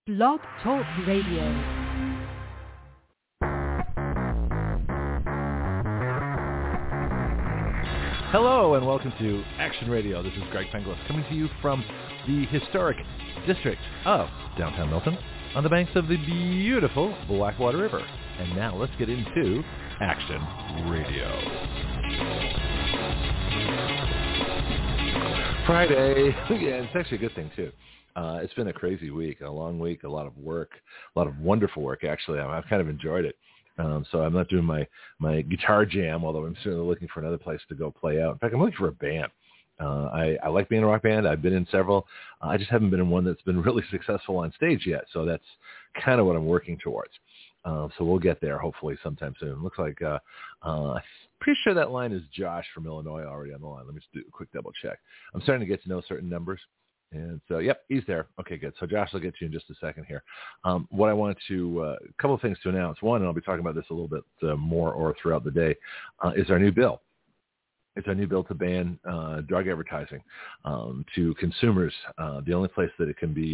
Blog Talk Radio. Hello and welcome to Action Radio. This is Greg Penglis coming to you from the historic district of downtown Milton on the banks of the beautiful Blackwater River. And now let's get into Action Radio. Friday. Yeah, it's actually a good thing too. It's been a crazy week, a long week, a lot of work, a lot of wonderful work actually. I've kind of enjoyed it. So I'm not doing my guitar jam, although I'm certainly looking for another place to go play out. In fact, I'm looking for a band. I like being in a rock band. I've been in several. I just haven't been in one that's been really successful on stage yet. So that's kind of what I'm working towards. So we'll get there hopefully sometime soon. Looks like I'm pretty sure that line is Josh from Illinois already on the line. Let me just do a quick double check. I'm starting to get to know certain numbers. And so, yep, he's there. Okay, good. So Josh will get to you in just a second here. What I wanted to, a couple of things to announce. One, and I'll be talking about this a little bit more or throughout the day, is our new bill. It's our new bill to ban drug advertising to consumers. The only place that it can be,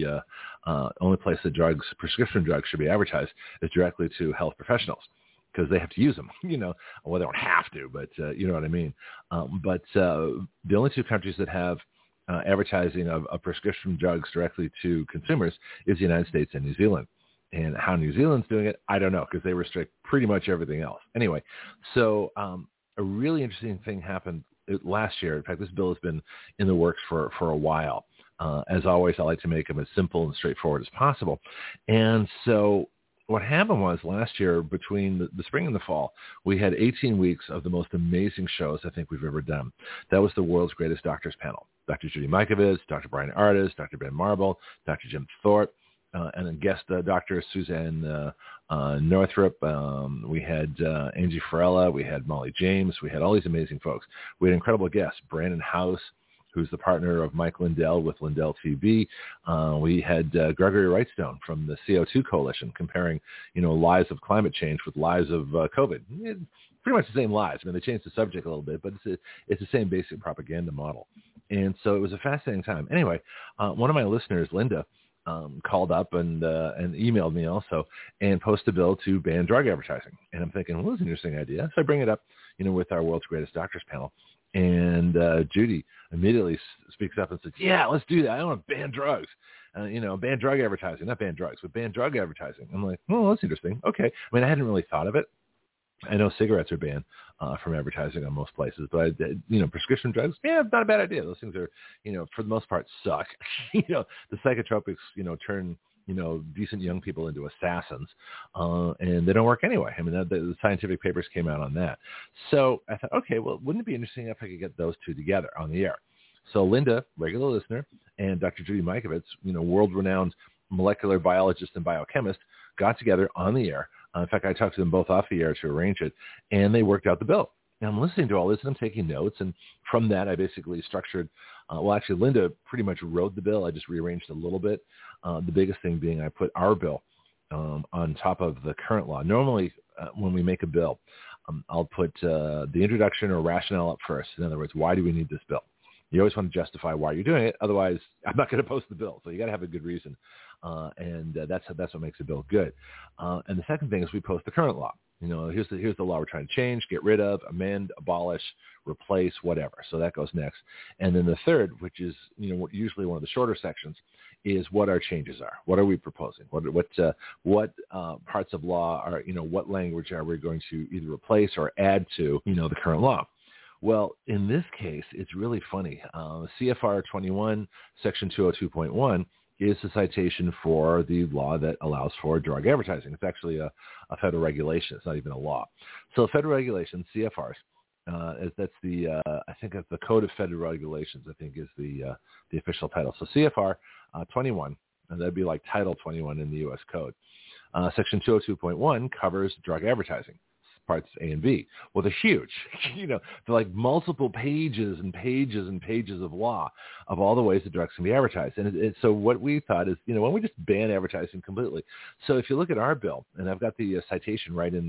only place that prescription drugs should be advertised is directly to health professionals, because they have to use them, well, they don't have to, but you know what I mean. But the only two countries that have advertising of prescription drugs directly to consumers is the United States and New Zealand. And how New Zealand's doing it, I don't know, because they restrict pretty much everything else. Anyway, so a really interesting thing happened last year. In fact, this bill has been in the works for a while. As always, I like to make them as simple and straightforward as possible. And so what happened was last year, between the spring and the fall, we had 18 weeks of the most amazing shows I think we've ever done. That was the world's greatest doctors panel. Dr. Judy Mikovits, Dr. Brian Ardis, Dr. Ben Marble, Dr. Jim Thorpe, and then guest Dr. Suzanne Northrup. We had Angie Farella. We had Molly James. We had all these amazing folks. We had incredible guests, Brandon House, who's the partner of Mike Lindell with Lindell TV. We had Gregory Wrightstone from the CO2 Coalition comparing, lies of climate change with lies of COVID. Pretty much the same lies. I mean, they changed the subject a little bit, but it's the same basic propaganda model. And so it was a fascinating time. Anyway, one of my listeners, Linda, called up and emailed me also and posted a bill to ban drug advertising. And I'm thinking, well, that's an interesting idea. So I bring it up, with our world's greatest doctors panel. And Judy immediately speaks up and says, yeah, let's do that. I want to ban drugs. Ban drug advertising, not ban drugs, but ban drug advertising. I'm like, oh, that's interesting. Okay. I mean, I hadn't really thought of it. I know cigarettes are banned from advertising on most places, but prescription drugs, not a bad idea. Those things are, for the most part, suck. The psychotropics, turn decent young people into assassins, and they don't work anyway. I mean, the scientific papers came out on that. So I thought, okay, well, wouldn't it be interesting if I could get those two together on the air? So Linda, regular listener, and Dr. Judy Mikovits, world-renowned molecular biologist and biochemist, got together on the air. In fact, I talked to them both off the air to arrange it, and they worked out the bill. And I'm listening to all this, and I'm taking notes. And from that, I basically structured, actually, Linda pretty much wrote the bill. I just rearranged a little bit. The biggest thing being I put our bill on top of the current law. Normally, when we make a bill, I'll put the introduction or rationale up first. In other words, why do we need this bill? You always want to justify why you're doing it. Otherwise, I'm not going to post the bill. So you got to have a good reason. And that's what makes a bill good. And the second thing is we post the current law. Here's the law we're trying to change, get rid of, amend, abolish, replace, whatever. So that goes next. And then the third, which is usually one of the shorter sections, is what our changes are. What are we proposing? What parts of law are what language are we going to either replace or add to the current law? Well, in this case, it's really funny. CFR 21, Section 202.1 is the citation for the law that allows for drug advertising. It's actually a federal regulation. It's not even a law. So federal regulation, CFRs, that's the I think that's the Code of Federal Regulations, I think is the official title. So CFR 21, and that'd be like Title 21 in the U.S. Code. Section 202.1 covers drug advertising. Parts A and B. Well, they're huge. They're like multiple pages and pages and pages of law of all the ways that drugs can be advertised. And so what we thought is, why don't we just ban advertising completely? So if you look at our bill, and I've got the citation right in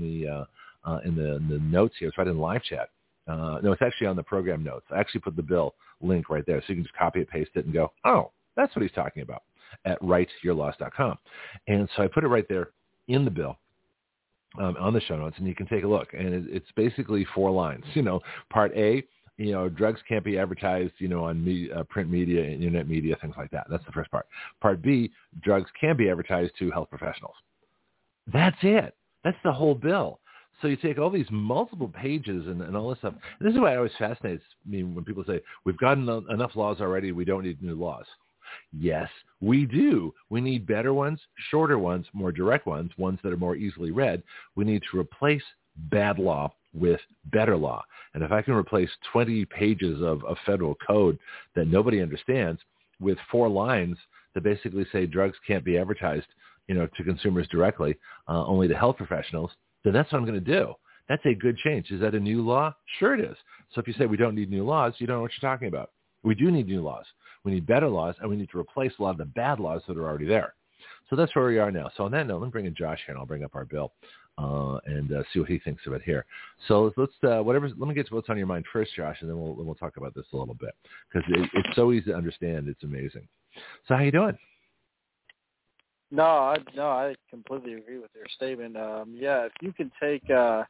the notes here. It's right in the live chat. No, it's actually on the program notes. I actually put the bill link right there, so you can just copy it, paste it, and go, oh, that's what he's talking about. at writeyourlaws.com. And so I put it right there in the bill. On the show notes, and you can take a look. And it's basically 4 lines. Part A, drugs can't be advertised, on print media, internet media, things like that. That's the first part. Part B, drugs can be advertised to health professionals. That's it. That's the whole bill. So you take all these multiple pages and all this stuff. And this is why it always fascinates me when people say, we've got enough laws already, we don't need new laws. Yes, we do. We need better ones, shorter ones, more direct ones that are more easily read. We need to replace bad law with better law. And if I can replace 20 pages of federal code that nobody understands with 4 lines that basically say drugs can't be advertised, to consumers directly, only to health professionals, then that's what I'm going to do. That's a good change. Is that a new law? Sure it is. So if you say we don't need new laws, you don't know what you're talking about. We do need new laws. We need better laws, and we need to replace a lot of the bad laws that are already there. So that's where we are now. So on that note, let me bring in Josh here, and I'll bring up our bill and see what he thinks of it here. So let me get to what's on your mind first, Josh, and then we'll talk about this a little bit because it's so easy to understand. It's amazing. So how you doing? No, I completely agree with your statement. If you can take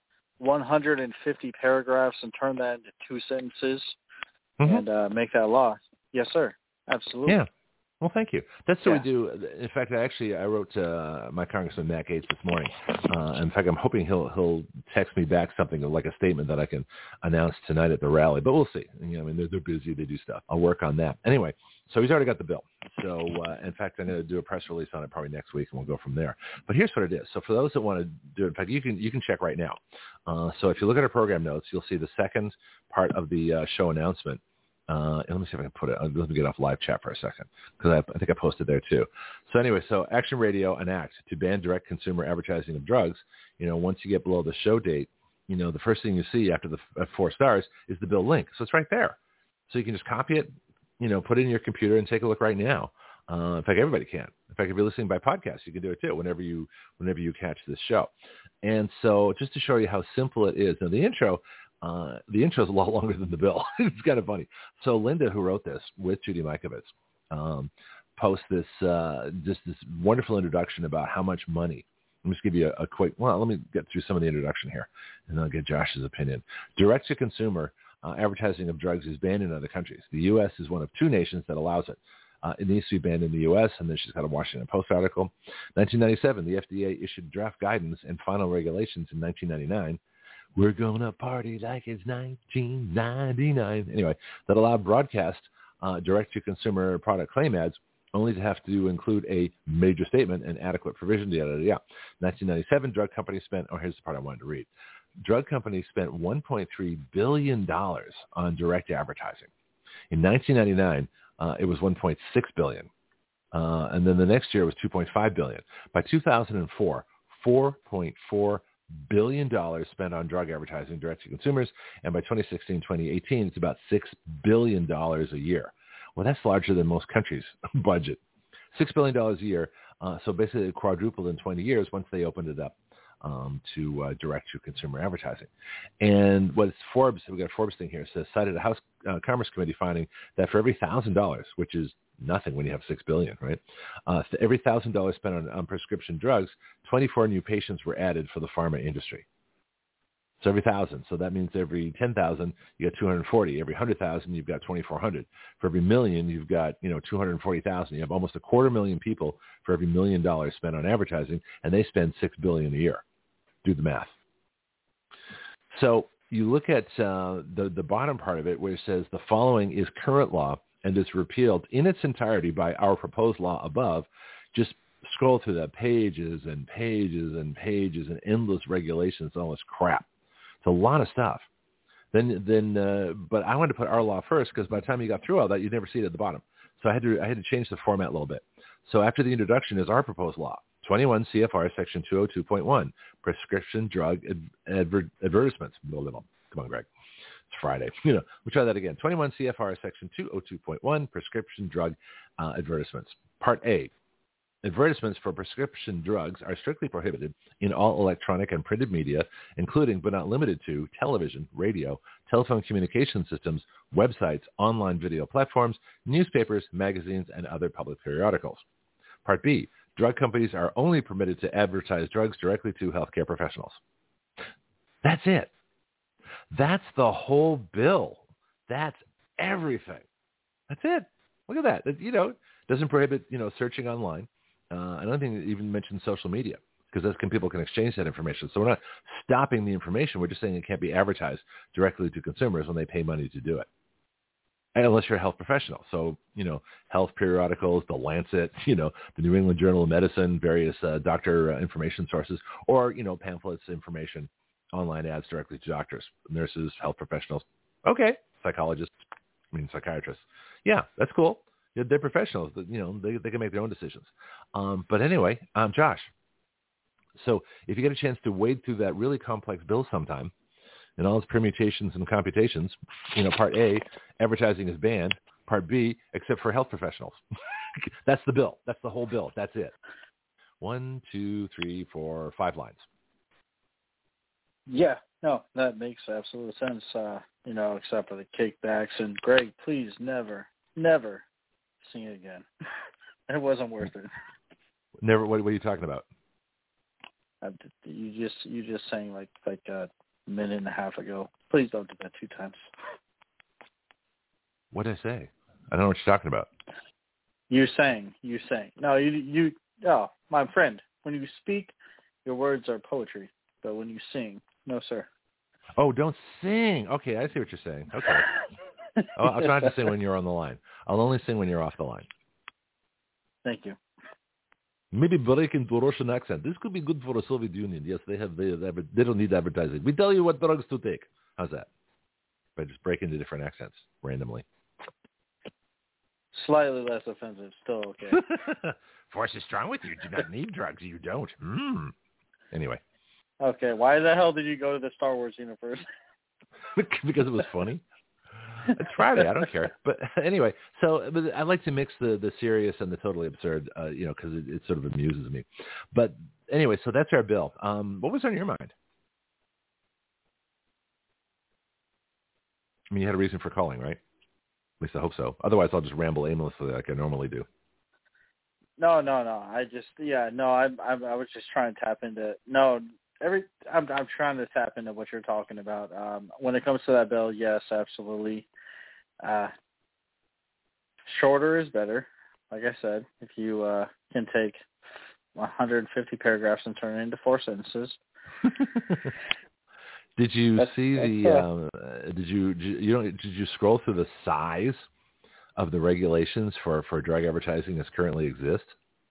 150 paragraphs and turn that into 2 sentences and make that law. Yes, sir. Absolutely. Yeah. Well, thank you. That's what we do. In fact, I wrote to my Congressman Matt Gaetz this morning. In fact, I'm hoping he'll text me back something like a statement that I can announce tonight at the rally. But we'll see. They're busy. They do stuff. I'll work on that. Anyway, so he's already got the bill. So, in fact, I'm going to do a press release on it probably next week, and we'll go from there. But here's what it is. So for those that want to do it, in fact, you can check right now. So if you look at our program notes, you'll see the second part of the show announcement. Let me see if I can put it. Let me get off live chat for a second because I think I posted there too. So anyway, Action Radio, an act to ban direct consumer advertising of drugs. Once you get below the show date, the first thing you see after the 4 stars is the bill link. So it's right there. So you can just copy it, put it in your computer and take a look right now. In fact, everybody can. In fact, if you're listening by podcast, you can do it too whenever you catch this show. And so just to show you how simple it is. Now the intro is a lot longer than the bill. It's kind of funny. So Linda, who wrote this with Judy Mikovits, posts this wonderful introduction about how much money. Let me just give you a quick. Well, let me get through some of the introduction here, and then I'll get Josh's opinion. Direct-to-consumer advertising of drugs is banned in other countries. The U.S. is one of 2 nations that allows it. It needs to be banned in the U.S., and then she's got a Washington Post article. 1997, the FDA issued draft guidance and final regulations in 1999. We're going to party like it's 1999. Anyway, that allowed broadcast direct-to-consumer product claim ads only to have to include a major statement and adequate provision. 1997, drug companies spent, here's the part I wanted to read. Drug companies spent $1.3 billion on direct advertising. In 1999, it was $1.6 billion. And then the next year it was $2.5 billion. By 2004, $4.4 billion spent on drug advertising direct to consumers, and by 2016-2018, it's about $6 billion a year. Well, that's larger than most countries' budget. $6 billion a year, so basically it quadrupled in 20 years once they opened it up to direct-to-consumer advertising. And what's Forbes, we got a Forbes thing here, says, cited a House Commerce Committee finding that for every $1,000, which is nothing when you have $6 billion, right? For every $1,000 spent on prescription drugs, 24 new patients were added for the pharma industry. So every 1,000. So that means every 10,000, you got 240. Every 100,000, you've got 2,400. For every million, you've got 240,000. You have almost 250,000 people for every $1 million spent on advertising, and they spend $6 billion a year. Do the math. So you look at the bottom part of it where it says the following is current law and is repealed in its entirety by our proposed law above. Just scroll through that pages and pages and pages and endless regulations, all this crap. It's a lot of stuff. But I wanted to put our law first because by the time you got through all that, you'd never see it at the bottom. So I had to change the format a little bit. So after the introduction is our proposed law, 21 CFR Section 202.1, prescription drug advertisements. Come on, Greg. It's Friday. We'll try that again. 21 CFR Section 202.1, prescription drug advertisements. Part A. Advertisements for prescription drugs are strictly prohibited in all electronic and printed media, including but not limited to television, radio, telephone communication systems, websites, online video platforms, newspapers, magazines, and other public periodicals. Part B, drug companies are only permitted to advertise drugs directly to healthcare professionals. That's it. That's the whole bill. That's everything. That's it. Look at that. It doesn't prohibit, searching online. I don't think it even mentions social media because people can exchange that information. So we're not stopping the information. We're just saying it can't be advertised directly to consumers when they pay money to do it. Unless you're a health professional. So, health periodicals, The Lancet, the New England Journal of Medicine, various doctor information sources, or, pamphlets, information, online ads directly to doctors, nurses, health professionals. Okay. Psychiatrists. Yeah, that's cool. They're professionals. They can make their own decisions. But anyway, Josh, so if you get a chance to wade through that really complex bill sometime, and all its permutations and computations, Part A, advertising is banned. Part B, except for health professionals. That's the bill. That's the whole bill. That's it. 1, 2, 3, 4, 5 lines. Yeah, no, that makes absolute sense, except for the kickbacks. And Greg, please never sing it again. It wasn't worth it. Never? What are you talking about? You just sang like a minute and a half ago. Please don't do that 2 times. What did I say? I don't know what you're talking about. You sang. No, you. Oh, my friend. When you speak, your words are poetry. But when you sing, no, sir. Oh, don't sing. Okay, I see what you're saying. Okay. I'll try not to sing when you're on the line. I'll only sing when you're off the line. Thank you. Maybe break into a Russian accent. This could be good for the Soviet Union. Yes, they don't need advertising. We tell you what drugs to take. How's that? But just break into different accents randomly. Slightly less offensive. Still okay. Force is strong with you. Do not need drugs. You don't. Anyway. Okay. Why the hell did you go to the Star Wars universe? Because it was funny. It's Friday. I don't care. But anyway, so I like to mix the serious and the totally absurd, because it sort of amuses me. But anyway, so that's our bill. What was on your mind? I mean, you had a reason for calling, right? At least I hope so. Otherwise, I'll just ramble aimlessly like I normally do. No. I was just trying to tap into. I'm trying to tap into what you're talking about. When it comes to that bill, yes, absolutely. Shorter is better. Like I said, if you can take 150 paragraphs and turn it into 4 sentences. Did you see the? Did you scroll through the size of the regulations for drug advertising as currently exist?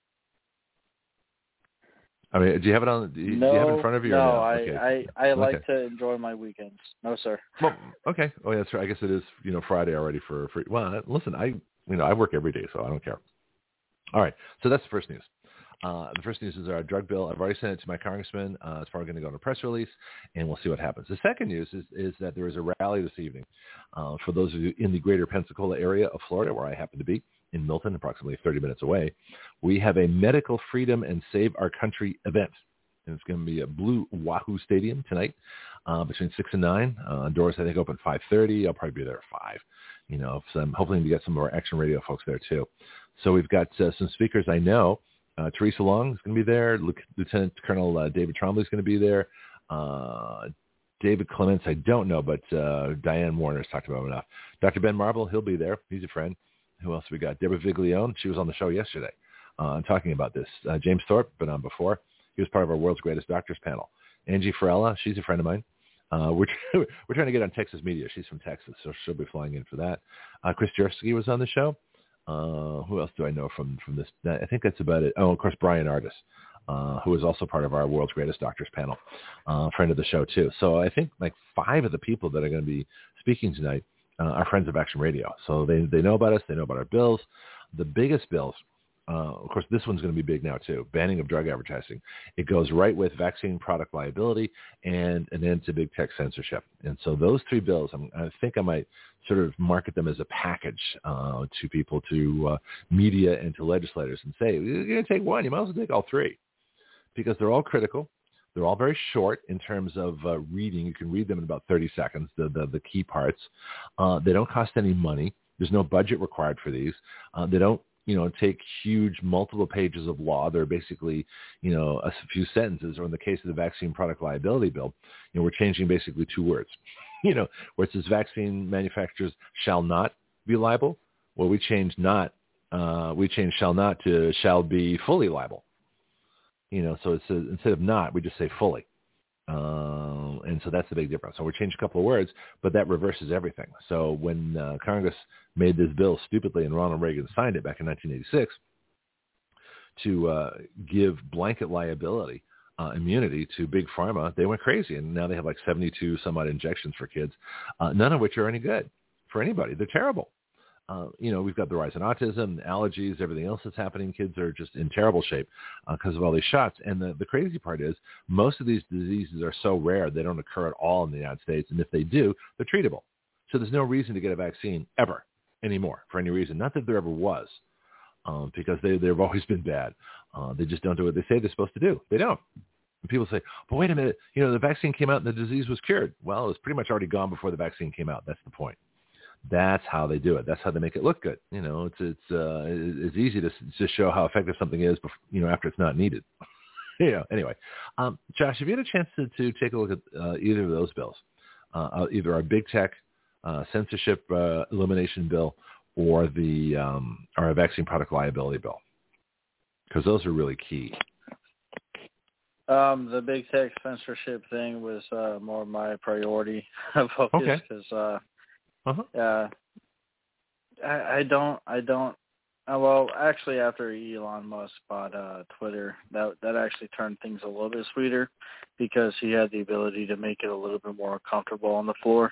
I mean, do you have it on? Do you have it in front of you? No, okay. I like to enjoy my weekends. No, sir. Well, okay. Oh, yeah, that's right. I guess it is, Friday already for free. Well, listen, I work every day, so I don't care. All right. So that's the first news. The first news is our drug bill. I've already sent it to my congressman. It's probably going to go in a press release, and we'll see what happens. The second news is that there is a rally this evening for those of you in the greater Pensacola area of Florida, where I happen to be, in Milton, approximately 30 minutes away. We have a Medical Freedom and Save Our Country event, and it's going to be at Blue Wahoo Stadium tonight between 6 and 9. Doors, I think, open at 5:30. I'll probably be there at 5. So I'm hoping to get some of our Action Radio folks there, too. So we've got some speakers I know. Teresa Long is going to be there. Lieutenant Colonel David Trombley is going to be there. David Clements, I don't know, but Diane Warner has talked about him enough. Dr. Ben Marble, he'll be there. He's a friend. Who else we got? Deborah Viglione. She was on the show yesterday talking about this. James Thorpe, been on before. He was part of our World's Greatest Doctors panel. Angie Farella, she's a friend of mine. We're trying to get on Texas Media. She's from Texas, so she'll be flying in for that. Chris Jersky was on the show. Who else do I know from this? I think that's about it. Oh, of course, Brian Ardis, who is also part of our World's Greatest Doctors panel, friend of the show too. So I think like 5 of the people that are going to be speaking tonight are friends of Action Radio. So they know about us. They know about our bills. The biggest bills, of course, this one's going to be big now too. Banning of drug advertising. It goes right with vaccine product liability and an end to big tech censorship. And so those 3 bills, I think I might sort of market them as a package to people, to media and to legislators, and say, you're going to take one, you might as well take all 3, because they're all critical. They're all very short in terms of reading. You can read them in about 30 seconds, the key parts. They don't cost any money. There's no budget required for these. They don't take huge multiple pages of law. They're basically, a few sentences, or in the case of the vaccine product liability bill, we're changing basically two words, where it says vaccine manufacturers shall not be liable. Well, we changed shall not to shall be fully liable. So it says, instead of not, we just say fully. And so that's the big difference. So we changed a couple of words, but that reverses everything. So when Congress made this bill stupidly and Ronald Reagan signed it back in 1986 to give blanket liability immunity to Big Pharma, they went crazy. And now they have like 72 some odd injections for kids, none of which are any good for anybody. They're terrible. We've got the rise in autism, allergies, everything else that's happening. Kids are just in terrible shape because of all these shots. And the crazy part is most of these diseases are so rare, they don't occur at all in the United States. And if they do, they're treatable. So there's no reason to get a vaccine ever anymore for any reason. Not that there ever was, because they've always been bad. They just don't do what they say they're supposed to do. They don't. And people say, but wait a minute, the vaccine came out and the disease was cured. Well, it was pretty much already gone before the vaccine came out. That's the point. That's how they do it. That's how they make it look good. It's easy to show how effective something is, after it's not needed. Anyway, Josh, have you had a chance to take a look at either of those bills, either our big tech censorship elimination bill or our vaccine product liability bill? Because those are really key. The big tech censorship thing was more my priority focus because. I don't. Well, actually, after Elon Musk bought Twitter, that actually turned things a little bit sweeter because he had the ability to make it a little bit more comfortable on the floor.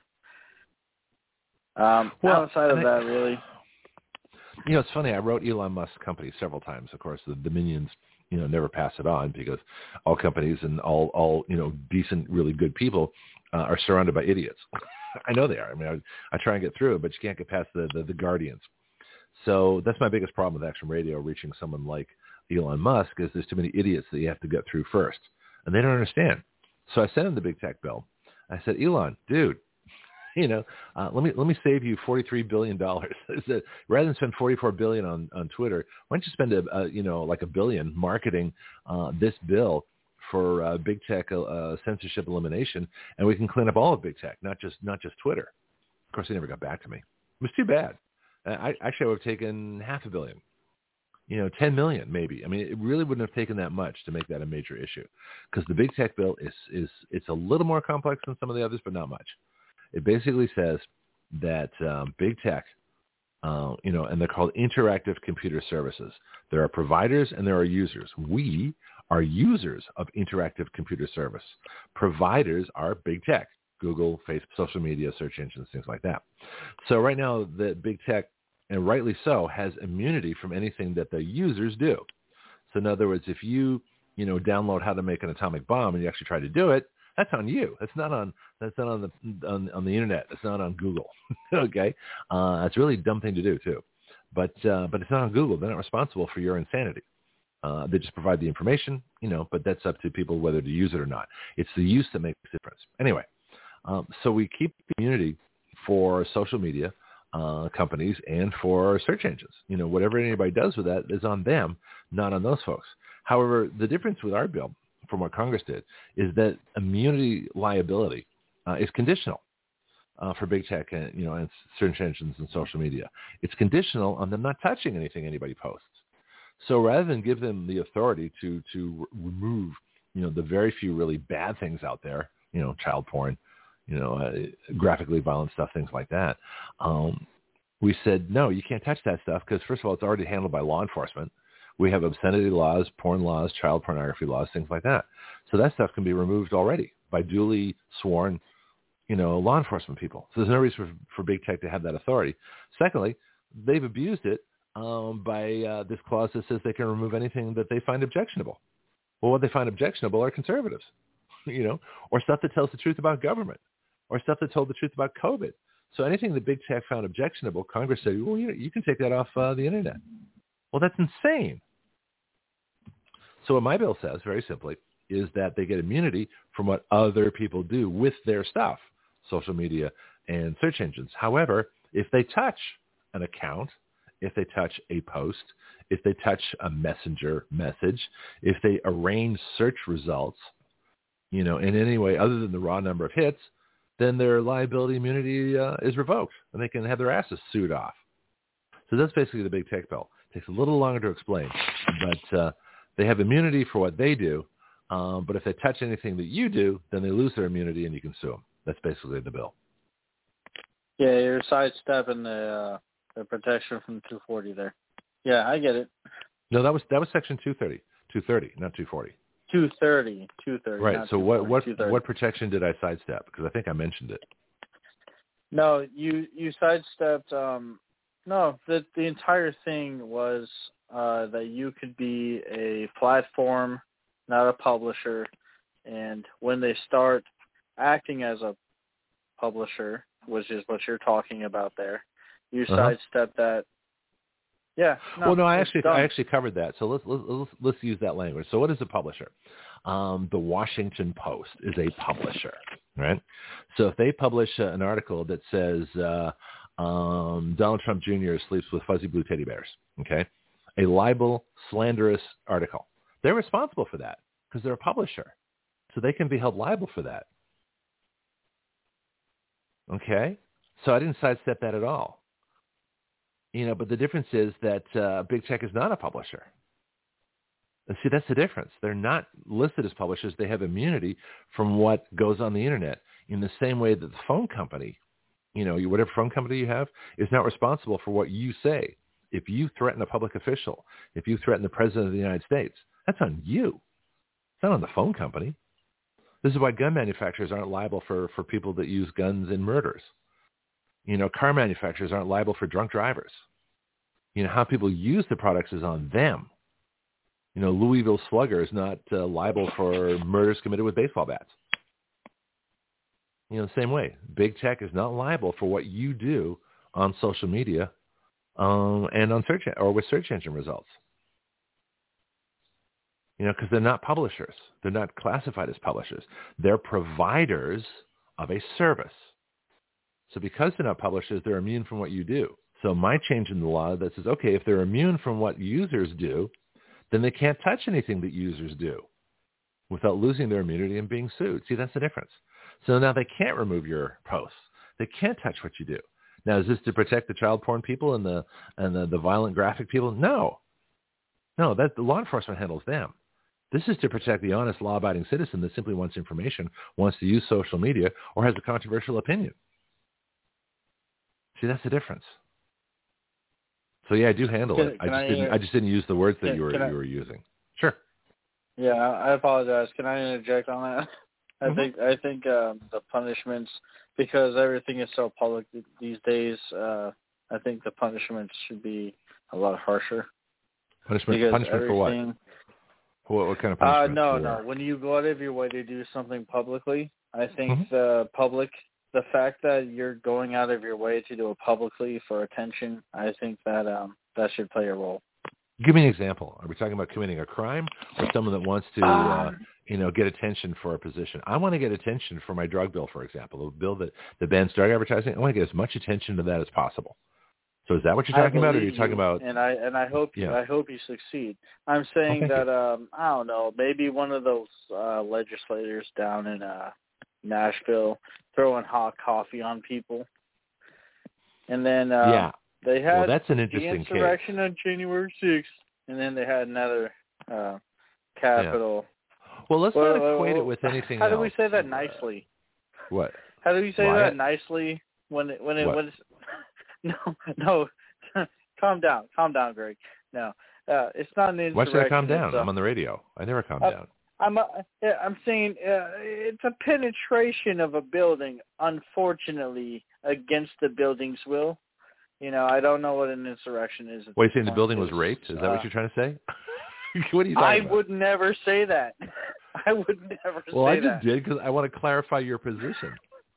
Outside of that, really. It's funny. I wrote Elon Musk's company several times. Of course, the minions, never pass it on because all companies and all decent, really good people are surrounded by idiots. I know they are. I mean, I try and get through it, but you can't get past the guardians. So that's my biggest problem with Action Radio reaching someone like Elon Musk is there's too many idiots that you have to get through first. And they don't understand. So I sent him the big tech bill. I said, Elon, dude, let me save you $43 billion. I said, rather than spend $44 billion on Twitter, why don't you spend like $1 billion marketing this bill for big tech censorship elimination, and we can clean up all of big tech, not just Twitter. Of course, he never got back to me. It was too bad. I would have taken $500 million, 10 million maybe. I mean, it really wouldn't have taken that much to make that a major issue, because the big tech bill is it's a little more complex than some of the others, but not much. It basically says that big tech, and they're called interactive computer services. There are providers and there are users. We are users of interactive computer service. Providers are big tech, Google, Facebook, social media, search engines, things like that. So right now, the big tech, and rightly so, has immunity from anything that the users do. So in other words, if you download how to make an atomic bomb and you actually try to do it, that's on you. That's not on the internet. It's not on Google. Okay, it's a really dumb thing to do too. But it's not on Google. They're not responsible for your insanity. They just provide the information, but that's up to people whether to use it or not. It's the use that makes the difference. Anyway, so we keep the immunity for social media companies and for search engines. Whatever anybody does with that is on them, not on those folks. However, the difference with our bill from what Congress did is that immunity liability is conditional for big tech and search engines and social media. It's conditional on them not touching anything anybody posts. So rather than give them the authority to remove, the very few really bad things out there, child porn, graphically violent stuff, things like that, we said, no, you can't touch that stuff because, first of all, it's already handled by law enforcement. We have obscenity laws, porn laws, child pornography laws, things like that. So that stuff can be removed already by duly sworn, law enforcement people. So there's no reason for big tech to have that authority. Secondly, they've abused it by this clause that says they can remove anything that they find objectionable. Well, what they find objectionable are conservatives, or stuff that tells the truth about government, or stuff that told the truth about COVID. So anything that big tech found objectionable, Congress said, well, you can take that off the internet. Well, that's insane. So what my bill says, very simply, is that they get immunity from what other people do with their stuff, social media and search engines. However, if they touch an account if they touch a post, if they touch a messenger message, if they arrange search results, in any way other than the raw number of hits, then their liability immunity is revoked, and they can have their asses sued off. So that's basically the big tech bill. It takes a little longer to explain, but they have immunity for what they do. But if they touch anything that you do, then they lose their immunity, and you can sue them. That's basically the bill. Yeah, you're sidestepping the protection from 240 there. Yeah, I get it. No, that was Section 230, not 240. 230. Right. So what protection did I sidestep? Because I think I mentioned it. No, you sidestepped. No, the entire thing was that you could be a platform, not a publisher, and when they start acting as a publisher, which is what you're talking about there, you sidestep that. Yeah. No, well, no, I actually covered that. So let's use that language. So what is a publisher? The Washington Post is a publisher, right? So if they publish an article that says Donald Trump Jr. sleeps with fuzzy blue teddy bears, okay, a libel, slanderous article, they're responsible for that because they're a publisher, so they can be held liable for that. Okay, so I didn't sidestep that at all. But the difference is that Big Tech is not a publisher. And see, that's the difference. They're not listed as publishers. They have immunity from what goes on the Internet in the same way that the phone company, whatever phone company you have, is not responsible for what you say. If you threaten a public official, if you threaten the President of the United States, that's on you. It's not on the phone company. This is why gun manufacturers aren't liable for people that use guns in murders. Car manufacturers aren't liable for drunk drivers. How people use the products is on them. Louisville Slugger is not liable for murders committed with baseball bats. The same way, Big Tech is not liable for what you do on social media and on search or with search engine results. Because they're not publishers. They're not classified as publishers. They're providers of a service. So because they're not publishers, they're immune from what you do. So my change in the law that says, okay, if they're immune from what users do, then they can't touch anything that users do without losing their immunity and being sued. See, that's the difference. So now they can't remove your posts. They can't touch what you do. Now, is this to protect the child porn people and the violent graphic people? No, that the law enforcement handles them. This is to protect the honest, law-abiding citizen that simply wants information, wants to use social media, or has a controversial opinion. See, that's the difference. So yeah, I do handle it. I just didn't use the words that you were using. Sure. Yeah, I apologize. Can I interject on that? I think the punishments, because everything is so public these days, I think the punishments should be a lot harsher. Punishment for what? What kind of punishment? No. When you go out of your way to do something publicly, I think the fact that you're going out of your way to do it publicly for attention, I think that that should play a role. Give me an example. Are we talking about committing a crime or someone that wants to, get attention for a position? I want to get attention for my drug bill, for example, the bill that bans drug advertising. I want to get as much attention to that as possible. So is that what you're talking about, or are you talking about? And I hope you succeed. I'm saying that I don't know, maybe one of those legislators down in Nashville throwing hot coffee on people, and then they had that's an interesting the insurrection on January 6th, and then they had another Capitol. Yeah. Well, let's not equate it with anything else. How do we say that nicely? What? How do we say that nicely when it was? No, calm down, Greg. No, it's not an insurrection. Why should I calm down? I'm on the radio. I never calm down. I'm saying it's a penetration of a building, unfortunately, against the building's will. I don't know what an insurrection is. Wait, you're saying the building was raped? Is that what you're trying to say? What are you talking about? I would never say that. I would never say that. Well, I just did because I want to clarify your position.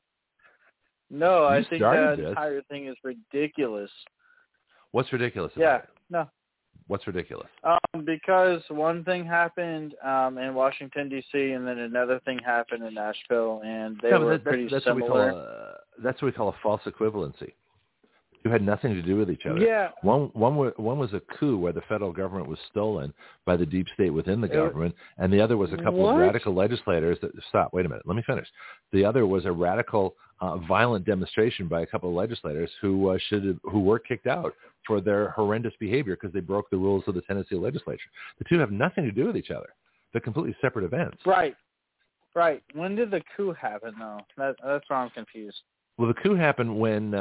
No, I think that entire thing is ridiculous. What's ridiculous about it? No. What's ridiculous? Because one thing happened in Washington, D.C., and then another thing happened in Nashville, and they were pretty similar. That's what we call a false equivalency. Two had nothing to do with each other. Yeah. One was a coup where the federal government was stolen by the deep state within the government, and the other was a couple of radical legislators that stop. Wait a minute, let me finish. The other was a radical, violent demonstration by a couple of legislators who were kicked out for their horrendous behavior because they broke the rules of the Tennessee legislature. The two have nothing to do with each other. They're completely separate events. Right. Right. When did the coup happen, though? That's where I'm confused. Well, the coup happened when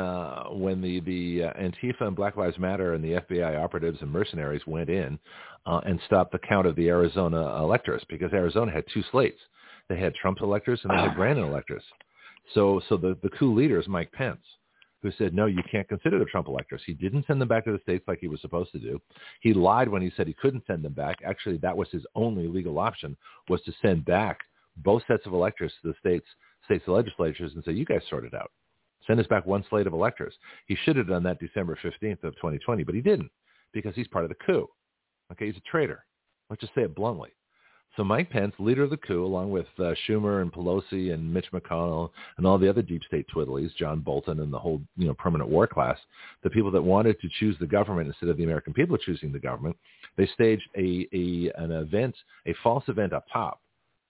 the Antifa and Black Lives Matter and the FBI operatives and mercenaries went in and stopped the count of the Arizona electors, because Arizona had two slates. They had Trump's electors and they had Brandon electors. So the coup leader is Mike Pence, who said, no, you can't consider the Trump electors. He didn't send them back to the states like he was supposed to do. He lied when he said he couldn't send them back. Actually, that was his only legal option, was to send back both sets of electors to the states legislatures and say, you guys sort it out. Send us back one slate of electors. He should have done that December 15th of 2020, but he didn't, because he's part of the coup. Okay, he's a traitor. Let's just say it bluntly. So Mike Pence, leader of the coup, along with Schumer and Pelosi and Mitch McConnell and all the other deep state twiddlies, John Bolton and the whole permanent war class, the people that wanted to choose the government instead of the American people choosing the government, they staged an event, a false event up top.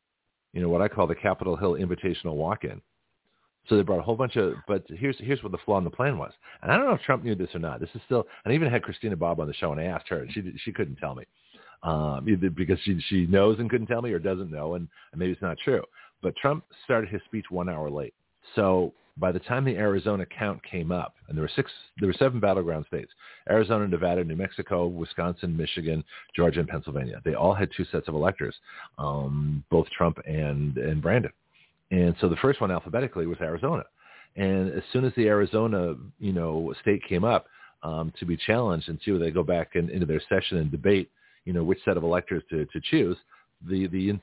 What I call the Capitol Hill Invitational Walk-In. So they brought a whole bunch of, but here's what the flaw in the plan was. And I don't know if Trump knew this or not. This is still, and I even had Christina Bobb on the show, and I asked her, and she couldn't tell me, either because she knows and couldn't tell me, or doesn't know, and maybe it's not true. But Trump started his speech 1 hour late. So by the time the Arizona count came up, and there were 7 battleground states: Arizona, Nevada, New Mexico, Wisconsin, Michigan, Georgia, and Pennsylvania. They all had 2 sets of electors, both Trump and Brandon. And so the first one alphabetically was Arizona. And as soon as the Arizona, state came up to be challenged and see whether they go back into their session and debate, which set of electors to choose, the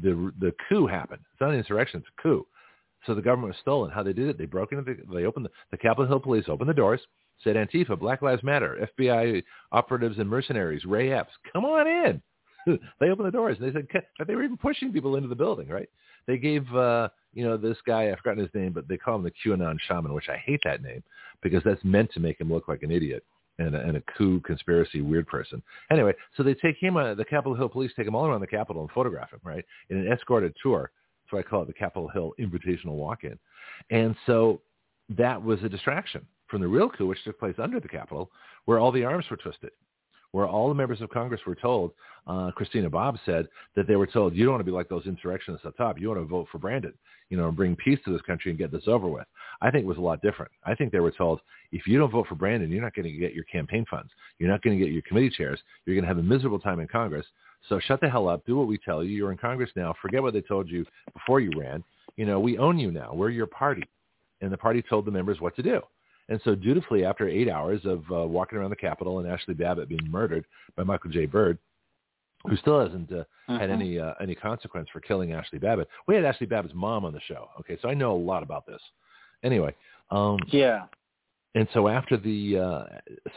coup happened. It's not an insurrection, it's a coup. So the government was stolen. How they did it, they broke into they opened the Capitol Hill police opened the doors, said Antifa, Black Lives Matter, FBI operatives and mercenaries, Ray Epps, come on in. They opened the doors and they said, they were even pushing people into the building, right? They gave, this guy, I've forgotten his name, but they call him the QAnon shaman, which I hate that name because that's meant to make him look like an idiot and a coup conspiracy weird person. Anyway, so they take him, the Capitol Hill police take him all around the Capitol and photograph him, right, in an escorted tour. So I call it the Capitol Hill Invitational Walk-In. And so that was a distraction from the real coup, which took place under the Capitol, where all the arms were twisted, where all the members of Congress were told, Christina Bobb said that they were told, you don't want to be like those insurrectionists up top. You want to vote for Brandon, and bring peace to this country and get this over with. I think it was a lot different. I think they were told, if you don't vote for Brandon, you're not going to get your campaign funds. You're not going to get your committee chairs. You're going to have a miserable time in Congress. So shut the hell up. Do what we tell you. You're in Congress now. Forget what they told you before you ran. We own you now. We're your party. And the party told the members what to do. And so dutifully, after 8 hours of walking around the Capitol and Ashley Babbitt being murdered by Michael J. Byrd, who still hasn't had any consequence for killing Ashley Babbitt. We had Ashley Babbitt's mom on the show. Okay, so I know a lot about this. Anyway, yeah. And so after the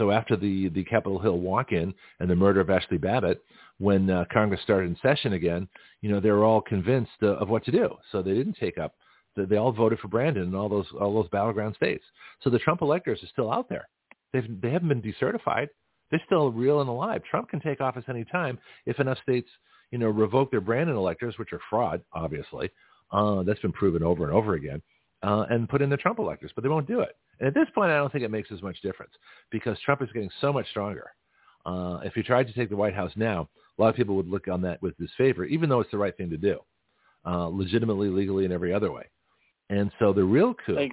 Capitol Hill walk-in and the murder of Ashley Babbitt, when Congress started in session again, they were all convinced of what to do. So they didn't take up. They all voted for Brandon in all those battleground states. So the Trump electors are still out there. They haven't been decertified. They're still real and alive. Trump can take office any time if enough states, revoke their Brandon electors, which are fraud, obviously. That's been proven over and over again, and put in the Trump electors, but they won't do it. And at this point, I don't think it makes as much difference because Trump is getting so much stronger. If he tried to take the White House now, a lot of people would look on that with disfavor, even though it's the right thing to do, legitimately, legally, and every other way. And so the real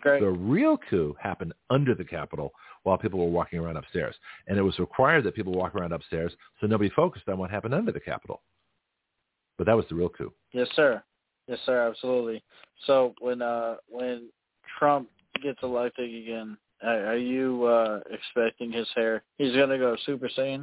coup happened under the Capitol while people were walking around upstairs. And it was required that people walk around upstairs so nobody focused on what happened under the Capitol. But that was the real coup. Yes, sir. Yes, sir, absolutely. So when Trump gets elected again, are you expecting his hair? He's going to go Super Saiyan?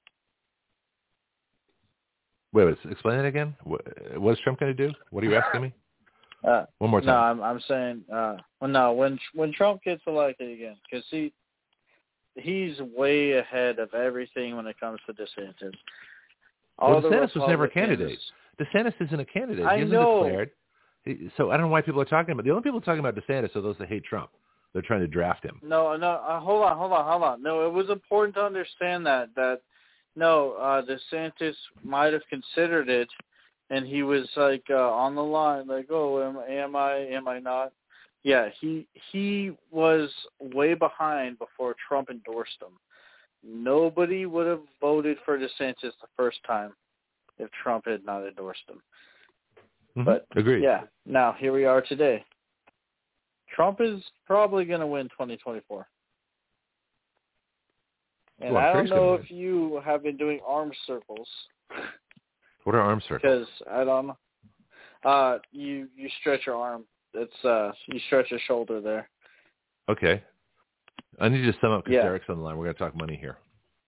Wait, explain that again. What is Trump going to do? What are you asking me? One more time. No, I'm saying, when Trump gets elected again, because he's way ahead of everything when it comes to DeSantis. DeSantis was never a candidate. DeSantis isn't a candidate. He hasn't declared. So I don't know why people are talking about. The only people talking about DeSantis are those that hate Trump. They're trying to draft him. No, hold on. No, it was important to understand that DeSantis might have considered it, and he was like on the line, like, oh, am I not? Yeah, he was way behind before Trump endorsed him. Nobody would have voted for DeSantis the first time if Trump had not endorsed him. Mm-hmm. But agreed. Yeah, now here we are today. Trump is probably going to win 2024. And I don't know if you have been doing arm circles. What are arm circles? Because I don't know. You stretch your arm. It's you stretch your shoulder there. Okay. I need you to sum up because Yeah. Derek's on the line. We're going to talk money here.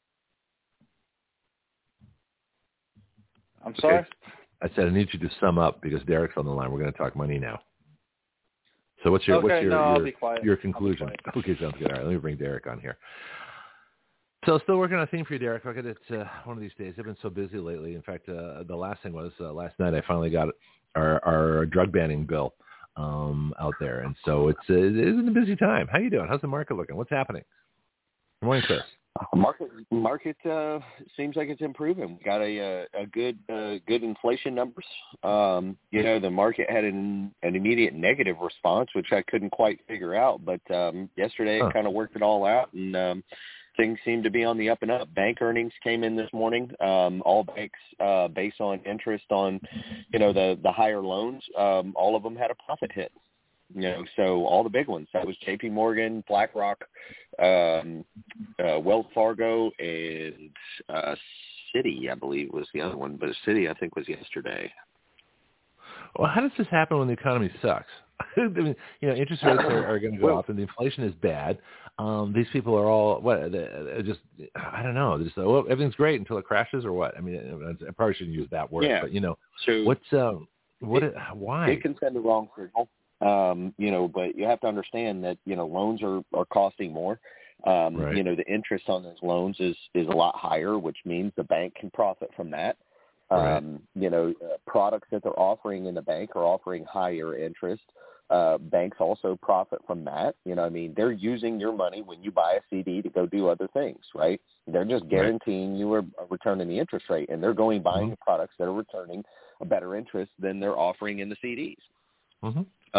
I'm sorry? Okay. I said I need you to sum up because Derek's on the line. We're going to talk money now. So what's your I'll be quiet. your conclusion? Okay, sounds good. All right, let me bring Derek on here. So still working on a theme for you, Derek. I'll get it one of these days. I've been so busy lately. In fact, the last thing was last night I finally got our drug banning bill out there, and so it's a busy time. How you doing? How's the market looking? What's happening? Good morning, Chris. Market seems like it's improving. We got a good inflation numbers. The market had an immediate negative response, which I couldn't quite figure out. But yesterday it kind of worked it all out, and things seem to be on the up and up. Bank earnings came in this morning. All banks, based on interest on, the higher loans, all of them had a profit hit. So all the big ones. That was J.P. Morgan, BlackRock, Wells Fargo, and Citi, I believe, was the other one. But Citi, I think, was yesterday. Well, how does this happen when the economy sucks? I mean, interest rates are going to go up, and the inflation is bad. These people are all just I don't know. Just everything's great until it crashes, or what? I mean, I probably shouldn't use that word, but so why? It can send the wrong signal. But you have to understand that, loans are costing more. Right. The interest on those loans is a lot higher, which means the bank can profit from that. Right. Products that they're offering in the bank are offering higher interest. Banks also profit from that. They're using your money when you buy a CD to go do other things, right? They're just guaranteeing you a return in the interest rate, and they're going buying the products that are returning a better interest than they're offering in the CDs. Mm-hmm.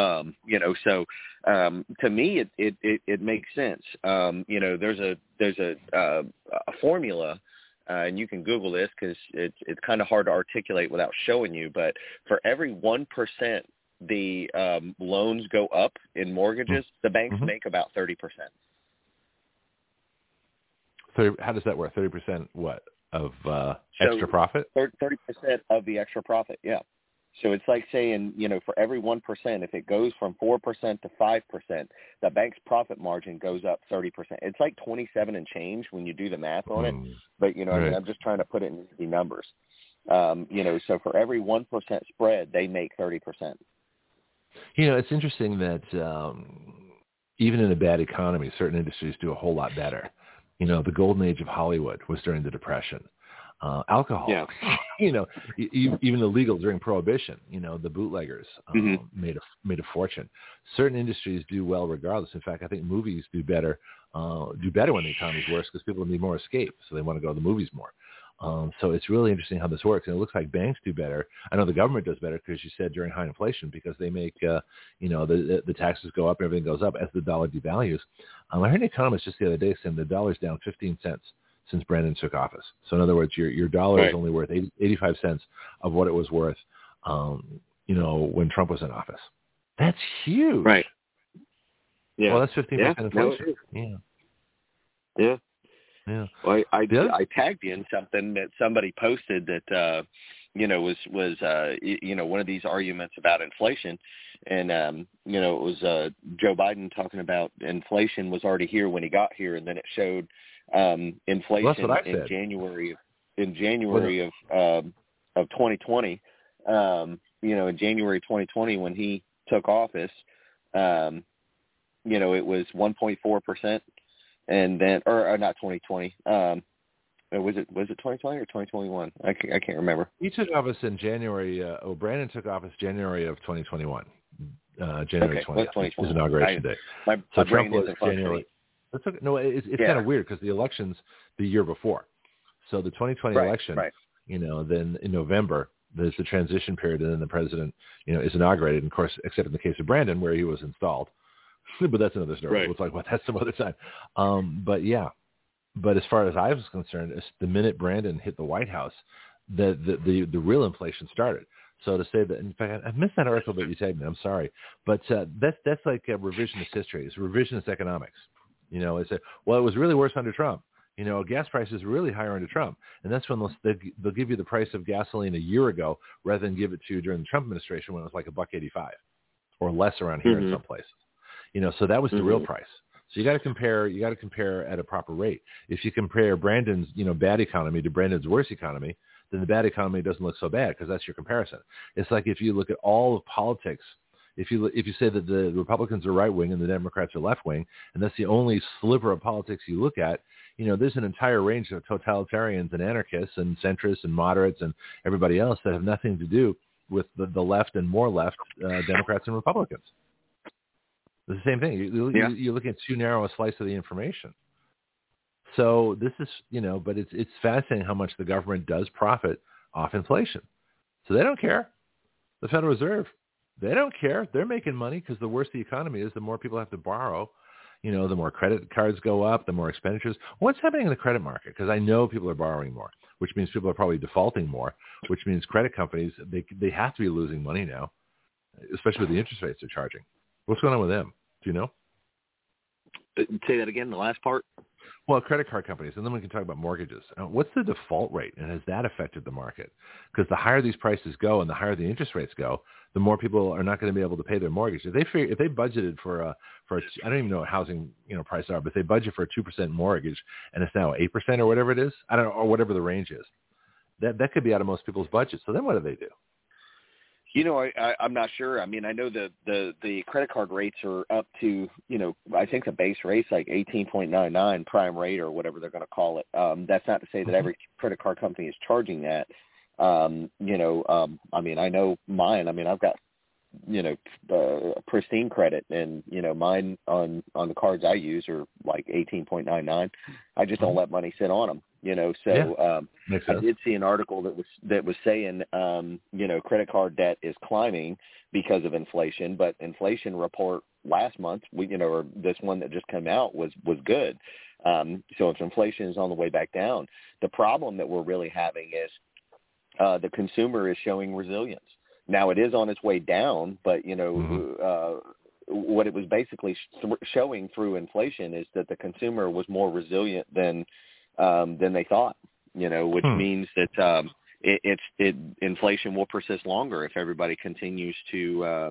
To me, it makes sense. There's a formula, and you can Google this because it's kind of hard to articulate without showing you. But for every 1% the loans go up in mortgages, the banks make about 30%. So how does that work? 30% what of extra profit? 30% of the extra profit, yeah. So it's like saying, for every 1%, if it goes from 4% to 5%, the bank's profit margin goes up 30%. It's like 27 and change when you do the math on it. But, I'm just trying to put it in the numbers. So for every 1% spread, they make 30%. It's interesting that even in a bad economy, certain industries do a whole lot better. The golden age of Hollywood was during the Depression. Alcohol, even illegal during Prohibition, the bootleggers made a fortune. Certain industries do well regardless. In fact, I think movies do better when the economy's worse because people need more escape, so they want to go to the movies more. So it's really interesting how this works, and it looks like banks do better. I know the government does better because you said during high inflation because they make the taxes go up, everything goes up as the dollar devalues. I heard an economist just the other day saying the dollar's down 15 cents. Since Brandon took office. So in other words, your dollar is only worth 85 cents of what it was worth, when Trump was in office. That's huge. Right. Yeah. Well, that's 15% inflation. Yeah. Well, I tagged you in something that somebody posted that, was one of these arguments about inflation. And, it was Joe Biden talking about inflation was already here when he got here. And then it showed inflation in January of 2020. In January 2020 when he took office, it was 1.4%, and then or not 2020. Was it 2020 or 2021? I can't remember. He took office in January. Brandon took office January of 2021. January 20th is inauguration day. My Trump was isn't January. That's okay. No, it's kind of weird because the election's the year before. So the 2020 election, then in November, there's the transition period, and then the president, is inaugurated. And of course, except in the case of Brandon, where he was installed. But that's another story. Right. We'll talk about that some other time. But as far as I was concerned, the minute Brandon hit the White House, the real inflation started. So to say that, in fact, I missed that article that you tagged me. I'm sorry, but that's like a revisionist history. It's revisionist economics. It's it was really worse under Trump. Gas prices were really higher under Trump, and that's when they'll give you the price of gasoline a year ago rather than give it to you during the Trump administration when it was like $1.85 or less around here in some places. So that was the real price. So you got to compare. You got to compare at a proper rate. If you compare Brandon's bad economy to Brandon's worse economy, then the bad economy doesn't look so bad because that's your comparison. It's like if you look at all of politics. If you say that the Republicans are right wing and the Democrats are left wing, and that's the only sliver of politics you look at, there's an entire range of totalitarians and anarchists and centrists and moderates and everybody else that have nothing to do with the left and more left Democrats and Republicans. It's the same thing. You're looking at too narrow a slice of the information. So this is, but it's fascinating how much the government does profit off inflation. So they don't care. The Federal Reserve, they don't care. They're making money because the worse the economy is, the more people have to borrow. The more credit cards go up, the more expenditures. What's happening in the credit market? Because I know people are borrowing more, which means people are probably defaulting more, which means credit companies, they have to be losing money now, especially with the interest rates they're charging. What's going on with them? Do you know? Say that again, the last part? Well, credit card companies, and then we can talk about mortgages. What's the default rate, and has that affected the market? Because the higher these prices go and the higher the interest rates go, the more people are not going to be able to pay their mortgage. If they budgeted for I don't even know what housing prices are, but if they budget for a 2% mortgage and it's now 8% or whatever it is, I don't know, or whatever the range is, that could be out of most people's budgets. So then what do they do? I'm not sure. I mean, I know the credit card rates are up to, I think the base rate's like 18.99 prime rate or whatever they're going to call it. That's not to say that every credit card company is charging that. I mean, I know mine. I mean, I've got, pristine credit, and mine on the cards I use are like 18.99. I just don't let money sit on them. I did see an article that was saying, credit card debt is climbing because of inflation, but inflation report last month, or this one that just came out was good. So if inflation is on the way back down, the problem that we're really having is the consumer is showing resilience. Now it is on its way down, but what it was basically showing through inflation is that the consumer was more resilient than they thought, which means that inflation will persist longer if everybody continues to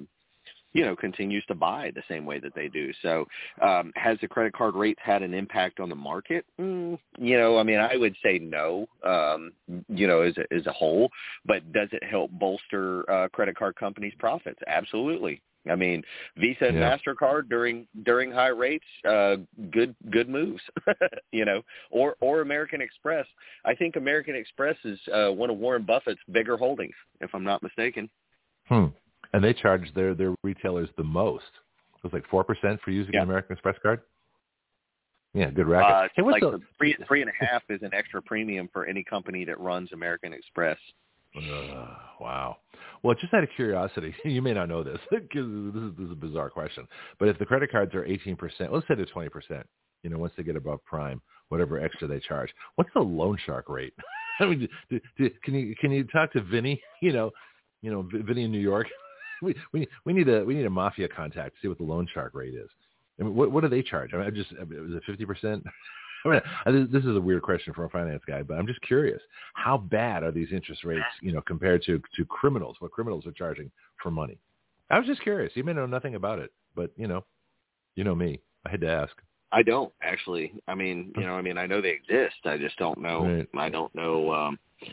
buy the same way that they do. So has the credit card rates had an impact on the market? I mean, I would say no, as a whole, but does it help bolster credit card companies' profits? Absolutely. I mean, Visa and MasterCard during high rates, good moves, or American Express. I think American Express is one of Warren Buffett's bigger holdings, if I'm not mistaken. And they charge their retailers the most. It was like 4% for using an American Express card. Yeah, good racket. Hey, like the 3.5 is an extra premium for any company that runs American Express. Wow. Well, just out of curiosity, you may not know this because this is a bizarre question, but if the credit cards are 18%, let's say they're 20%, once they get above prime, whatever extra they charge, what's the loan shark rate? I mean, can you talk to Vinny? Vinny in New York. We need a mafia contact to see what the loan shark rate is. I mean, what do they charge? I mean, is it 50%? I mean, this is a weird question for a finance guy, but I'm just curious. How bad are these interest rates, compared to criminals, what criminals are charging for money? I was just curious. You may know nothing about it, but, you know me. I had to ask. I don't, actually. I mean, I know they exist. I just don't know. Right. I don't know,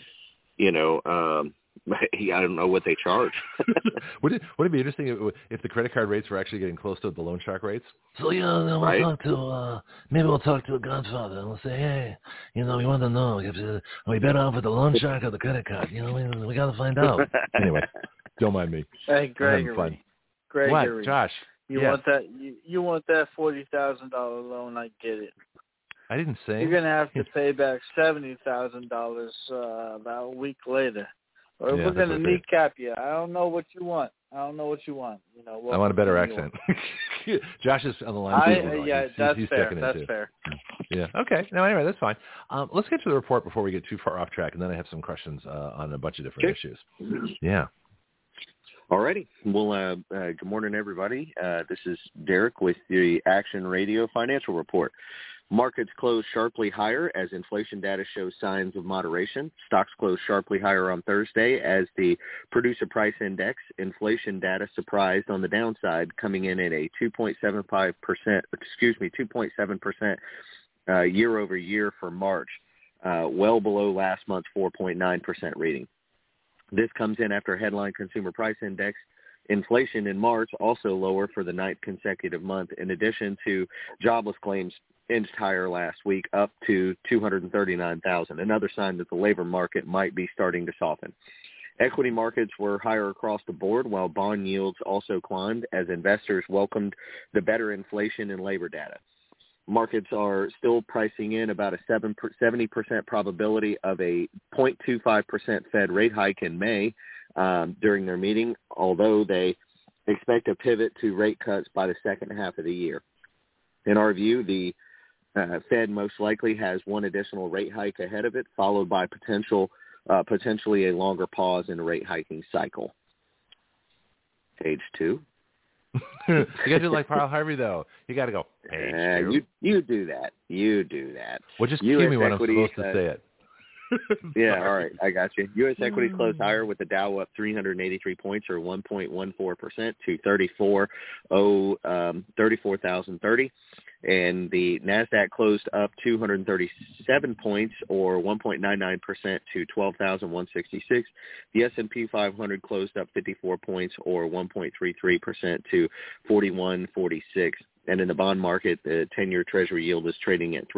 I don't know what they charge. Would it be interesting if the credit card rates were actually getting close to the loan shark rates? So maybe we'll talk to a Godfather and we'll say, hey, we want to know if are we better off with the loan shark or the credit card? We got to find out. Anyway, don't mind me. Hey, Gregory. Gregory. What, Josh? You want that? You want that $40,000 loan? I get it. I didn't say. You're gonna have to pay back $70,000 about a week later, or we're gonna kneecap you. I don't know what you want. I want a better accent. Josh is on the line. That's he's fair. That's fair. Yeah. Okay. No, anyway, that's fine. Let's get to the report before we get too far off track, and then I have some questions on a bunch of different issues. Yeah. All righty. Well, good morning, everybody. This is Derek with the Action Radio Financial Report. Markets closed sharply higher as inflation data shows signs of moderation. Stocks closed sharply higher on Thursday as the Producer Price Index inflation data surprised on the downside, coming in at a 2.7% year over year for March, well below last month's 4.9% reading. This comes in after headline Consumer Price Index inflation in March, also lower for the ninth consecutive month, in addition to jobless claims inched higher last week, up to 239,000, another sign that the labor market might be starting to soften. Equity markets were higher across the board, while bond yields also climbed as investors welcomed the better inflation and labor data. Markets are still pricing in about a 70% probability of a 0.25% Fed rate hike in May during their meeting, although they expect a pivot to rate cuts by the second half of the year. In our view, the Fed most likely has one additional rate hike ahead of it, followed by potentially a longer pause in the rate hiking cycle. Page 2. You got to do like Pearl Harvey, though. You got to go, page 2. You do that. Well, just cue me when I'm supposed to say it. Yeah, all right. I got you. U.S. equities closed higher with the Dow up 383 points or 1.14% to 34,030. And the NASDAQ closed up 237 points or 1.99% to 12,166. The S&P 500 closed up 54 points or 1.33% to 4146. And in the bond market, the 10-year Treasury yield is trading at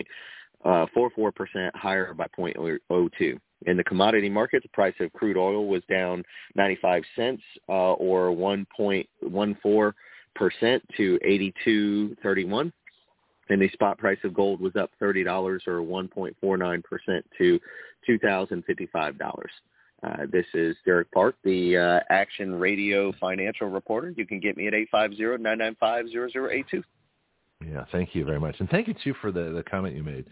3.44%, higher by 0.02. In the commodity market, the price of crude oil was down 95 cents or 1.14% to 82.31. And the spot price of gold was up $30 or 1.49% to $2,055. This is Derek Park, the Action Radio Financial Reporter. You can get me at 850-995-0082. Yeah, thank you very much. And thank you, too, for the comment you made.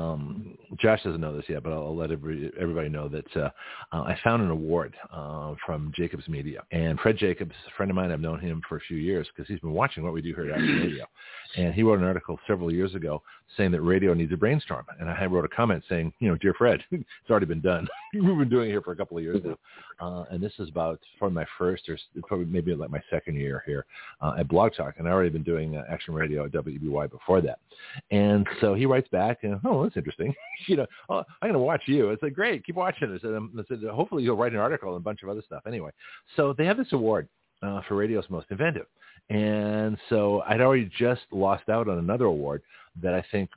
Josh doesn't know this yet, but I'll let everybody know that I found an award from Jacobs Media. And Fred Jacobs, a friend of mine, I've known him for a few years because he's been watching what we do here at Action Radio. And he wrote an article several years ago saying that radio needs a brainstorm. And I wrote a comment saying, dear Fred, it's already been done. We've been doing it here for a couple of years now. And this is about from my first or probably maybe like my second year here at Blog Talk. And I've already been doing Action Radio at WBY before that. And so he writes back, oh, that's interesting. I'm going to watch you. I said, great, keep watching it. I said, hopefully you'll write an article and a bunch of other stuff. Anyway, so they have this award for radio's most inventive. And so I'd already just lost out on another award that I think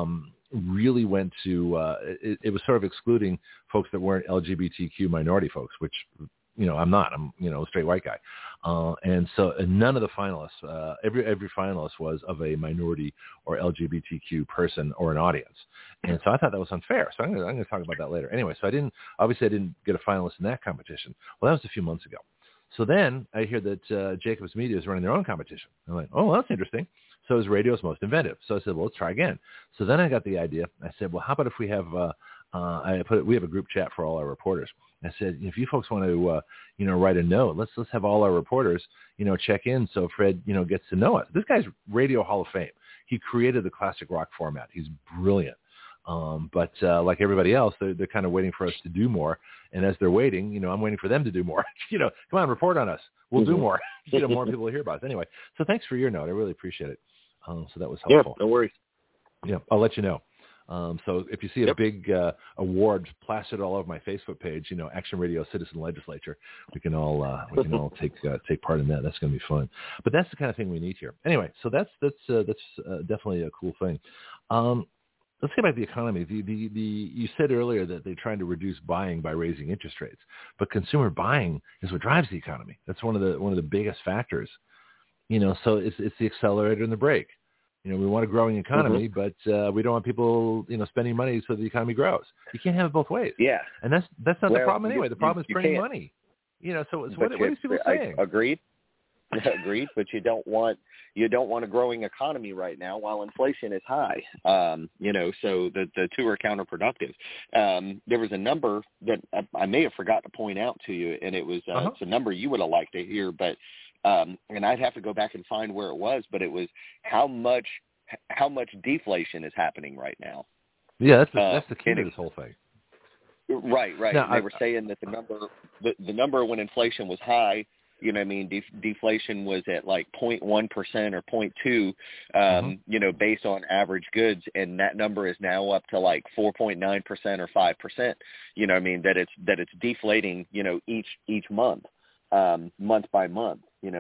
really went to, it was sort of excluding folks that weren't LGBTQ minority folks, which, I'm not. I'm, a straight white guy. And so none of the finalists, every finalist was of a minority or LGBTQ person or an audience. And so I thought that was unfair. So I'm going to talk about that later. Anyway, so I didn't get a finalist in that competition. Well, that was a few months ago. So then I hear that Jacobs Media is running their own competition. I'm like, oh, well, that's interesting. So is radio's most inventive. So I said, well, let's try again. So then I got the idea. I said, well, how about if we have we have a group chat for all our reporters. I said, if you folks want to, write a note, let's have all our reporters, check in so Fred, gets to know us. This guy's Radio Hall of Fame. He created the classic rock format. He's brilliant. But like everybody else, they're kind of waiting for us to do more. And as they're waiting, I'm waiting for them to do more. Come on, report on us. We'll do more. More people will hear about us. Anyway, so thanks for your note. I really appreciate it. So that was helpful. Yeah, no worries. Yeah, I'll let you know. So if you see a big award plastered all over my Facebook page, Action Radio Citizen Legislature, we can all take part in that. That's going to be fun. But that's the kind of thing we need here. Anyway, so that's definitely a cool thing. let's get back to the economy. You said earlier that they're trying to reduce buying by raising interest rates, but consumer buying is what drives the economy. That's one of the biggest factors. So it's the accelerator and the brake. We want a growing economy, but we don't want people, spending money so the economy grows. You can't have it both ways. Yeah, and that's not the problem anyway. The problem is printing money. So what are these people saying? Agreed. Agreed, but you don't want a growing economy right now while inflation is high. So the two are counterproductive. There was a number that I may have forgot to point out to you, and it was it's a number you would have liked to hear, but and I'd have to go back and find where it was, but it was how much deflation is happening right now. Yeah, that's the key to this whole thing. Right. Now, they were saying that the number when inflation was high, deflation was at like 0.1% or 0.2, based on average goods, and that number is now up to like 4.9% or 5%. That it's deflating, each month, month by month.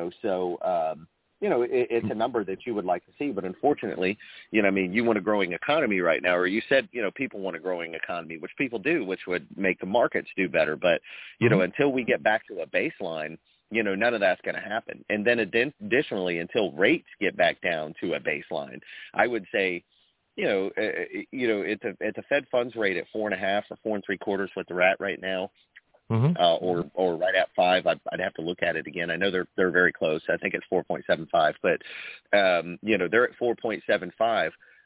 It's a number that you would like to see, but unfortunately, you want a growing economy right now, or you said, people want a growing economy, which people do, which would make the markets do better. But, until we get back to a baseline, none of that's going to happen. And then additionally, until rates get back down to a baseline, I would say, at the Fed funds rate at 4.5 or 4.75, what they're at right now, or right at 5. I'd have to look at it again. I know they're very close. I think it's 4.75, but they're at 4.75.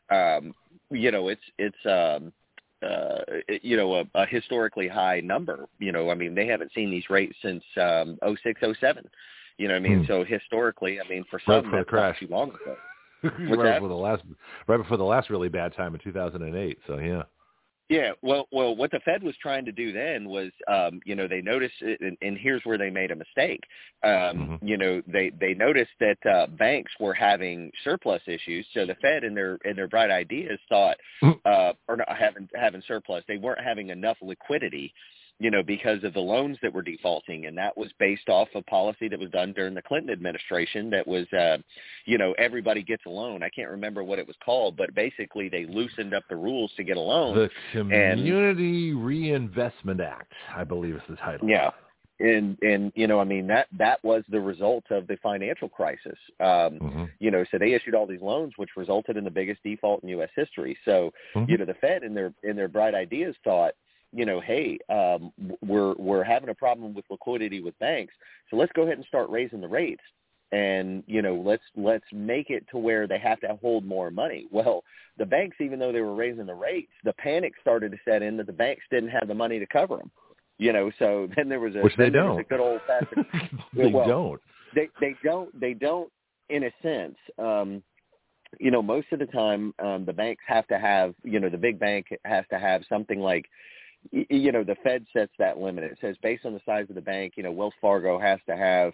It's a historically high number. They haven't seen these rates since 06, 07. So historically, for some, that's not too long ago. right before the last really bad time in 2008. So yeah. Yeah, well, what the Fed was trying to do then was, they noticed, and here's where they made a mistake. They noticed that banks were having surplus issues, so the Fed, in their bright ideas, thought, or not having surplus, they weren't having enough liquidity, because of the loans that were defaulting, and that was based off a policy that was done during the Clinton administration that was, everybody gets a loan. I can't remember what it was called, but basically they loosened up the rules to get a loan. The Community Reinvestment Act, I believe is the title. Yeah. And that was the result of the financial crisis. So they issued all these loans, which resulted in the biggest default in U.S. history. So, the Fed in their bright ideas thought, hey, we're having a problem with liquidity with banks, so let's go ahead and start raising the rates, and let's make it to where they have to hold more money. Well, the banks, even though they were raising the rates, the panic started to set in that the banks didn't have the money to cover them. So then there was a which they don't. A good old fashioned. don't. They don't in a sense. Most of the time, the banks have to have, the big bank has to have something like, the Fed sets that limit. It says based on the size of the bank, Wells Fargo has to have,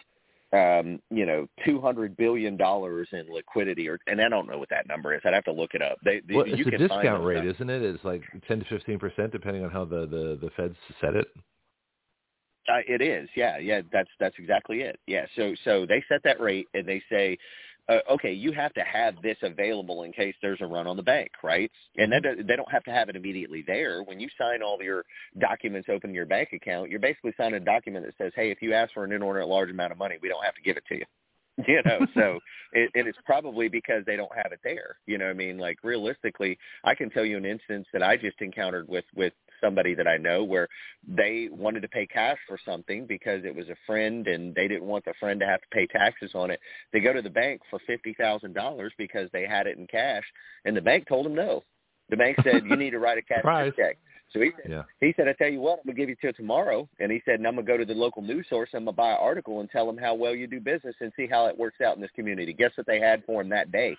$200 billion in liquidity, and I don't know what that number is. I'd have to look it up. It's a discount rate, isn't it? It's like 10 to 15%, depending on how the Feds set it. It is, yeah. That's exactly it. Yeah. So they set that rate, and they say, okay, you have to have this available in case there's a run on the bank, right? And they don't have to have it immediately there. When you sign all of your documents, open your bank account, you're basically signing a document that says, hey, if you ask for an inordinate large amount of money, we don't have to give it to you. So and it's probably because they don't have it there. Like realistically, I can tell you an instance that I just encountered with somebody that I know where they wanted to pay cash for something because it was a friend and they didn't want the friend to have to pay taxes on it. They go to the bank for $50,000 because they had it in cash, and the bank told them no. The bank said, you need to write a cash check. So he said, I tell you what, I'm going to give you till tomorrow. And he said, and I'm going to go to the local news source and I'm going to buy an article and tell them how well you do business and see how it works out in this community. Guess what they had for him that day?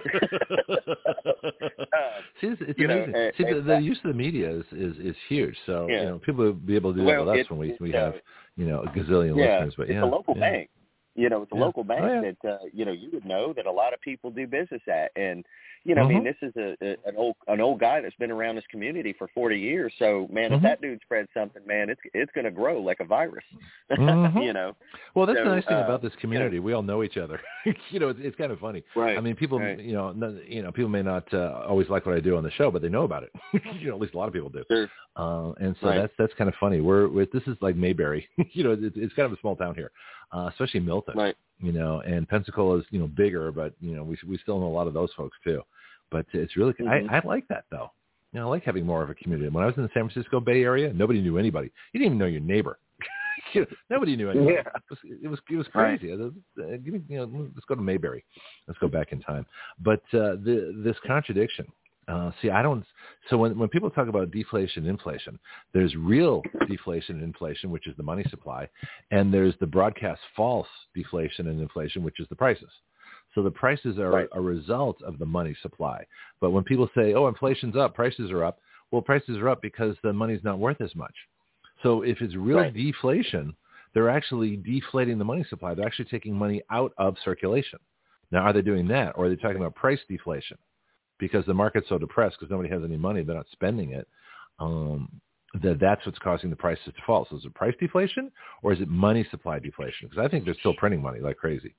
It's amazing. The use of the media is huge. So, people will be able to do that with us when we have, a gazillion listeners. But it's a local bank. It's a local bank that, you would know that a lot of people do business at. And, I mean, this is an old guy that's been around this community for 40 years. So, man, if that dude spreads something, man, it's going to grow like a virus, Well, that's the nice thing about this community. We all know each other. It's kind of funny. Right. I mean, people, people may not always like what I do on the show, but they know about it. At least a lot of people do. Sure. And so that's kind of funny. This is like Mayberry. It's kind of a small town here, especially Milton. Right. And Pensacola is, bigger, but, we still know a lot of those folks too. But it's really, I like that though. I like having more of a community. When I was in the San Francisco Bay Area, nobody knew anybody. You didn't even know your neighbor. Nobody knew anybody. Yeah. It was crazy. Right. Let's go to Mayberry. Let's go back in time. But this contradiction. So when people talk about deflation, inflation, there's real deflation and inflation, which is the money supply, and there's the broadcast false deflation and inflation, which is the prices. So the prices are a result of the money supply. But when people say, oh, inflation's up, prices are up, well, prices are up because the money's not worth as much. So if it's real deflation, they're actually deflating the money supply. They're actually taking money out of circulation. Now, are they doing that, or are they talking about price deflation? Because the market's so depressed because nobody has any money, they're not spending it, that's what's causing the prices to fall. So is it price deflation or is it money supply deflation? Because I think they're still printing money like crazy.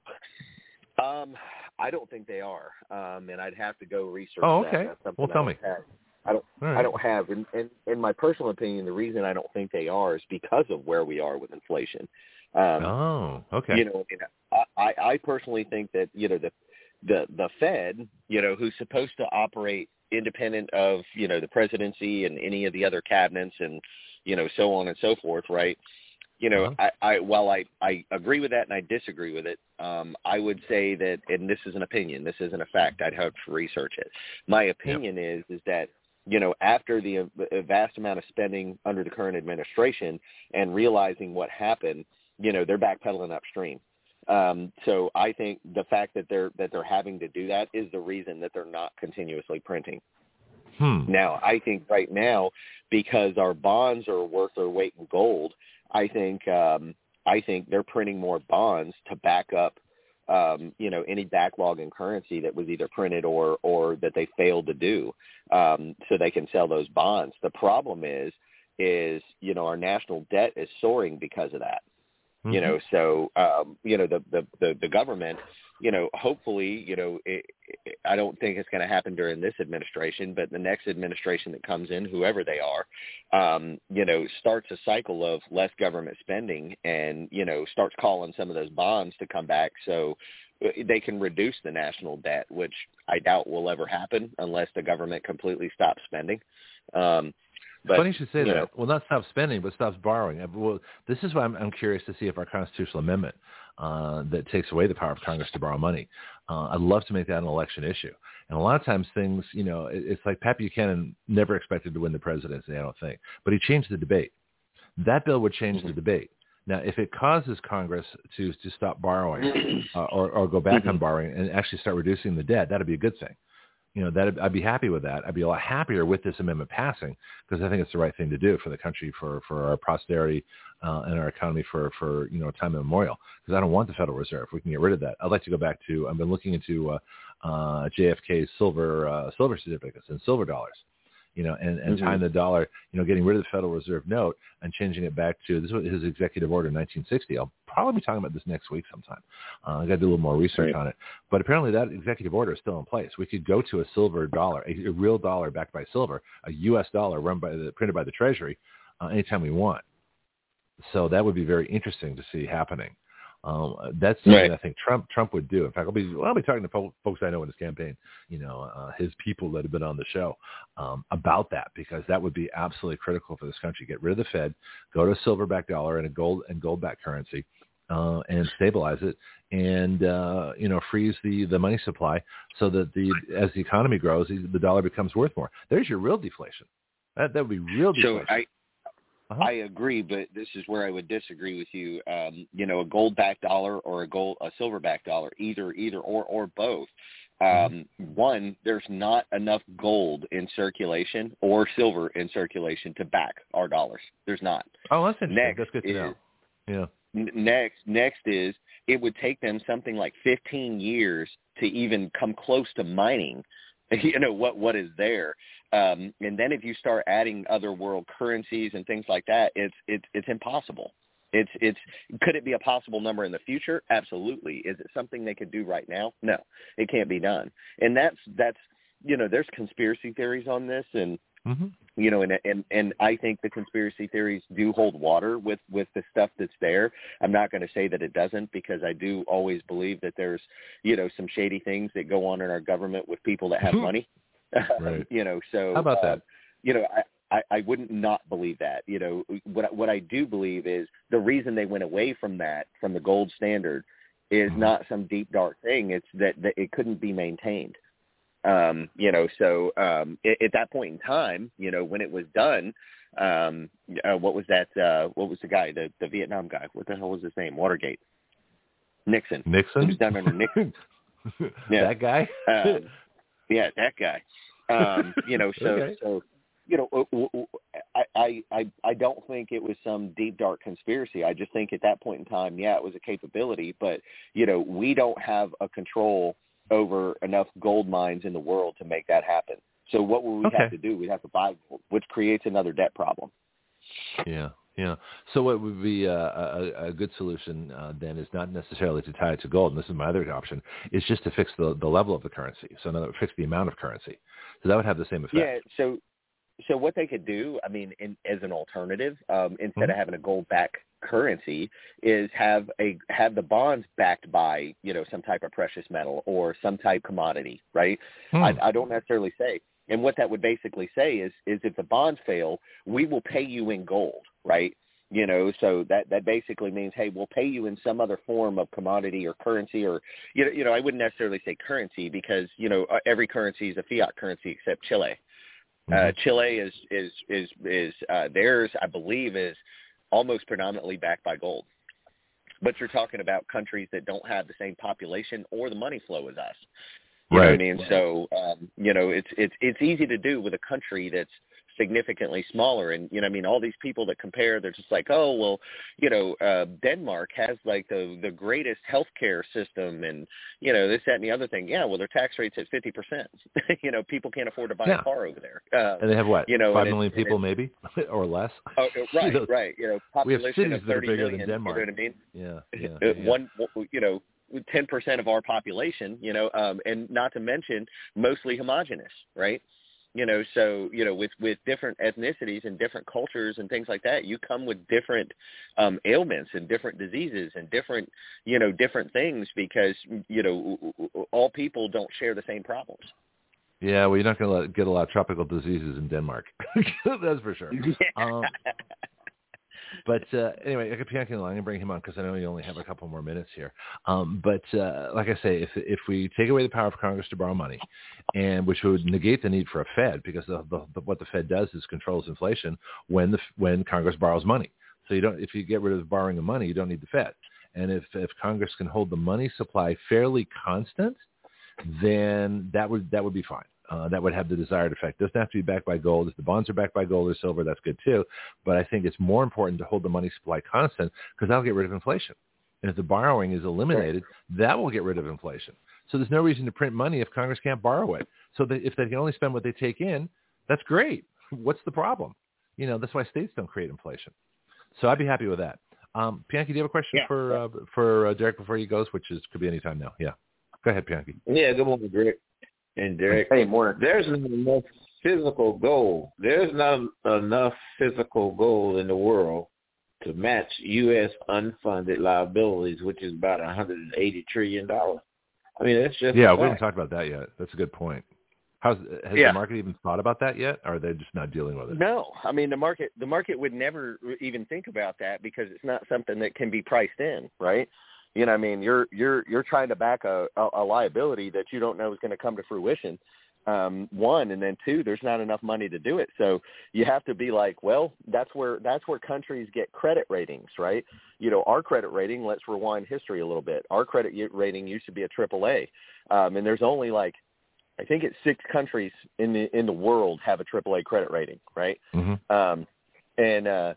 I don't think they are, and I'd have to go research that. Oh, okay. Well, tell me. I don't have, in my personal opinion, the reason I don't think they are is because of where we are with inflation. Okay. I personally think that, the Fed, who's supposed to operate independent of, the presidency and any of the other cabinets and, so on and so forth, right? While I agree with that and I disagree with it, I would say that, and this is an opinion, this isn't a fact, I'd have to research it. My opinion is that, after the vast amount of spending under the current administration and realizing what happened, they're backpedaling upstream. So I think the fact that they're having to do that is the reason that they're not continuously printing. Now, I think right now, because our bonds are worth their weight in gold, I think they're printing more bonds to back up, any backlog in currency that was either printed or that they failed to do, so they can sell those bonds. The problem is our national debt is soaring because of that. So the government, hopefully, I don't think it's going to happen during this administration, but the next administration that comes in, whoever they are, starts a cycle of less government spending and, starts calling some of those bonds to come back so they can reduce the national debt, which I doubt will ever happen unless the government completely stops spending. But, funny you should say that. Well, not stop spending, but stops borrowing. Well, this is why I'm curious to see if our constitutional amendment that takes away the power of Congress to borrow money, I'd love to make that an election issue. And a lot of times things, it's like Pat Buchanan never expected to win the presidency, I don't think. But he changed the debate. That bill would change the debate. Now, if it causes Congress to stop borrowing or go back on borrowing and actually start reducing the debt, that would be a good thing. I'd be happy with that. I'd be a lot happier with this amendment passing because I think it's the right thing to do for the country, for our posterity and our economy for time immemorial. Because I don't want the Federal Reserve. We can get rid of that. I'd like to go back to. I've been looking into JFK's silver certificates and silver dollars. And tying the dollar, getting rid of the Federal Reserve note and changing it back to, this was his executive order in 1960. I'll probably be talking about this next week sometime. I got to do a little more research on it. But apparently that executive order is still in place. We could go to a silver dollar, a real dollar backed by silver, a U.S. dollar printed by the Treasury anytime we want. So that would be very interesting to see happening. That's something I think Trump would do. In fact, I'll be talking to folks I know in his campaign, his people that have been on the show about that, because that would be absolutely critical for this country. Get rid of the Fed, go to a silver-backed dollar and a gold-backed currency, and stabilize it, and freeze the money supply so that as the economy grows, the dollar becomes worth more. There's your real deflation. That would be real deflation. So I agree, but this is where I would disagree with you. A gold-backed dollar or a silver-backed dollar, either or both. One, there's not enough gold in circulation or silver in circulation to back our dollars. There's not. Oh, that's interesting. That's good to know. Yeah. next is it would take them something like 15 years to even come close to mining, what is there. And then if you start adding other world currencies and things like that, it's impossible. Could it be a possible number in the future? Absolutely. Is it something they could do right now? No, it can't be done. And that's there's conspiracy theories on this, and and I think the conspiracy theories do hold water with the stuff that's there. I'm not going to say that it doesn't, because I do always believe that there's some shady things that go on in our government with people that have money. Right. So how about that? I wouldn't not believe that. What I do believe is the reason they went away from the gold standard is not some deep dark thing. It's that it couldn't be maintained. So at that point in time, when it was done, what was that? What was the guy, the Vietnam guy? What the hell was his name? Watergate. Nixon. It was done under Nixon. Yeah. That guy. Yeah, that guy. Okay. So I don't think it was some deep dark conspiracy. I just think at that point in time, it was a capability, but we don't have a control over enough gold mines in the world to make that happen. So what would we have to do? We'd have to buy gold, which creates another debt problem. Yeah. So what would be a good solution then is not necessarily to tie it to gold, and this is my other option, is just to fix the level of the currency. So in other words, fix the amount of currency. So that would have the same effect. Yeah, so what they could do, I mean, as an alternative, instead of having a gold-backed currency, is have the bonds backed by some type of precious metal or some type commodity, right? I don't necessarily say. And what that would basically say is if the bonds fail, we will pay you in gold, right? So that basically means, hey, we'll pay you in some other form of commodity or currency, or I wouldn't necessarily say currency, because every currency is a fiat currency except Chile. Chile is theirs, I believe, is almost predominantly backed by gold. But you're talking about countries that don't have the same population or the money flow as us. You know what I mean? Right. So, it's easy to do with a country that's significantly smaller. And, all these people that compare, they're just like, oh, well, Denmark has like the greatest healthcare system and, this, that, and the other thing. Yeah, well, their tax rate's at 50%. People can't afford to buy a car over there. And they have what, 5 million people maybe or less? Oh, right, right. Population we have cities of 30 that are bigger million, than Denmark. You know what I mean? Yeah. 10% of our population, and not to mention mostly homogenous, right? So, with different ethnicities and different cultures and things like that, you come with different ailments and different diseases and different, different things because, all people don't share the same problems. Yeah, well, you're not going to get a lot of tropical diseases in Denmark. That's for sure. But anyway, I got Pianki on the line. I'm going to bring him on because I know you only have a couple more minutes here. But like I say, if we take away the power of Congress to borrow money, and which would negate the need for a Fed, because what the Fed does is controls inflation when Congress borrows money. So if you get rid of borrowing the money, you don't need the Fed. And if Congress can hold the money supply fairly constant, then that would be fine. That would have the desired effect. It doesn't have to be backed by gold. If the bonds are backed by gold or silver, that's good too. But I think it's more important to hold the money supply constant because that'll get rid of inflation. And if the borrowing is eliminated, that will get rid of inflation. So there's no reason to print money if Congress can't borrow it. So if they can only spend what they take in, that's great. What's the problem? That's why states don't create inflation. So I'd be happy with that. Pianki, do you have a question for Derek before he goes, which could be any time now? Yeah. Go ahead, Pianki. Yeah, good morning, Derek. And Derek, hey, morning. There's not enough physical gold. There's not enough physical gold in the world to match U.S. unfunded liabilities, which is about $180 trillion. I mean, that's just we haven't talked about that yet. That's a good point. Has the market even thought about that yet, or are they just not dealing with it? No, I mean the market would never even think about that because it's not something that can be priced in, right? I mean, you're trying to back a liability that you don't know is going to come to fruition. One, and then two, there's not enough money to do it. So you have to be like, well, that's where countries get credit ratings, right? Our credit rating, let's rewind history a little bit. Our credit rating used to be a AAA. And there's only I think it's 6 countries in the world have a AAA credit rating, right? Mm-hmm.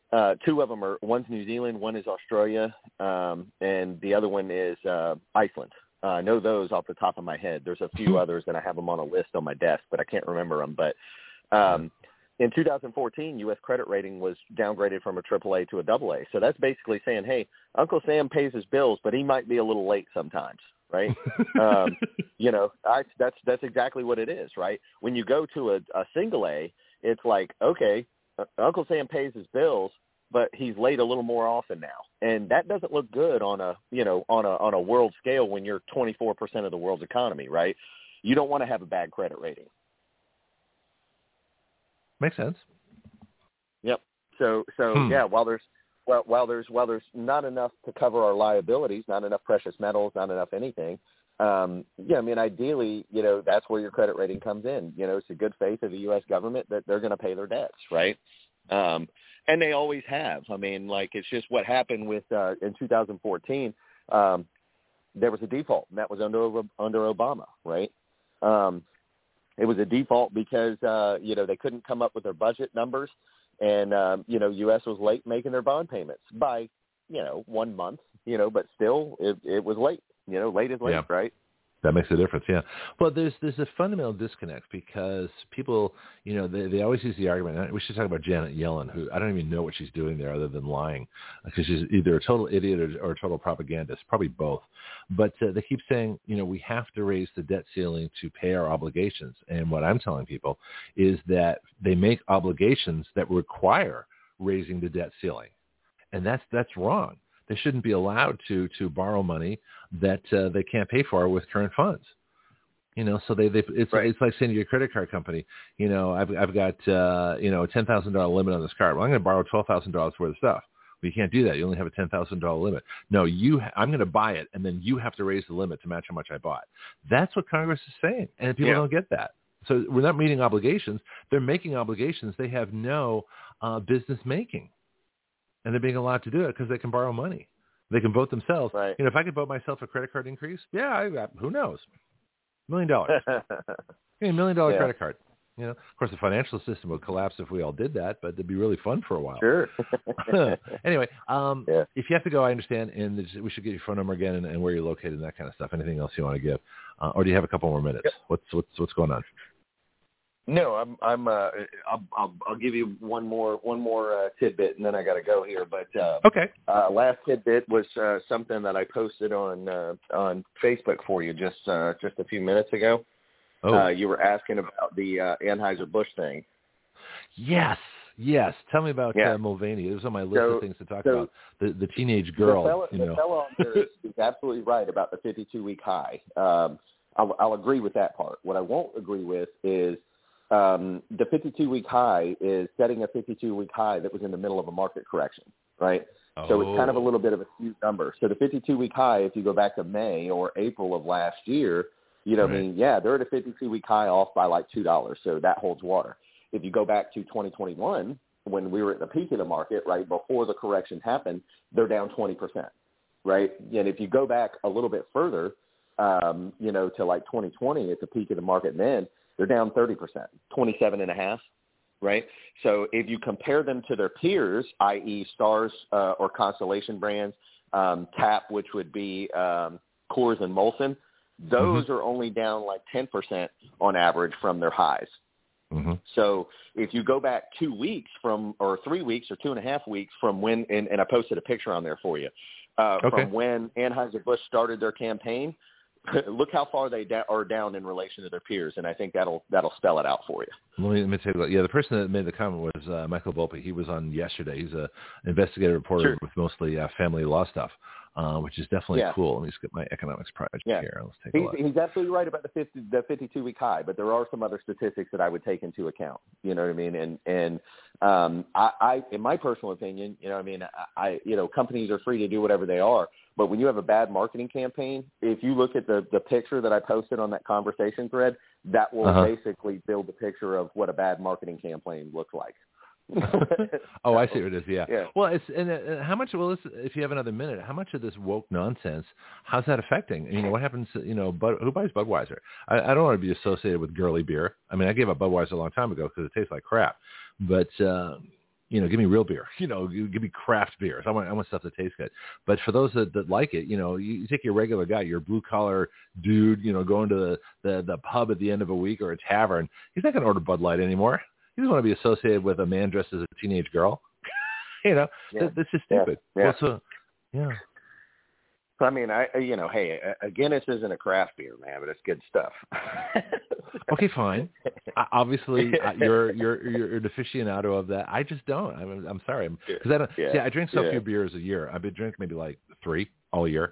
Two of them are, one's New Zealand, one is Australia, and the other one is Iceland. I know those off the top of my head. There's a few others that I have them on a list on my desk, but I can't remember them. But in 2014, U.S. credit rating was downgraded from a AAA to a AA. So that's basically saying, hey, Uncle Sam pays his bills, but he might be a little late sometimes, right? That's exactly what it is, right? When you go to a single A, it's like, okay, Uncle Sam pays his bills, but he's late a little more often now, and that doesn't look good on a world scale when you're 24% of the world's economy, right? You don't want to have a bad credit rating. Makes sense. Yep. So yeah, while there's not enough to cover our liabilities, not enough precious metals, not enough anything. Ideally, that's where your credit rating comes in. It's a good faith of the U.S. government that they're going to pay their debts, right? And they always have. I mean, like, it's just what happened with in 2014. There was a default, and that was under Obama, right? It was a default because they couldn't come up with their budget numbers, and U.S. was late making their bond payments by 1 month, but still it was late. Late is late, yeah. Right? That makes a difference, yeah. Well, there's a fundamental disconnect because people, they always use the argument. We should talk about Janet Yellen, who I don't even know what she's doing there other than lying, because she's either a total idiot or a total propagandist, probably both. But they keep saying, we have to raise the debt ceiling to pay our obligations. And what I'm telling people is that they make obligations that require raising the debt ceiling, and that's wrong. They shouldn't be allowed to borrow money that they can't pay for with current funds. So it's right. It's like saying to your credit card company, I've got a $10,000 limit on this card. Well, I'm going to borrow $12,000 worth of stuff. Well, you can't do that. You only have a $10,000 limit. No, I'm going to buy it, and then you have to raise the limit to match how much I bought. That's what Congress is saying, and people don't get that. So we're not meeting obligations. They're making obligations they have no business making. And they're being allowed to do it because they can borrow money. They can vote themselves. Right. If I could vote myself a credit card increase, who knows? $1 million. $1 million credit card. Of course, the financial system would collapse if we all did that, but it'd be really fun for a while. Sure. Anyway, if you have to go, I understand, and we should get your phone number again and where you're located and that kind of stuff. Anything else you want to give, or do you have a couple more minutes? Yep. What's going on? No, I'll give you one more tidbit, and then I got to go here. But okay. Last tidbit was something that I posted on Facebook for you just a few minutes ago. Oh. You were asking about the Anheuser-Busch thing. Yes. Tell me about Mulvaney. It was on my list of things to talk about. The teenage girl. The fellow on there is absolutely right about the 52-week high. I'll agree with that part. What I won't agree with is the 52-week high is setting a 52-week high that was in the middle of a market correction, right? Oh. So it's kind of a little bit of a skewed number. So the 52-week high, if you go back to May or April of last year, they're at a 52-week high off by like $2. So that holds water. If you go back to 2021, when we were at the peak of the market, right, before the correction happened, they're down 20%, right? And if you go back a little bit further, to like 2020 at the peak of the market then, they're down 30%, 27.5%, right? So if you compare them to their peers, i.e. Stars or Constellation brands, TAP, which would be Coors and Molson, those are only down like 10% on average from their highs. Mm-hmm. So if you go back 2 weeks or 3 weeks or 2.5 weeks from when, and I posted a picture on there for you, from when Anheuser-Busch started their campaign, look how far they are down in relation to their peers, and I think that'll spell it out for you. Let me tell you. Yeah, the person that made the comment was Michael Volpe. He was on yesterday. He's an investigative reporter with mostly family law stuff, which is definitely cool. Let me just get my economics project here. Let's take a look. He's absolutely right about the 52-week high, but there are some other statistics that I would take into account. You know what I mean? And I, in my personal opinion, companies are free to do whatever they are. But when you have a bad marketing campaign, if you look at the picture that I posted on that conversation thread, that will basically build the picture of what a bad marketing campaign looks like. Oh, I see what it is. Yeah. Well, how much? Well, if you have another minute, how much of this woke nonsense? How's that affecting? What happens? Who buys Budweiser? I don't want to be associated with girly beer. I mean, I gave up Budweiser a long time ago because it tastes like crap. But give me real beer. Give me craft beers. I want stuff that tastes good. But for those that like it, you take your regular guy, your blue collar dude, going to the pub at the end of a week or a tavern. He's not going to order Bud Light anymore. He doesn't want to be associated with a man dressed as a teenage girl. That's just stupid. Yeah. Well, yeah. I mean, hey, a Guinness isn't a craft beer, man, but it's good stuff. Okay, fine. Obviously, you're an aficionado of that. I just don't. I'm sorry, because I don't. Yeah. See, I drink so few beers a year. I've been drinking maybe like 3 all year.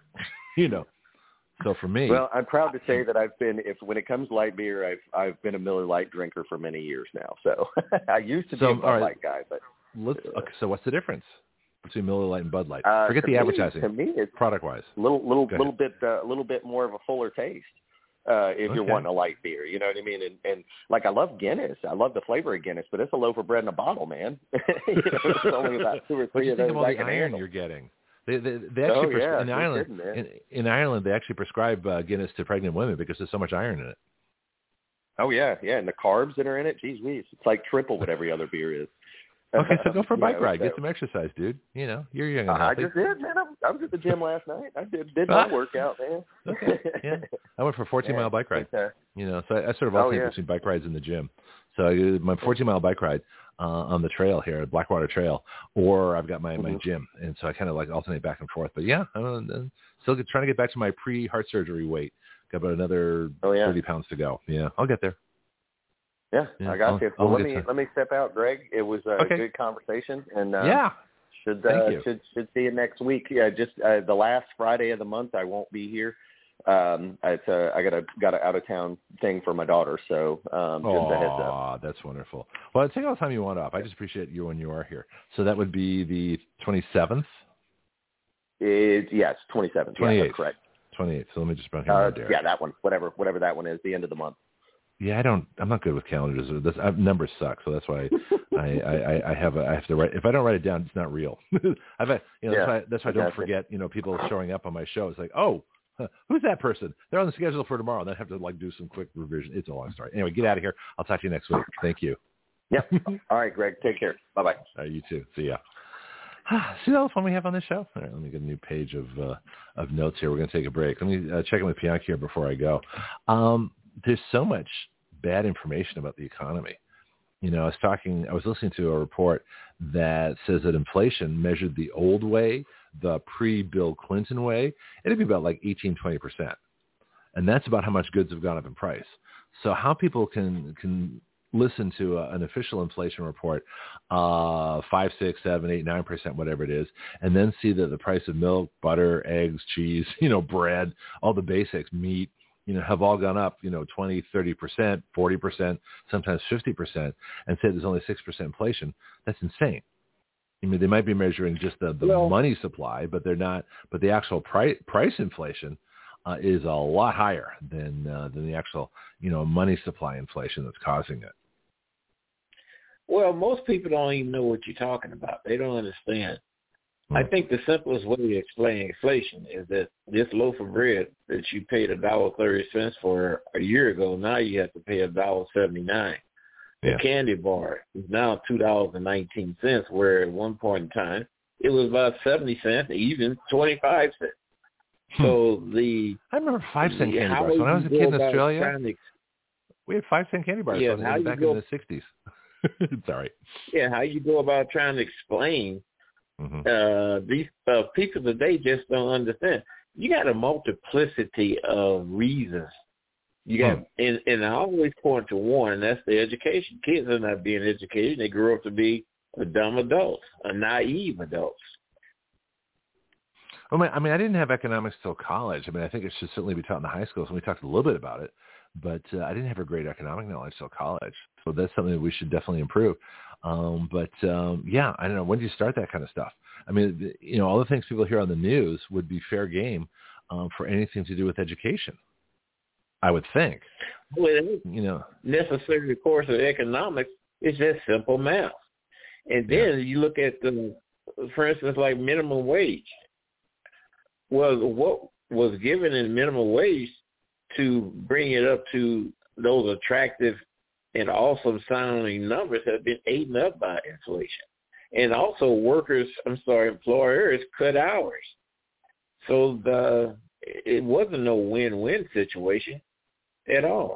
So for me, well, I'm proud to say that when it comes to light beer, I've been a Miller Lite drinker for many years now. So I used to be a Bud Light guy, but so what's the difference between Miller Lite and Bud Light? Forget the advertising. To me, it's product-wise, little bit more of a fuller taste. If you're wanting a light beer, you know what I mean? And like, I love Guinness. I love the flavor of Guinness, but it's a loaf of bread in a bottle, man. It's only about 2 or 3 of those. Think of all the iron you're getting. They actually in Ireland they actually prescribe Guinness to pregnant women because there's so much iron in it. Oh yeah, and the carbs that are in it, geez whiz, it's like triple what every other beer is. Okay, so go for a bike ride, get some exercise, dude. You're young and healthy. I just did, man. I was at the gym last night. I did my workout, man. Okay. Yeah, I went for a 14-mile bike ride. So I sort of alternate between bike rides in the gym. So I do my 14-mile bike ride on the trail here, Blackwater Trail, or I've got my gym, and so I kind of like alternate back and forth. But yeah, I'm still trying to get back to my pre-heart surgery weight. Got about another 30 pounds to go. Yeah, I'll get there. Yeah, I got you. Well, let me step out, Greg. It was a good conversation, and should see you next week. Yeah, just the last Friday of the month, I won't be here. I got an out of town thing for my daughter, so just a heads up. That's wonderful. Well, take all the time you want off. I just appreciate you when you are here. So that would be the 27th. It's 27th. 28th. Yeah, correct. 28th. So let me just bring here. Yeah, that one. Whatever that one is. The end of the month. Yeah, I'm not good with calendars. Numbers suck, so that's why I have to write. If I don't write it down, it's not real. That's why I don't forget. People showing up on my show. It's like, oh, who's that person? They're on the schedule for tomorrow. And I have to do some quick revision. It's a long story. Anyway, get out of here. I'll talk to you next week. Thank you. Yep. All right, Greg. Take care. Bye bye. All right, you too. See ya. See all the fun we have on this show? All right, let me get a new page of notes here. We're going to take a break. Let me check in with Bianchi here before I go. There's so much bad information about the economy. I was listening to a report that says that inflation measured the old way, the pre-Bill Clinton way, it'd be about like 18-20%. And that's about how much goods have gone up in price. So how people can listen to an official inflation report, 5, 6, 7, 8, 9%, whatever it is, and then see that the price of milk, butter, eggs, cheese, bread, all the basics, meat, have all gone up, 20, 30%, 40%, sometimes 50%, and say there's only 6% inflation. That's insane. I mean, they might be measuring just the money supply, but they're not. But the actual price inflation is a lot higher than the actual, money supply inflation that's causing it. Well, most people don't even know what you're talking about. They don't understand. I think the simplest way to explain inflation is that this loaf of bread that you paid $1.30 for a year ago, now you have to pay $1.79. The candy bar is now $2.19, where at one point in time it was about 70 cents, even 25 cents. So I remember 5-cent candy bars when I was a kid in Australia. We had 5-cent candy bars back in the 60s. It's all right. Yeah, how you go about trying to explain these people today just don't understand. You got a multiplicity of reasons. You got, and I always point to one, and that's the education. Kids are not being educated. They grow up to be dumb adults, naive adults. Well, I mean, I didn't have economics till college. I mean, I think it should certainly be taught in the high schools, and we talked a little bit about it, but I didn't have a great economic knowledge till college. So that's something that we should definitely improve. Yeah, I don't know. When do you start that kind of stuff? I mean, all the things people hear on the news would be fair game for anything to do with education, I would think. Well, it ain't necessarily course of economics. It's just simple math. And then you look at for instance, like minimum wage. Well, what was given in minimum wage to bring it up to those attractive and awesome sounding numbers have been eaten up by inflation. And also employers cut hours. So it wasn't no win-win situation at all.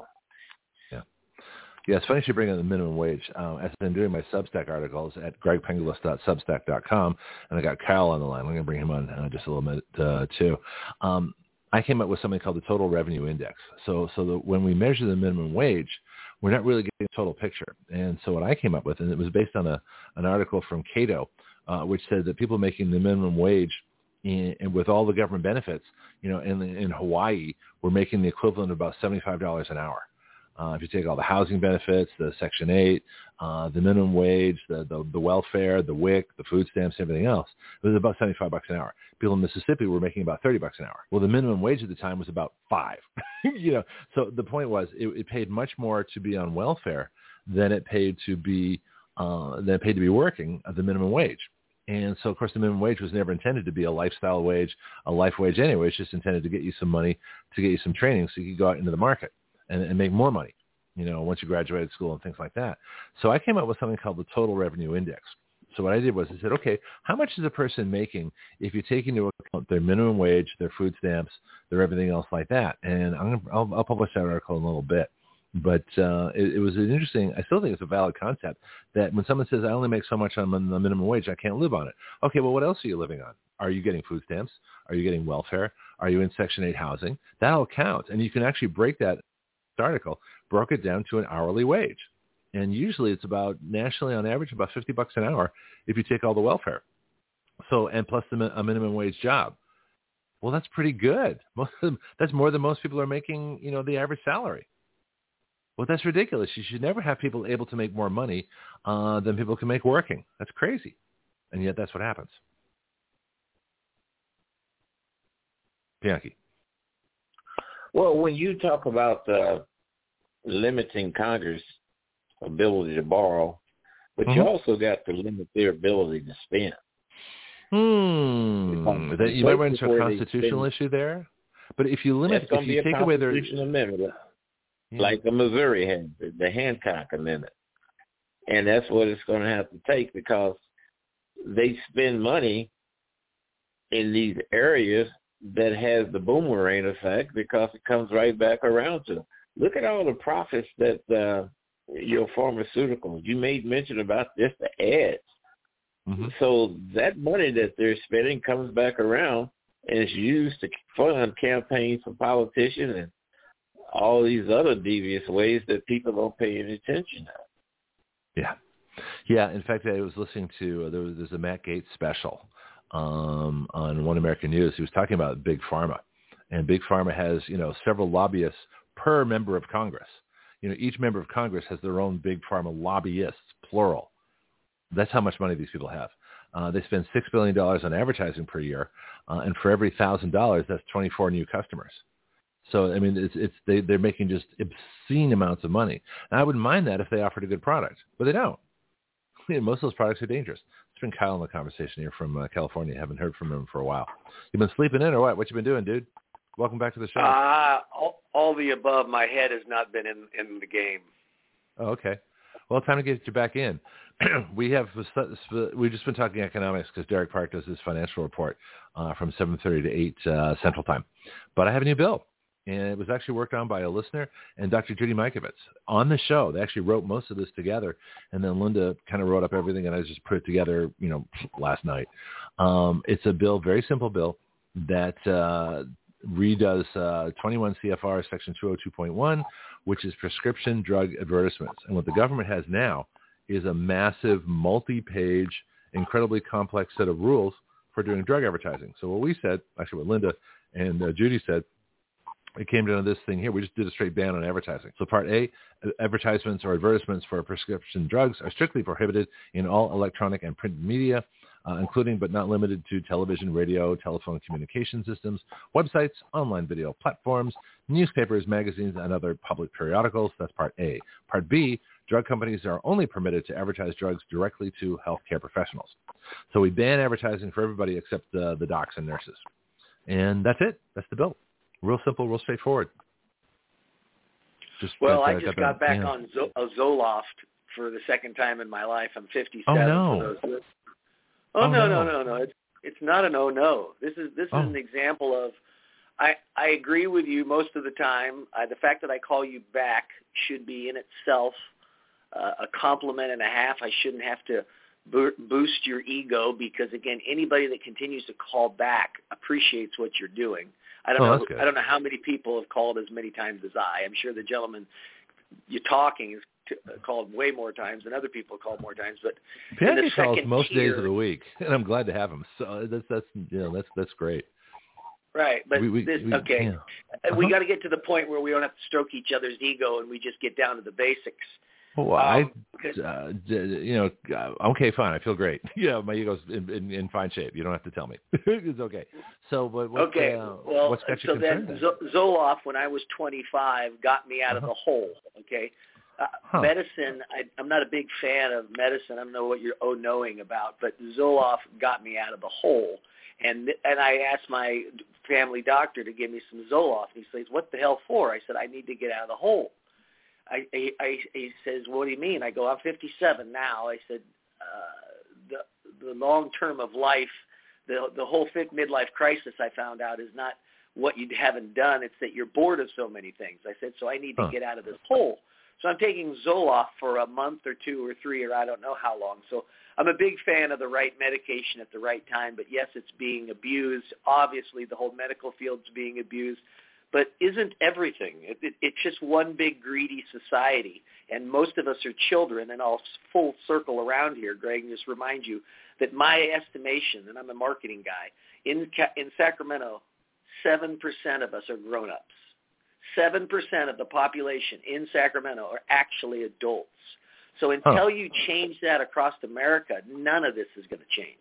Yeah, it's funny you bring in the minimum wage. As I've been doing my Substack articles at gregpenglis.substack.com, and I got Kyle on the line. We're going to bring him on just a little bit too. I came up with something called the Total Revenue Index. So when we measure the minimum wage, we're not really getting a total picture. And so what I came up with, and it was based on an article from Cato, which said that people making the minimum wage and with all the government benefits, in Hawaii, were making the equivalent of about $75 an hour. If you take all the housing benefits, the Section 8, the minimum wage, the welfare, the WIC, the food stamps, everything else, it was about $75 an hour. People in Mississippi were making about $30 an hour. Well, the minimum wage at the time was about $5. So the point was it paid much more to be on welfare than it paid to be working at the minimum wage. And so, of course, the minimum wage was never intended to be a lifestyle wage, a life wage anyway. It's just intended to get you some money, to get you some training so you could go out into the market and make more money, once you graduated school and things like that. So I came up with something called the Total Revenue Index. So what I did was I said, okay, how much is a person making if you take into account their minimum wage, their food stamps, their everything else like that? And I'll publish that article in a little bit. But it was an interesting, I still think it's a valid concept that when someone says, I only make so much on the minimum wage, I can't live on it. Okay, well, what else are you living on? Are you getting food stamps? Are you getting welfare? Are you in Section 8 housing? That all counts. And you can actually break that article, broke it down to an hourly wage. And usually it's about, nationally on average, about $50 an hour if you take all the welfare. So, and plus a minimum wage job. Well, that's pretty good. That's more than most people are making, the average salary. Well, that's ridiculous. You should never have people able to make more money than people can make working. That's crazy. And yet that's what happens. Bianchi. Well, when you talk about limiting Congress' ability to borrow, but you also got to limit their ability to spend. You might run into a constitutional issue there. But if you limit, if you take away their amendment, like the Missouri had, the Hancock Amendment, and that's what it's going to have to take because they spend money in these areas that has the boomerang effect because it comes right back around to them. Look at all the profits that your pharmaceuticals, you made mention about just the ads. Mm-hmm. So that money that they're spending comes back around and is used to fund campaigns for politicians and all these other devious ways that people don't pay any attention to. Yeah. In fact, I was listening to, there's a Matt Gaetz special on One American News. He was talking about Big Pharma. And Big Pharma has, several lobbyists per member of Congress. Each member of Congress has their own Big Pharma lobbyists, plural. That's how much money these people have. They spend $6 billion on advertising per year, and for every $1,000, that's 24 new customers. So, I mean, they're making just obscene amounts of money. And I wouldn't mind that if they offered a good product, but they don't. Most of those products are dangerous. It's been Kyle in the conversation here from California. I haven't heard from him for a while. You been sleeping in or what? What you been doing, dude? Welcome back to the show. All the above. My head has not been in the game. Oh, okay. Well, time to get you back in. We've just been talking economics because Derek Park does his financial report from 7:30 to 8 Central Time. But I have a new bill, and it was actually worked on by a listener and Dr. Judy Mikovits on the show. They actually wrote most of this together, and then Linda kind of wrote up everything, and I just put it together, last night. It's a bill, very simple bill, that redoes 21 CFR Section 202.1, which is prescription drug advertisements. And what the government has now is a massive, multi-page, incredibly complex set of rules for doing drug advertising. So what we said, actually what Linda and Judy said, it came down to this thing here. We just did a straight ban on advertising. So Part A, advertisements or advertisements for prescription drugs are strictly prohibited in all electronic and print media, including but not limited to television, radio, telephone communication systems, websites, online video platforms, newspapers, magazines, and other public periodicals. That's Part A. Part B, drug companies are only permitted to advertise drugs directly to healthcare professionals. So we ban advertising for everybody except the docs and nurses. And that's it. That's the bill. Real simple, real straightforward. I just got back on Zoloft for the second time in my life. I'm 57. Oh, no. Oh, no. It's not an oh no. This is an example of I agree with you most of the time. The fact that I call you back should be in itself a compliment and a half. I shouldn't have to boost your ego because, again, anybody that continues to call back appreciates what you're doing. I don't know how many people have called as many times as I. I'm sure the gentleman you're talking is called way more times than other people call more times. But Patty calls most days of the week, and I'm glad to have him. So that's great. Right, but we got to get to the point where we don't have to stroke each other's ego and we just get down to the basics. Well, okay, fine. I feel great. Yeah, my ego's in fine shape. You don't have to tell me. It's okay. So, but what's got you concerned then? Zoloft, when I was 25, got me out of the hole. Okay, medicine. I'm not a big fan of medicine. I don't know what you're knowing about, but Zoloft got me out of the hole. And I asked my family doctor to give me some Zoloft. He says, "What the hell for?" I said, "I need to get out of the hole." He says, "What do you mean?" I go, "I'm 57 now." I said, the long term of life, the whole midlife crisis I found out is not what you haven't done. It's that you're bored of so many things. I said, so I need to get out of this hole. So I'm taking Zoloft for a month or 2 or 3 or I don't know how long. So I'm a big fan of the right medication at the right time. But, yes, it's being abused. Obviously, the whole medical field's being abused. But isn't everything? It's just one big greedy society, and most of us are children. And I'll full circle around here, Greg, and just remind you that my estimation, and I'm a marketing guy, in Sacramento, 7% of us are grown-ups. 7% of the population in Sacramento are actually adults. So until you change that across America, none of this is going to change.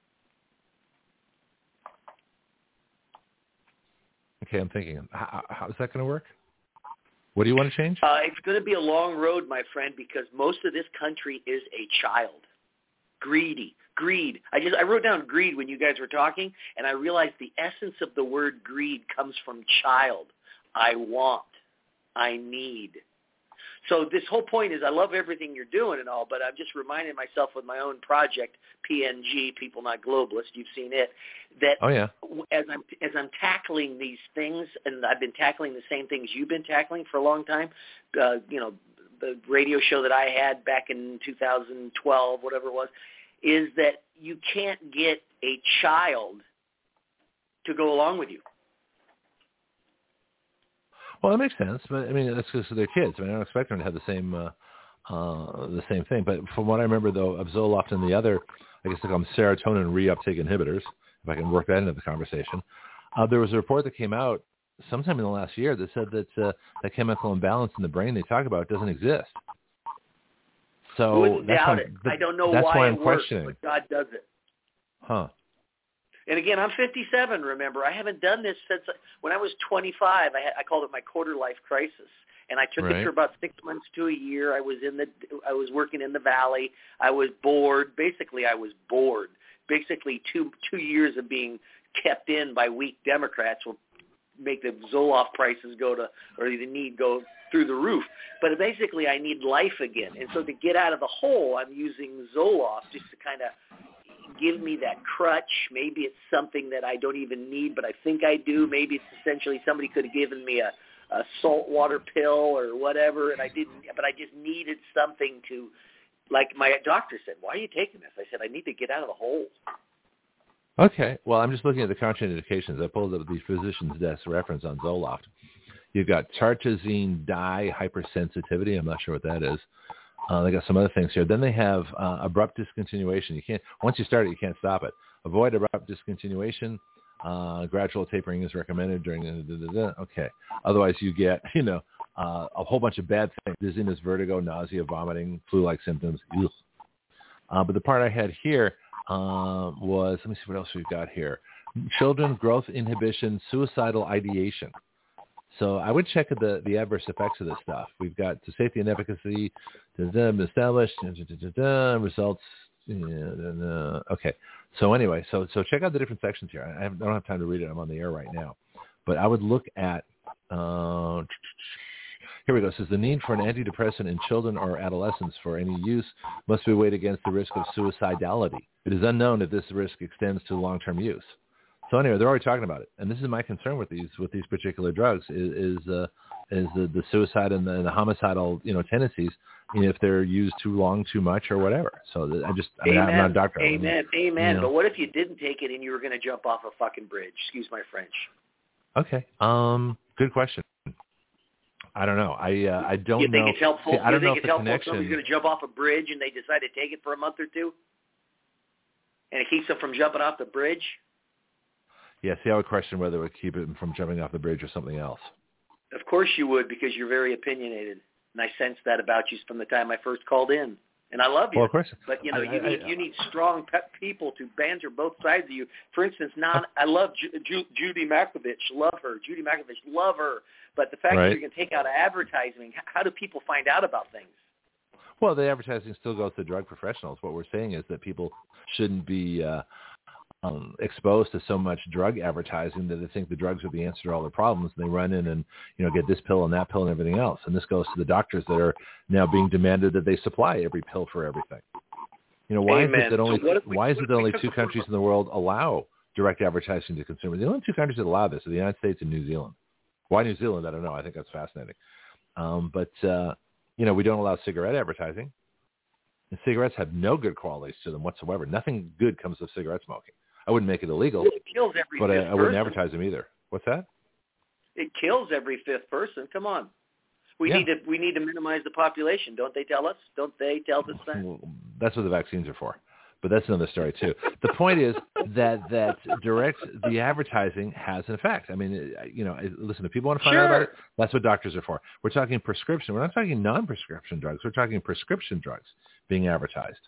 Okay, I'm thinking, how is that going to work? What do you want to change? It's going to be a long road, my friend, because most of this country is a child. Greed. I wrote down greed when you guys were talking, and I realized the essence of the word greed comes from child. I want. I need. So this whole point is I love everything you're doing and all, but I'm just reminding myself with my own project, PNG, People Not Globalists, you've seen it, that as I'm tackling these things, and I've been tackling the same things you've been tackling for a long time, the radio show that I had back in 2012, whatever it was, is that you can't get a child to go along with you. Well, that makes sense, but I mean that's because they're kids. I mean, I don't expect them to have the same thing. But from what I remember, though, of Zoloft and the other, I guess they call them serotonin reuptake inhibitors, if I can work that into the conversation, there was a report that came out sometime in the last year that said that that chemical imbalance in the brain they talk about doesn't exist. So wouldn't doubt it. I don't know why it works, but God does it. Huh. And again, I'm 57, remember. I haven't done this since when I was 25. I called it my quarter-life crisis. And I took it for about 6 months to a year. I was working in the Valley. I was bored. Basically, I was bored. Basically, two years of being kept in by weak Democrats will make the Zoloft prices go through the roof. But basically, I need life again. And so to get out of the hole, I'm using Zoloft just to kind of give me that crutch. Maybe it's something that I don't even need, but I think I do. Maybe it's essentially somebody could have given me a saltwater pill or whatever, and I didn't. But I just needed something to, like my doctor said, "Why are you taking this?" I said, "I need to get out of the hole." Okay. Well, I'm just looking at the contraindications. I pulled up the physician's desk reference on Zoloft. You've got tartrazine dye hypersensitivity. I'm not sure what that is. They got some other things here. Then they have abrupt discontinuation. You can't, once you start it, you can't stop it. Avoid abrupt discontinuation. Gradual tapering is recommended during okay. Otherwise, you get a whole bunch of bad things: dizziness, vertigo, nausea, vomiting, flu-like symptoms. But the part I had here was, let me see what else we've got here: children, growth inhibition, suicidal ideation. So I would check the adverse effects of this stuff. We've got the safety and efficacy established, results. Okay. So anyway, so check out the different sections here. I don't have time to read it. I'm on the air right now. But I would look at, Here we go. It says the need for an antidepressant in children or adolescents for any use must be weighed against the risk of suicidality. It is unknown if this risk extends to long-term use. So anyway, they're already talking about it, and this is my concern with these particular drugs is the suicide and the homicidal tendencies, if they're used too long, too much, or whatever. So I'm not a doctor. Amen. But what if you didn't take it and you were going to jump off a fucking bridge? Excuse my French. Okay. Good question. I don't know. I don't know. You think it's helpful? I don't know if the connection. If somebody's going to jump off a bridge and they decide to take it for a month or two, and it keeps them from jumping off the bridge? Yeah, see, I would question whether it would keep him from jumping off the bridge or something else. Of course you would, because you're very opinionated, and I sensed that about you from the time I first called in. And I love you. Well, of course. But you need strong people to banter both sides of you. For instance, I love Judy Makovich. Love her. Judy Makovich. Love her. But the fact that you're going to take out advertising, how do people find out about things? Well, the advertising still goes to drug professionals. What we're saying is that people shouldn't be exposed to so much drug advertising that they think the drugs are the answer to all their problems, and they run in and get this pill and that pill and everything else. And this goes to the doctors that are now being demanded that they supply every pill for everything. Why is it that only two countries in the world allow direct advertising to consumers? The only two countries that allow this are the United States and New Zealand. Why New Zealand? I don't know. I think that's fascinating. But we don't allow cigarette advertising. And cigarettes have no good qualities to them whatsoever. Nothing good comes of cigarette smoking. I wouldn't make it illegal, but I wouldn't advertise them either. What's that? It kills every fifth person. Come on. We need to minimize the population. Don't they tell us? Don't they tell us that? Well, that's what the vaccines are for. But that's another story too. The point is that the advertising has an effect. I mean, listen, if people want to find out about it, that's what doctors are for. We're talking prescription. We're not talking non-prescription drugs. We're talking prescription drugs being advertised.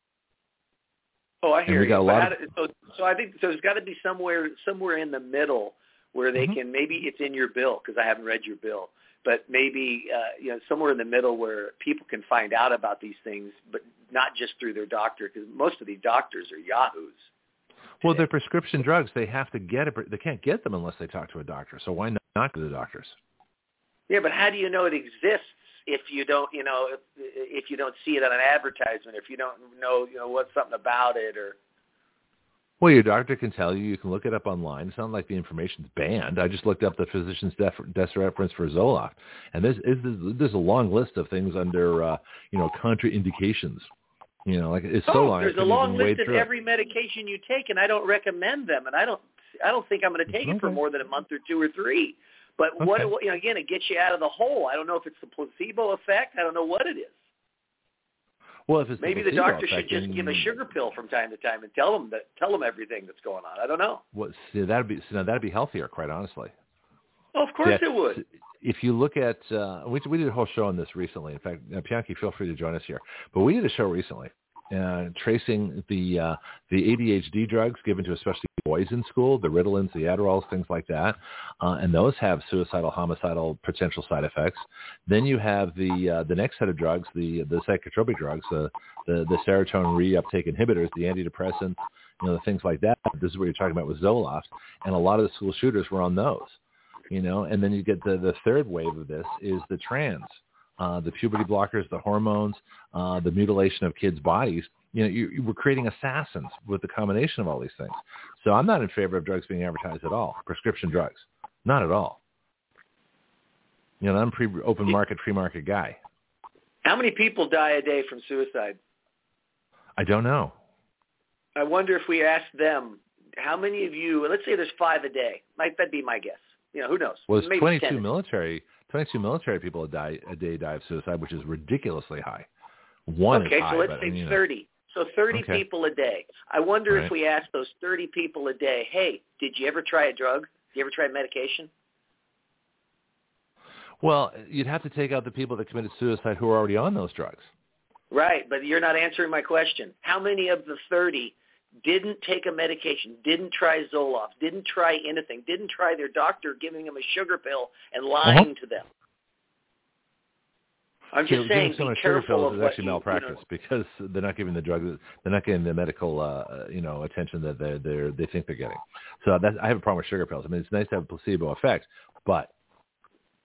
Oh, I hear you. So I think there's got to be somewhere in the middle where they can, maybe it's in your bill, because I haven't read your bill, but maybe somewhere in the middle where people can find out about these things, but not just through their doctor, because most of these doctors are yahoos. Well, they're prescription drugs. They have to get it. They can't get them unless they talk to a doctor. So why not go to the doctors? Yeah, but how do you know it exists if you don't, if you don't see it on an advertisement, if you don't know, what's something about it, or? Well, your doctor can tell you. You can look it up online. It's not like the information's banned. I just looked up the physician's desk reference for Zoloft, and there's a long list of things under, contraindications. It's so long. There's a long list of every medication you take, and I don't recommend them, and I don't think I'm going to take it for more than a month or two or three. But again, it gets you out of the hole. I don't know if it's the placebo effect. I don't know what it is. Well, if it's maybe the doctor should just give a sugar pill from time to time and tell them everything that's going on. I don't know. Well, that'd be healthier, quite honestly. Oh, of course it would. If you look at, we did a whole show on this recently. In fact, Bianchi, feel free to join us here. But we did a show recently tracing the ADHD drugs given to especially boys in school, the Ritalins, the Adderalls, things like that, and those have suicidal, homicidal potential side effects. Then you have the next set of drugs, the psychotropic drugs, the serotonin reuptake inhibitors, the antidepressants, the things like that. This is what you're talking about with Zoloft, and a lot of the school shooters were on those. And then you get the third wave of this is the trans. The puberty blockers, the hormones, the mutilation of kids' bodies. You were creating assassins with the combination of all these things. So I'm not in favor of drugs being advertised at all, prescription drugs. Not at all. I'm a open market, free market guy. How many people die a day from suicide? I don't know. I wonder if we ask them, how many of you, let's say there's 5 a day. That'd be my guess. Who knows? Well, there's maybe 22 military people a day die of suicide, which is ridiculously high. One is high, so let's say 30. So 30 people a day. I wonder if we ask those 30 people a day, hey, did you ever try a drug? Did you ever try medication? Well, you'd have to take out the people that committed suicide who are already on those drugs. Right, but you're not answering my question. How many of the 30 didn't take a medication, didn't try Zoloft, didn't try anything, didn't try their doctor giving them a sugar pill and lying to them? I'm just saying, be careful of what actually malpractice because they're not giving the drug, they're not getting the medical, attention that they think they're getting. So I have a problem with sugar pills. I mean, it's nice to have a placebo effect, but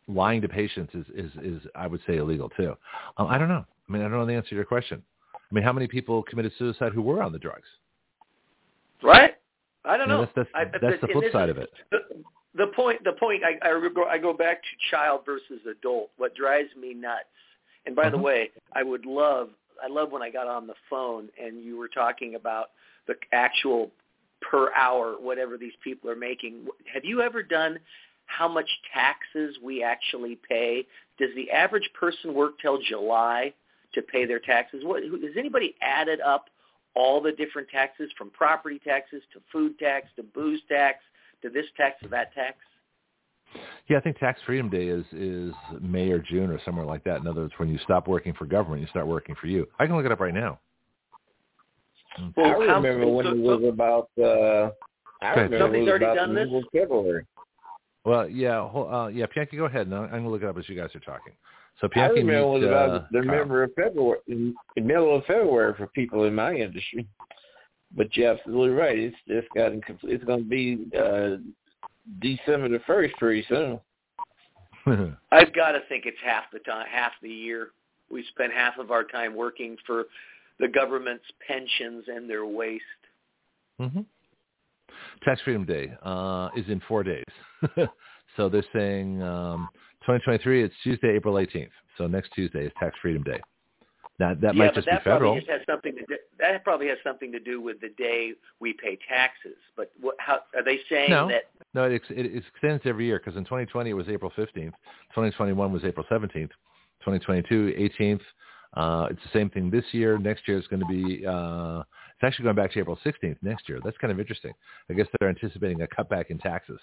lying to patients is I would say illegal too. I don't know. I mean, I don't know the answer to your question. I mean, how many people committed suicide who were on the drugs? Right. I don't know. That's the flip side of it. The point. I go back to child versus adult. What drives me nuts. And by the way, I love when I got on the phone and you were talking about the actual per hour, whatever these people are making. Have you ever done how much taxes we actually pay? Does the average person work till July to pay their taxes? Has anybody added up all the different taxes, from property taxes to food tax to booze tax to this tax to that tax? Yeah, I think Tax Freedom Day is May or June or somewhere like that. In other words, when you stop working for government, you start working for you. I can look it up right now. Well, I remember when it was about. Somebody's already done this. February. Well, yeah, Pianki, go ahead. And I'm going to look it up as you guys are talking. So Pianki, I remember it was about the middle of February for people in my industry. But you're absolutely right. It's going to be December the 1st pretty soon. I've got to think it's half the year. We spend half of our time working for the government's pensions and their waste. Mm-hmm. Tax Freedom Day is in 4 days. So they're saying 2023, it's Tuesday, April 18th. So next Tuesday is Tax Freedom Day. Now, that might just be federal. That probably has something to do with the day we pay taxes. But how are they saying that? No, it extends every year, because in 2020 it was April 15th. 2021 was April 17th. 2022, 18th. It's the same thing this year. Next year it's going to be it's actually going back to April 16th next year. That's kind of interesting. I guess they're anticipating a cutback in taxes.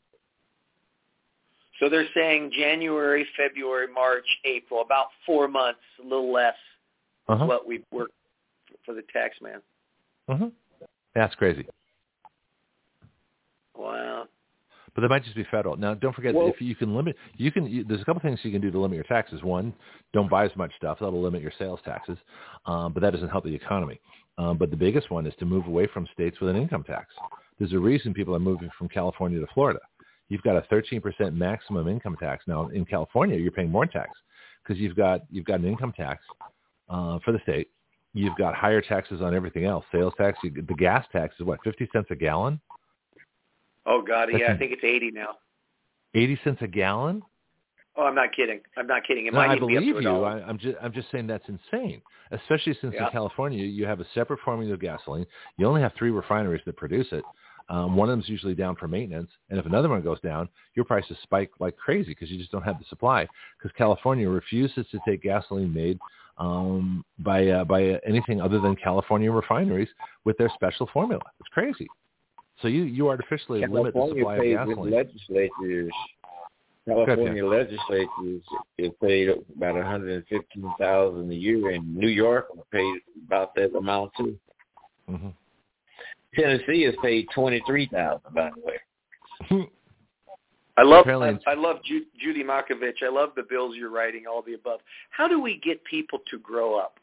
So they're saying January, February, March, April, about 4 months, a little less is what we work for the tax man. That's crazy. Wow. But that might just be federal. Now, don't forget, if you can limit, there's a couple things you can do to limit your taxes. One, don't buy as much stuff. That'll limit your sales taxes, but that doesn't help the economy. But the biggest one is to move away from states with an income tax. There's a reason people are moving from California to Florida. You've got a 13% maximum income tax. Now, in California, you're paying more tax because you've got an income tax for the state. You've got higher taxes on everything else. Sales tax, the gas tax is 50 cents a gallon? Oh, God, yeah, I think it's 80 now. 80 cents a gallon? Oh, I'm not kidding. It no, might I even believe be up to you. I'm just saying that's insane, especially since in California you have a separate formula of gasoline. You only have 3 refineries that produce it. One of them is usually down for maintenance, and if another one goes down, your prices spike like crazy because you just don't have the supply. Because California refuses to take gasoline made by anything other than California refineries with their special formula. It's crazy. So you artificially limit the supply of gasoline. California legislatures is paid about $115,000 a year, and New York paid about that amount too. Mm-hmm. Tennessee is paid $23,000, by the way. I love Judy Markovich. I love the bills you're writing, all the above. How do we get people to grow up?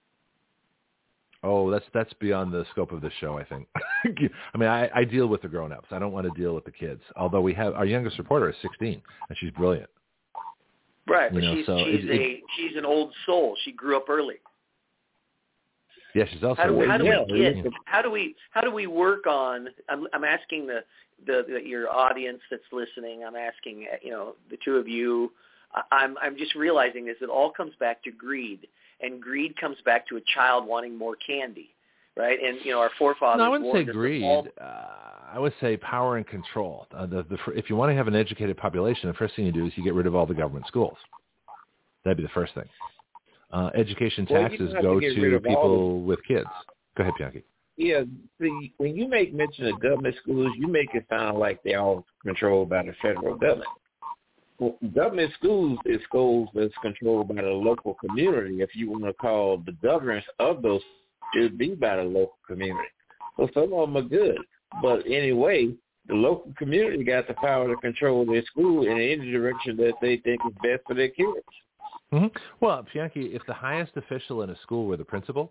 Oh, that's beyond the scope of this show, I think. I mean, I deal with the grown-ups. I don't want to deal with the kids. Although we have our youngest reporter is 16, and she's brilliant. Right, but she's an old soul. She grew up early. Yeah, she's also. How do we work on? I'm asking your audience that's listening. I'm asking the two of you. I'm just realizing this. It all comes back to greed. And greed comes back to a child wanting more candy, right? And, our forefathers... No, I wouldn't say greed. I would say power and control. If you want to have an educated population, the first thing you do is you get rid of all the government schools. That'd be the first thing. Education taxes go to people with kids. Go ahead, Pianki. Yeah, see, when you make mention of government schools, you make it sound like they're all controlled by the federal government. Well, government schools is schools that's controlled by the local community. If you want to call the governance of those, it would be by the local community. So some of them are good. But anyway, the local community got the power to control their school in any direction that they think is best for their kids. Mm-hmm. Well, Pianki, if the highest official in a school were the principal,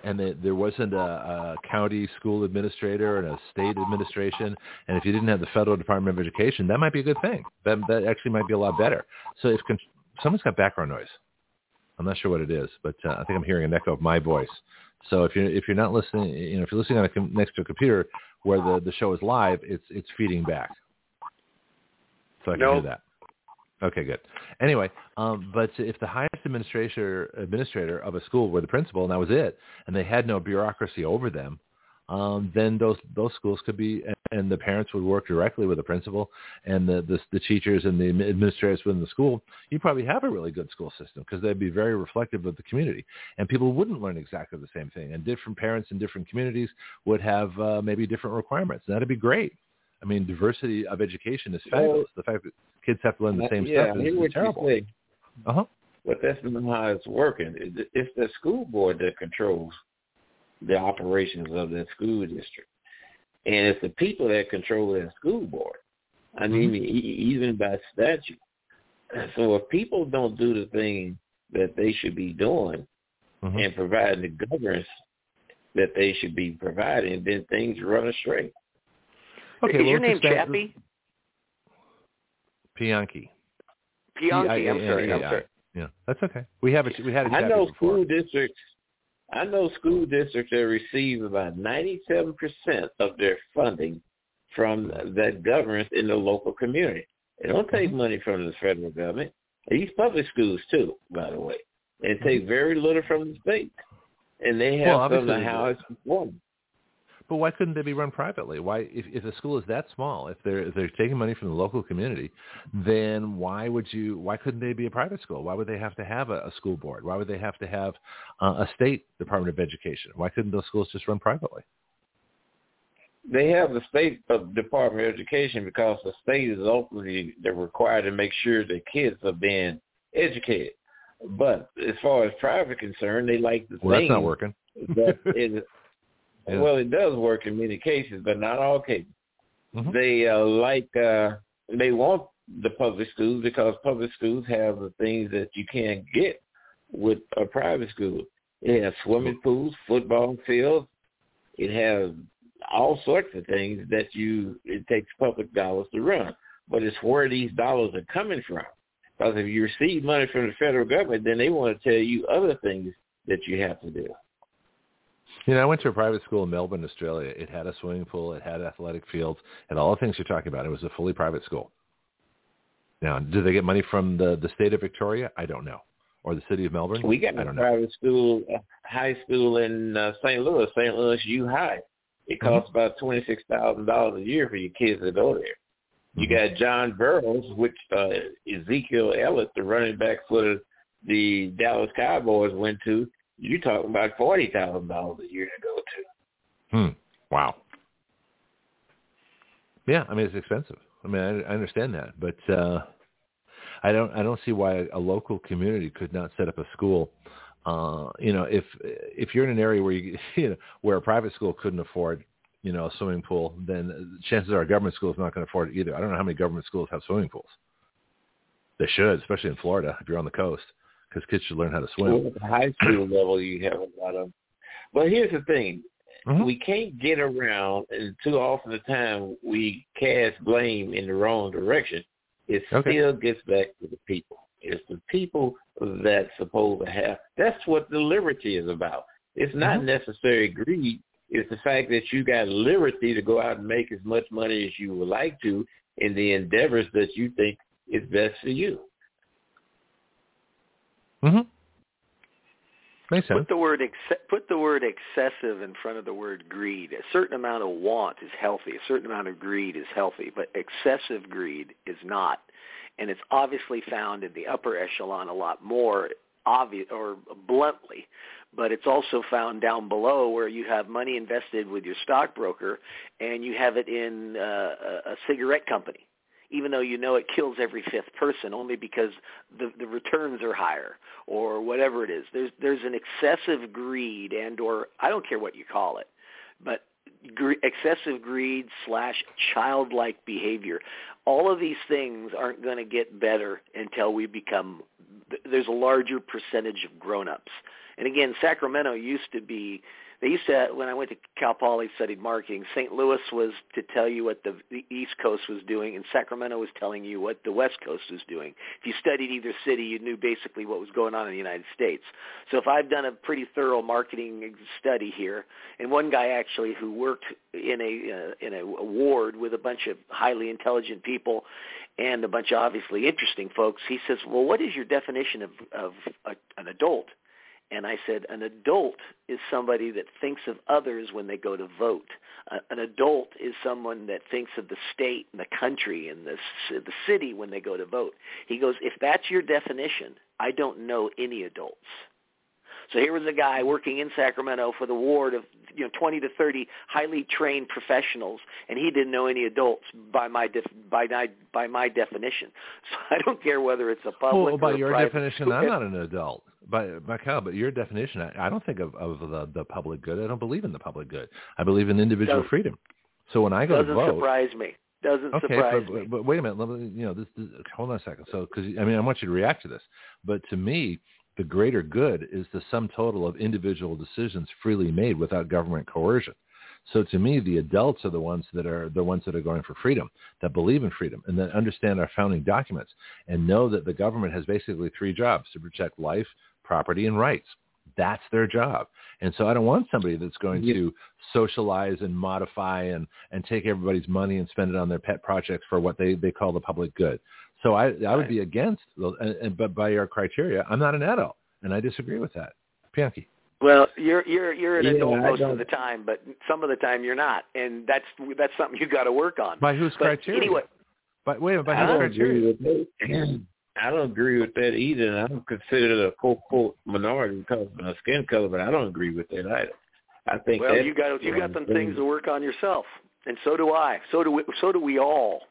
and there wasn't a county school administrator and a state administration, and if you didn't have the federal Department of Education, that might be a good thing. That actually might be a lot better. So if someone's got background noise, I'm not sure what it is, but I think I'm hearing an echo of my voice. So if you're not listening, if you're listening next to a computer where the show is live, it's feeding back. So I can hear that. Okay, good. Anyway, but if the highest administrator of a school were the principal, and that was it, and they had no bureaucracy over them, then those schools could be, and the parents would work directly with the principal and the teachers and the administrators within the school. You'd probably have a really good school system because they'd be very reflective of the community, and people wouldn't learn exactly the same thing. And different parents in different communities would have maybe different requirements. And that'd be great. I mean, diversity of education is fabulous. The fact that kids have to learn the same stuff is terrible. But that's not how it's working. It's the school board that controls the operations of that school district. And it's the people that control that school board. I mean, even by statute. So if people don't do the thing that they should be doing and providing the governance that they should be providing, then things run astray. Okay, is your name Chappie? Pianki. Pianki, I'm sorry. Yeah, that's okay. We had a Chappie I know before. I know school districts that receive about 97% of their funding from that government in the local community. They don't take money from the federal government. These public schools too, by the way. They take very little from the state, and they have some of the highest performance. But why couldn't they be run privately? Why, if a school is that small, if they're taking money from the local community, then why couldn't they be a private school? Why would they have to have a school board? Why would they have to have a state Department of Education? Why couldn't those schools just run privately? They have the state Department of Education because the state is ultimately they're required to make sure that kids are being educated. But as far as private concerned, they like the that's not working. Yeah. Well, it does work in many cases, but not all cases. They they want the public schools because public schools have the things that you can't get with a private school. It has swimming pools, football fields. It has all sorts of things that it takes public dollars to run. But it's where these dollars are coming from. Because if you receive money from the federal government, then they want to tell you other things that you have to do. I went to a private school in Melbourne, Australia. It had a swimming pool. It had athletic fields. And all the things you're talking about. It was a fully private school. Now, do they get money from the state of Victoria? I don't know. Or the city of Melbourne? We got a private school, high school in St. Louis U High. It costs about $26,000 a year for your kids to go there. You got John Burroughs, which Ezekiel Elliott, the running back for the Dallas Cowboys, went to. You're talking about $40,000 a year to go to. Wow. Yeah, I mean it's expensive. I mean I understand that, but I don't see why a local community could not set up a school. If you're in an area where where a private school couldn't afford a swimming pool, then chances are a government school is not going to afford it either. I don't know how many government schools have swimming pools. They should, especially in Florida if you're on the coast. Because kids should learn how to swim. Well, at the high school level, you have a lot of. But here's the thing: we can't get around, and too often the time we cast blame in the wrong direction. It still gets back to the people. It's the people that's supposed to have. That's what the liberty is about. It's not necessarily greed. It's the fact that you got liberty to go out and make as much money as you would like to in the endeavors that you think is best for you. Makes sense. Put the word excessive in front of the word greed. A certain amount of want is healthy. A certain amount of greed is healthy, but excessive greed is not. And it's obviously found in the upper echelon a lot more obvious or bluntly, but it's also found down below where you have money invested with your stockbroker and you have it in a cigarette company. Even though it kills every fifth person, only because the returns are higher or whatever it is. There's an excessive greed or I don't care what you call it, but excessive greed / childlike behavior. All of these things aren't going to get better until there's a larger percentage of grown-ups. And again, Sacramento used to be, they used to, when I went to Cal Poly, studied marketing, St. Louis was to tell you what the East Coast was doing, and Sacramento was telling you what the West Coast was doing. If you studied either city, you knew basically what was going on in the United States. So if I've done a pretty thorough marketing study here, and one guy actually who worked in a ward with a bunch of highly intelligent people and a bunch of obviously interesting folks, he says, well, what is your definition of an adult? And I said, an adult is somebody that thinks of others when they go to vote. An adult is someone that thinks of the state and the country and the city when they go to vote. He goes, if that's your definition, I don't know any adults. So here was a guy working in Sacramento for the ward of 20 to 30 highly trained professionals, and he didn't know any adults by my definition. So I don't care whether it's a public well, by or a your private definition, school. I'm not an adult. By Cal, but your definition, I don't think of the public good. I don't believe in the public good. I believe in individual freedom. So when I go to vote, doesn't surprise me. Surprise me. But wait a minute. This, hold on a second. So, because I want you to react to this. But to me, the greater good is the sum total of individual decisions freely made without government coercion. So to me, the adults are the ones that are going for freedom, that believe in freedom, and that understand our founding documents and know that the government has basically three jobs: to protect life, property, and rights. That's their job. And so I don't want somebody that's going to socialize and modify and take everybody's money and spend it on their pet projects for what they call the public good. So I would be against, but by your criteria, I'm not an adult, and I disagree with that. Pianki. Well, you're an adult most of the time, but some of the time you're not, and that's something you got to work on. By whose criteria? Anyway, by whose criteria? I don't agree with that either, and I don't consider it a quote minority because of my skin color, but I don't agree with that either. I think you got some things to work on yourself, and so do I. So do we all.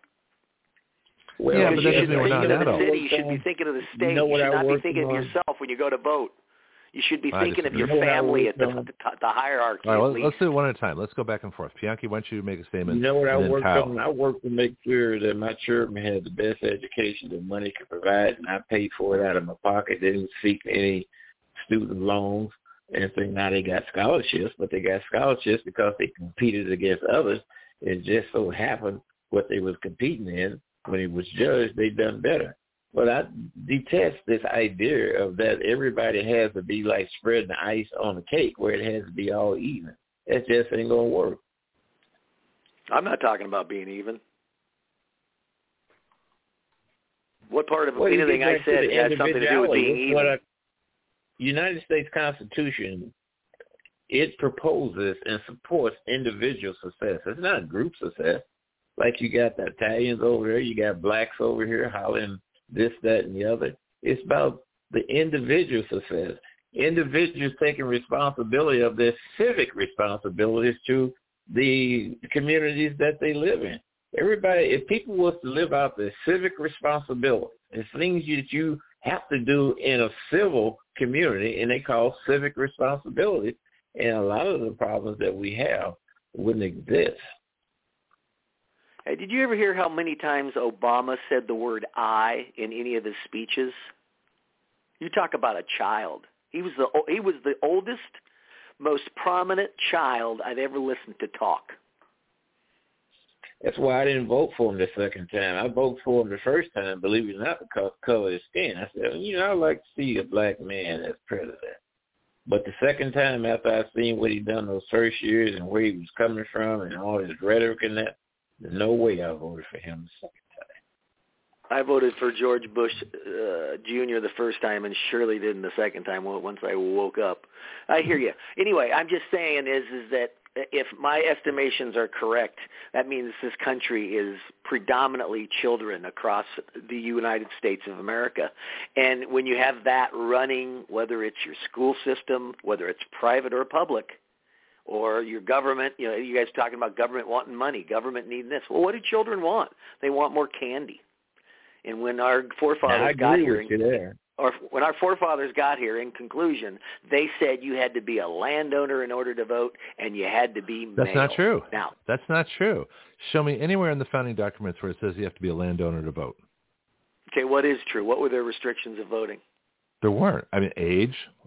Well, yeah, but that doesn't mean we're not adults. You should be thinking of the state. You should not be thinking of yourself when you go to vote. You should be thinking of your family at the hierarchy. All right, let's do it one at a time. Let's go back and forth. Pianki, why don't you make a statement? You know what I work on? I work to make sure that my children have the best education that money can provide, and I paid for it out of my pocket. They didn't seek any student loans, anything. Now they got scholarships, but they got scholarships because they competed against others. It just so happened what they was competing in, when it was judged, they done better. But I detest this idea of that everybody has to be like spreading the ice on the cake where it has to be all even. That just ain't going to work. I'm not talking about being even. What part of anything I said has something to do with being even? United States Constitution, it proposes and supports individual success. It's not group success. Like you got the Italians over there, you got blacks over here hollering this, that, and the other. It's about the individual success. Individuals taking responsibility of their civic responsibilities to the communities that they live in. Everybody, if people was to live out their civic responsibility, it's things that you have to do in a civil community, and they call civic responsibility, and a lot of the problems that we have wouldn't exist. Hey, did you ever hear how many times Obama said the word "I" in any of his speeches? You talk about a child. He was the oldest, most prominent child I've ever listened to talk. That's why I didn't vote for him the second time. I voted for him the first time, believe it or not, because of the color of his skin. I said, I'd like to see a black man as president. But the second time, after I seen what he'd done those first years and where he was coming from and all his rhetoric and that, there's no way I voted for him the second time. I voted for George Bush Jr. the first time and surely didn't the second time once I woke up. I hear you. Anyway, I'm just saying is that if my estimations are correct, that means this country is predominantly children across the United States of America. And when you have that running, whether it's your school system, whether it's private or public, or your government, you guys talking about government wanting money, government needing this. Well, what do children want? They want more candy. And when our forefathers got here, or when our forefathers got here, in conclusion, they said you had to be a landowner in order to vote, and you had to be male. That's not true. Now, that's not true. Show me anywhere in the founding documents where it says you have to be a landowner to vote. Okay, what is true? What were their restrictions of voting? There weren't. Age,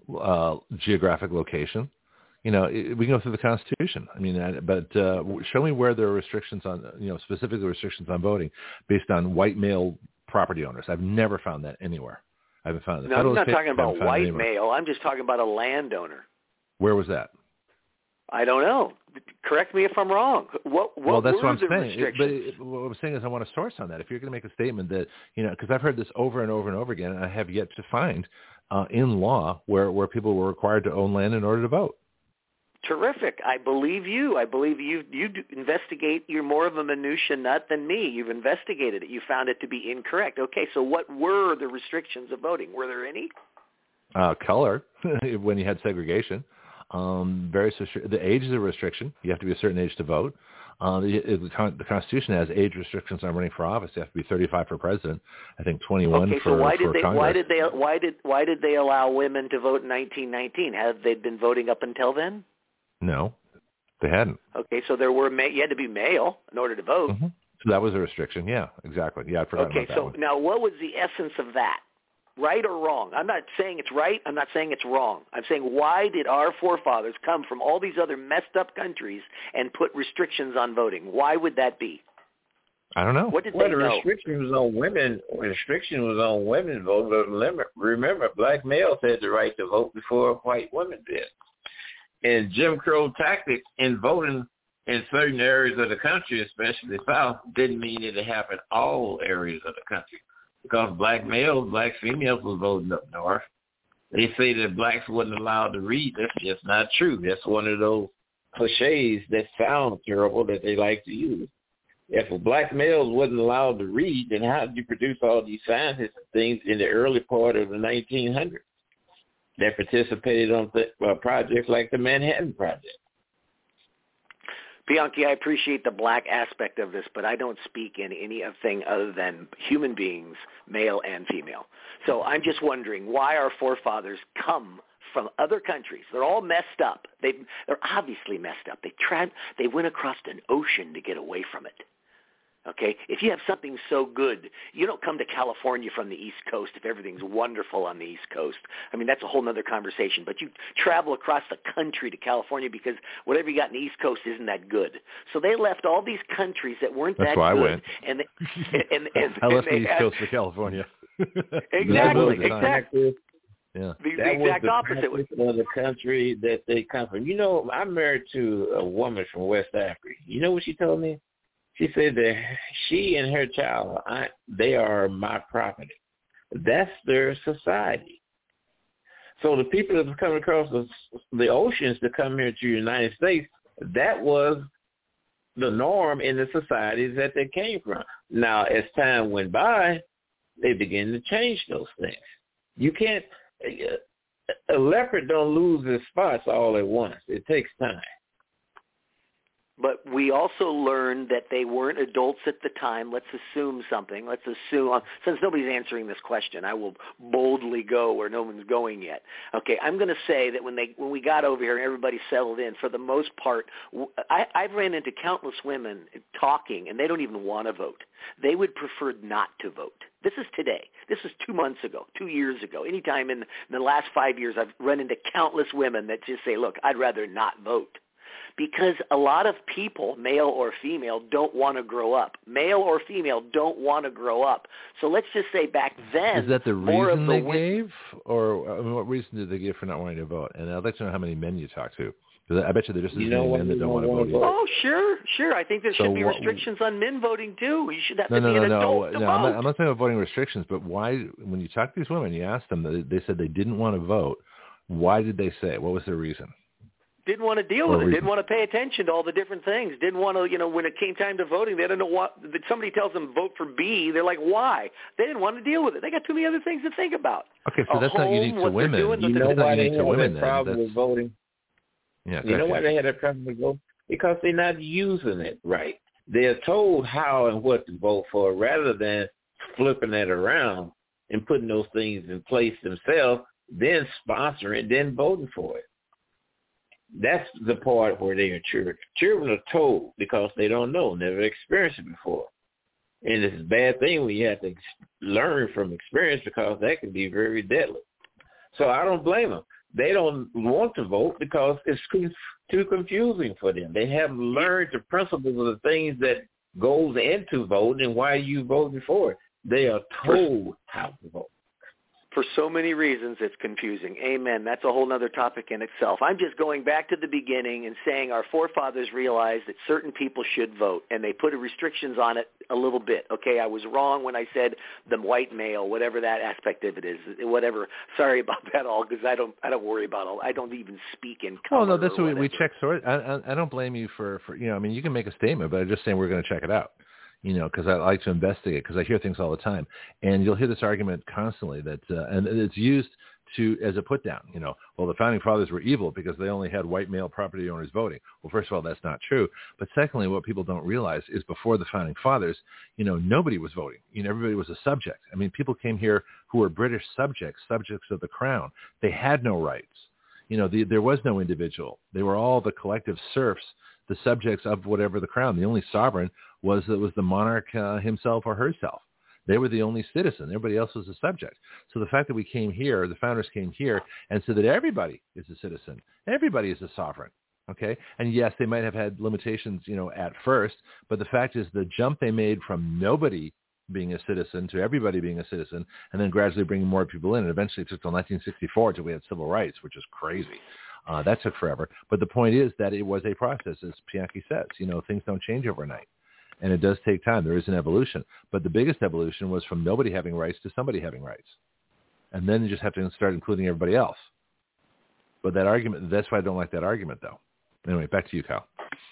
geographic location. We can go through the Constitution. I mean, but show me where there are restrictions on, specifically restrictions on voting based on white male property owners. I've never found that anywhere. I haven't found it. No, I'm not talking about white male. I'm just talking about a landowner. Where was that? I don't know. Correct me if I'm wrong. Well, that's what I'm saying. Restrictions? But what I'm saying is I want a source on that. If you're going to make a statement that, because I've heard this over and over and over again, and I have yet to find in law where people were required to own land in order to vote. Terrific. I believe you. I believe you investigate. You're more of a minutia nut than me. You've investigated it. You found it to be incorrect. Okay, so what were the restrictions of voting? Were there any? Color, when you had segregation. The age is a restriction. You have to be a certain age to vote. The Constitution has age restrictions on running for office. You have to be 35 for president. I think 21 for Congress. Why did they allow women to vote in 1919? Have they been voting up until then? No, they hadn't. Okay, so you had to be male in order to vote. Mm-hmm. So that was a restriction. Yeah, exactly. Yeah, I forgot about that one. Okay, so now what was the essence of that? Right or wrong? I'm not saying it's right. I'm not saying it's wrong. I'm saying why did our forefathers come from all these other messed up countries and put restrictions on voting? Why would that be? I don't know. What did they know? The restriction was on women. voting. Remember, black males had the right to vote before white women did. And Jim Crow tactics in voting in certain areas of the country, especially the South, didn't mean it happened in all areas of the country. Because black females was voting up north. They say that blacks wasn't allowed to read. That's just not true. That's one of those cliches that sound terrible that they like to use. If a black male wasn't allowed to read, then how did you produce all these scientists and things in the early part of the 1900s that participated on projects like the Manhattan Project? Bianchi, I appreciate the black aspect of this, but I don't speak in anything other than human beings, male and female. So I'm just wondering why our forefathers come from other countries. They're all messed up. They're obviously messed up. They went across an ocean to get away from it. Okay? If you have something so good, you don't come to California from the East Coast if everything's wonderful on the East Coast. I mean, that's a whole other conversation. But you travel across the country to California because whatever you got in the East Coast isn't that good. So they left all these countries that weren't that good. That's why I went. And I left the East Coast to California. Exactly. Yeah. The exact opposite. Was the country that they come from. I'm married to a woman from West Africa. You know what she told me? She said that she and her child, they are my property. That's their society. So the people that are coming across the oceans to come here to the United States, that was the norm in the societies that they came from. Now, as time went by, they began to change those things. You can't, a leopard don't lose his spots all at once. It takes time. But we also learned that they weren't adults at the time. Let's assume something. Since nobody's answering this question, I will boldly go where no one's going yet. Okay, I'm going to say that when we got over here and everybody settled in, for the most part, I've ran into countless women talking, and they don't even want to vote. They would prefer not to vote. This is today. This is 2 months ago, 2 years ago. Anytime in the last 5 years, I've run into countless women that just say, look, I'd rather not vote. Because a lot of people, male or female, don't want to grow up. Male or female don't want to grow up. So let's just say back then, is that the reason they gave, or what reason did they give for not wanting to vote? And I'd like to know how many men you talk to. Because I bet you there's just as many men that don't want to vote either. Oh, sure. I think there should be restrictions on men voting too. You should have to be an adult to vote. I'm not saying about voting restrictions, but why? When you talk to these women, you ask them, they said they didn't want to vote. Why did they say it? What was their reason? Didn't want to deal with it. Didn't want to pay attention to all the different things. Didn't want to, when it came time to voting, they didn't know what. Somebody tells them vote for B, they're like, why? They didn't want to deal with it. They got too many other things to think about. Okay, so that's not unique to women. You know why they had that problem with voting? Yeah, you know why they had that problem with voting? Because they're not using it right. They're told how and what to vote for rather than flipping that around and putting those things in place themselves, then sponsoring, then voting for it. That's the part where they are children. Children are told because they don't know, never experienced it before. And it's a bad thing when you have to learn from experience because that can be very deadly. So I don't blame them. they don't want to vote because it's too confusing for them. They haven't learned the principles of the things that goes into voting and why you voted for it. They are told how to vote. For so many reasons, it's confusing. Amen. That's a whole other topic in itself. I'm just going back to the beginning and saying our forefathers realized that certain people should vote, and they put restrictions on it a little bit. Okay, I was wrong when I said the white male, whatever that aspect of it is, whatever. Sorry about that all, because I don't worry about all. I don't even speak in color. Well, no, that's what we check. So I don't blame you for I mean, you can make a statement, but I'm just saying we're going to check it out. Because I like to investigate, because I hear things all the time. And you'll hear this argument constantly that, and it's used as a put down, well, the founding fathers were evil because they only had white male property owners voting. Well, first of all, that's not true. But secondly, what people don't realize is before the founding fathers, nobody was voting. Everybody was a subject. I mean, people came here who were British subjects of the crown. They had no rights. There was no individual. They were all the collective serfs, the subjects of whatever the crown. The only sovereign was the monarch himself or herself. They were the only citizen. Everybody else was a subject. So the fact that we came here, the founders came here and said that everybody is a citizen. Everybody is a sovereign. Okay? And yes, they might have had limitations, at first, but the fact is the jump they made from nobody being a citizen to everybody being a citizen, and then gradually bringing more people in. And eventually it took till 1964 till we had civil rights, which is crazy. That took forever. But the point is that it was a process, as Bianchi says. Things don't change overnight. And it does take time. There is an evolution. But the biggest evolution was from nobody having rights to somebody having rights. And then you just have to start including everybody else. But that argument, that's why I don't like that argument, though. Anyway, back to you, Kyle.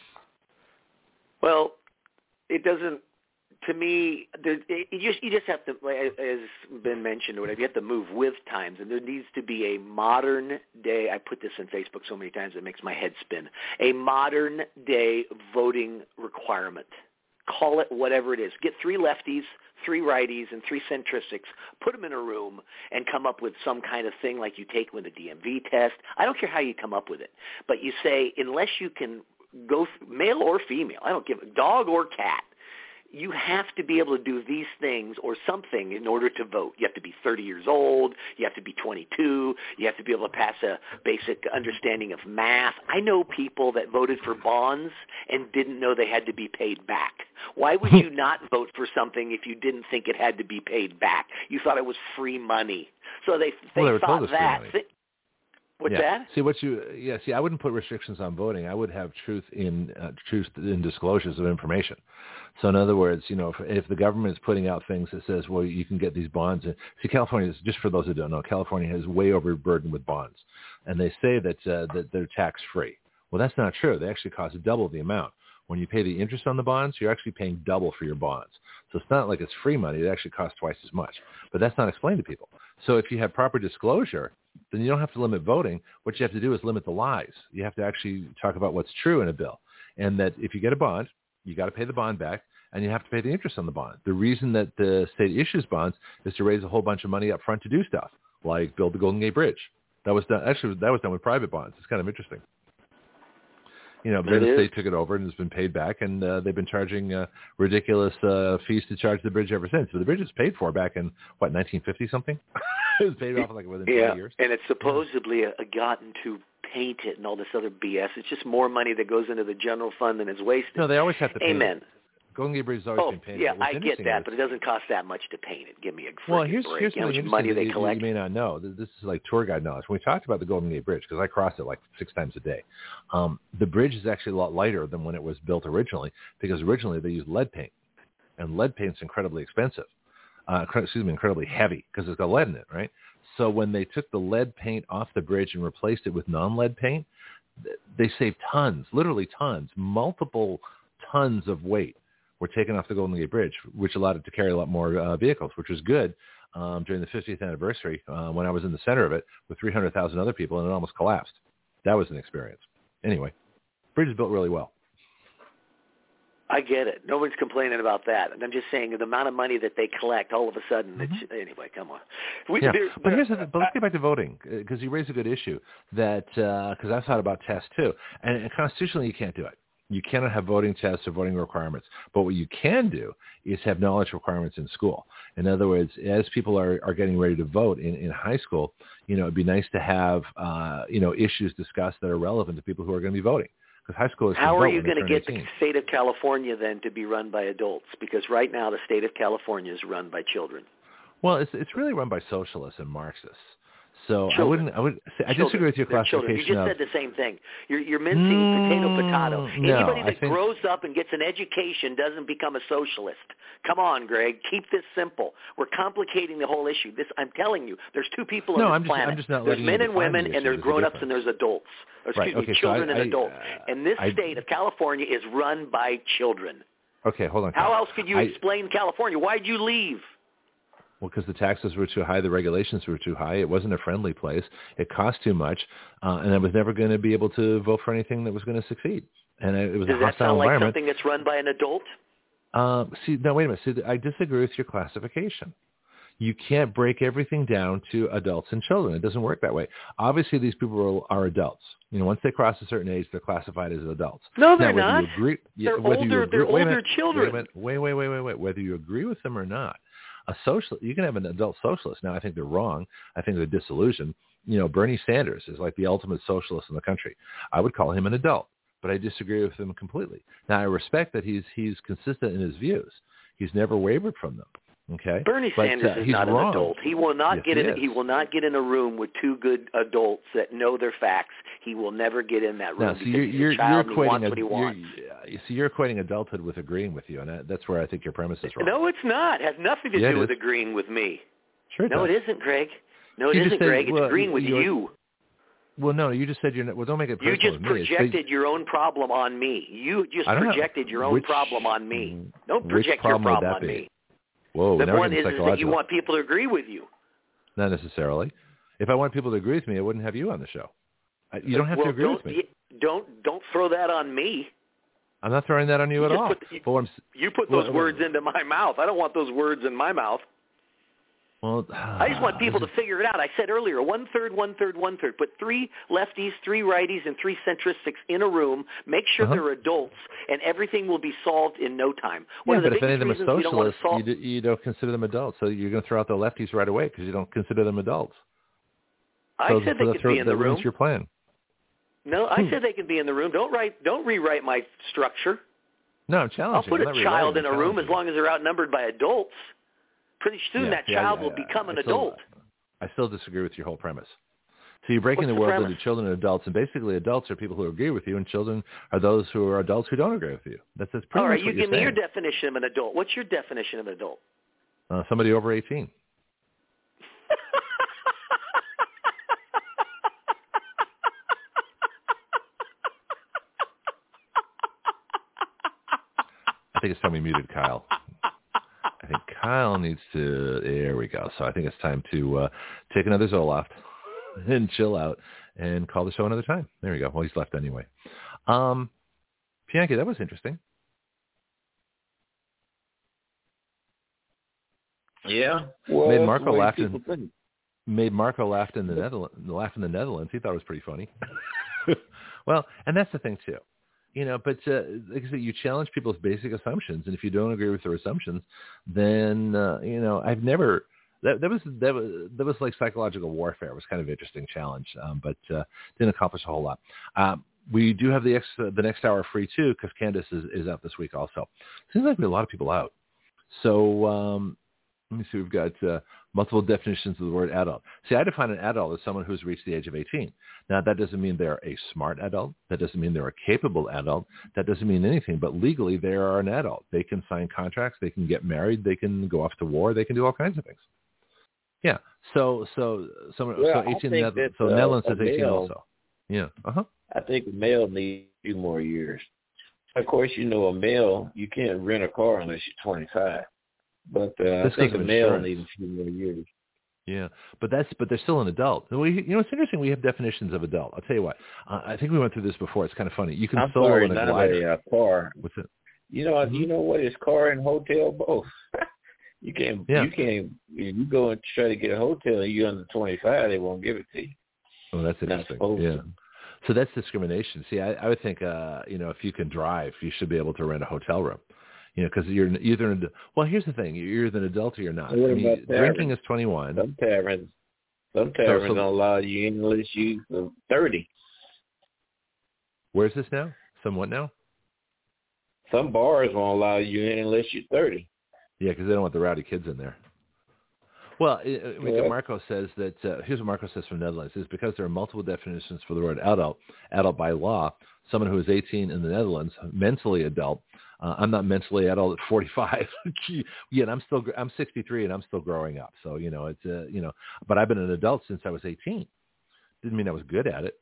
Well, it doesn't, to me, you just have to, as been mentioned, or whatever, you have to move with times. And there needs to be a modern day, I put this in Facebook so many times it makes my head spin, a modern day voting requirement. Call it whatever it is. Get 3 lefties, 3 righties, and 3 centristics, put them in a room, and come up with some kind of thing like you take with a DMV test. I don't care how you come up with it. But you say, unless you can go male or female, I don't give a dog or cat, you have to be able to do these things or something in order to vote. You have to be 30 years old. You have to be 22. You have to be able to pass a basic understanding of math. I know people that voted for bonds and didn't know they had to be paid back. Why would you not vote for something if you didn't think it had to be paid back? You thought it was free money. So they thought that. What's that? See, I wouldn't put restrictions on voting. I would have truth in disclosures of information. So in other words, if the government is putting out things that says, well, you can get these bonds. See, California is, just for those who don't know, California is way overburdened with bonds. And they say that they're tax-free. Well, that's not true. They actually cost double the amount. When you pay the interest on the bonds, you're actually paying double for your bonds. So it's not like it's free money. It actually costs twice as much. But that's not explained to people. So if you have proper disclosure, then you don't have to limit voting. What you have to do is limit the lies. You have to actually talk about what's true in a bill. And that if you get a bond, you got to pay the bond back, and you have to pay the interest on the bond. The reason that the state issues bonds is to raise a whole bunch of money up front to do stuff, like build the Golden Gate Bridge. That was done with private bonds. It's kind of interesting. But then the state took it over and it's been paid back, and they've been charging ridiculous fees to charge the bridge ever since. But the bridge was paid for back in, 1950 something? It was paid off within 20 years. And it's supposedly gotten to paint it and all this other BS. It's just more money that goes into the general fund than is wasted. No, they always have to paint Amen. It. Golden Gate Bridge has always been painted. Yeah, I get that, but it doesn't cost that much to paint it. Give me a break. Here's how much money they collect. You may not know. This is like tour guide knowledge. When we talked about the Golden Gate Bridge, because I crossed it like 6 times a day, the bridge is actually a lot lighter than when it was built originally, because originally they used lead paint, and lead paint's incredibly expensive. Incredibly heavy, because it's got lead in it, right? So when they took the lead paint off the bridge and replaced it with non-lead paint, they saved tons, literally tons, multiple tons of weight were taken off the Golden Gate Bridge, which allowed it to carry a lot more vehicles, which was good during the 50th anniversary when I was in the center of it with 300,000 other people, and it almost collapsed. That was an experience. Anyway, bridge is built really well. I get it. No one's complaining about that. And I'm just saying the amount of money that they collect, all of a sudden, anyway, come on. But let's get back to voting, because you raised a good issue that, because I've thought about tests too, and constitutionally you can't do it. You cannot have voting tests or voting requirements. But what you can do is have knowledge requirements in school. In other words, as people are getting ready to vote in high school, it'd be nice to have, issues discussed that are relevant to people who are going to be voting. Because high school is How are you going to get 18. the state of California then to be run by adults? Because right now the state of California is run by children. Well, it's really run by socialists and Marxists. So Children. I disagree with your classification. You just said the same thing. You're mincing potato. Anybody that grows up and gets an education doesn't become a socialist. Come on, Greg. Keep this simple. We're complicating the whole issue. I'm telling you, there's two people on this planet. I'm just not there's men and women, the and there's grown-ups, and there's adults. Children and adults. And this state of California is run by children. Okay, hold on. How else could you explain California? Why'd you leave? Well, because the taxes were too high, the regulations were too high. It wasn't a friendly place. It cost too much, and I was never going to be able to vote for anything that was going to succeed. And it was a hostile environment. Does that sound like something that's run by an adult? Wait a minute. See, I disagree with your classification. You can't break everything down to adults and children. It doesn't work that way. Obviously, these people are adults. Once they cross a certain age, they're classified as adults. No, they're not. They're older children. Wait. Whether you agree with them or not, you can have an adult socialist. Now, I think they're wrong. I think they're disillusioned. Bernie Sanders is like the ultimate socialist in the country. I would call him an adult, but I disagree with him completely. Now, I respect that he's consistent in his views. He's never wavered from them. Okay. Bernie Sanders is not wrong. an adult. He will not get in. He will not get in a room with two good adults that know their facts. He will never get in that room because he's a child and he wants what he wants. You're equating adulthood with agreeing with you, and that's where I think your premise is wrong. No, it's not. It has nothing to do with agreeing with me. Sure. No, it isn't, Greg. No, it isn't, Greg. It's agreeing with you. Well, no, you just said you're not. Well, don't make it personal. You just projected your own problem on me. You just projected your own problem on me. Don't project your problem on me. Whoa, the one is that you want people to agree with you. Not necessarily. If I want people to agree with me, I wouldn't have you on the show. You don't have to agree with me. Don't throw that on me. I'm not throwing that on you at all. You put those words into my mouth. I don't want those words in my mouth. Well, I just want people to figure it out. I said earlier, 1/3, 1/3, 1/3. Put 3 lefties, 3 righties, and 3 centrists in a room. Make sure they're adults, and everything will be solved in no time. But if any of them are socialists, you don't consider them adults. So you're going to throw out the lefties right away because you don't consider them adults. I said they could be in the room. That's your plan. No, I said they could be in the room. Don't rewrite my structure. No, I'm challenging. I'll put a child in a room as long as they're outnumbered by adults. Pretty soon that child will become an adult. I still disagree with your whole premise. So you're breaking the world into children and adults, and basically adults are people who agree with you, and children are those who are adults who don't agree with you. That's pretty much what you're saying. All right, you give me your definition of an adult. What's your definition of an adult? Somebody over 18. I think it's time we muted Kyle. I think Kyle needs to. There we go. So I think it's time to take another Zoloft and chill out and call the show another time. There we go. Well, he's left anyway. Bianchi, that was interesting. Yeah. Well, made Marco laugh in the Netherlands. He thought it was pretty funny. Well, and that's the thing too. But like I said, you challenge people's basic assumptions, and if you don't agree with their assumptions, then I've never. That was like psychological warfare. It was kind of an interesting challenge, but didn't accomplish a whole lot. We do have the next hour free too, because Candace is out this week also. Seems like we have a lot of people out. So let me see. We've got multiple definitions of the word adult. See, I define an adult as someone who's reached the age of 18. Now, that doesn't mean they're a smart adult. That doesn't mean they're a capable adult. That doesn't mean anything. But legally, they are an adult. They can sign contracts. They can get married. They can go off to war. They can do all kinds of things. Yeah. So 18. So Netherlands is 18 also. Yeah. I think a male needs a few more years. Of course, a male, you can't rent a car unless you're 25. But I think a male needs a few more years. Yeah, but they're still an adult. It's interesting. We have definitions of adult. I'll tell you what. I think we went through this before. It's kind of funny. You can solo in a glider. A car. What's it? You know what? It's car and hotel both. You can't. Yeah. If you go and try to get a hotel and you're under 25, they won't give it to you. Oh, that's interesting. Yeah. So that's discrimination. See, I would think, if you can drive, you should be able to rent a hotel room. Because you're either well, here's the thing: you're either an adult or you're not. Drinking is 21. Some taverns don't allow you English use of 30. Where's this now? Somewhat now? Some bars won't allow you in unless you're 30. Yeah, because they don't want the rowdy kids in there. Well, Marco says that, here's what Marco says from Netherlands, is because there are multiple definitions for the word adult by law, someone who is 18 in the Netherlands, mentally adult. I'm not mentally adult at 45. Yeah, and I'm 63 and I'm still growing up. So, but I've been an adult since I was 18. Didn't mean I was good at it.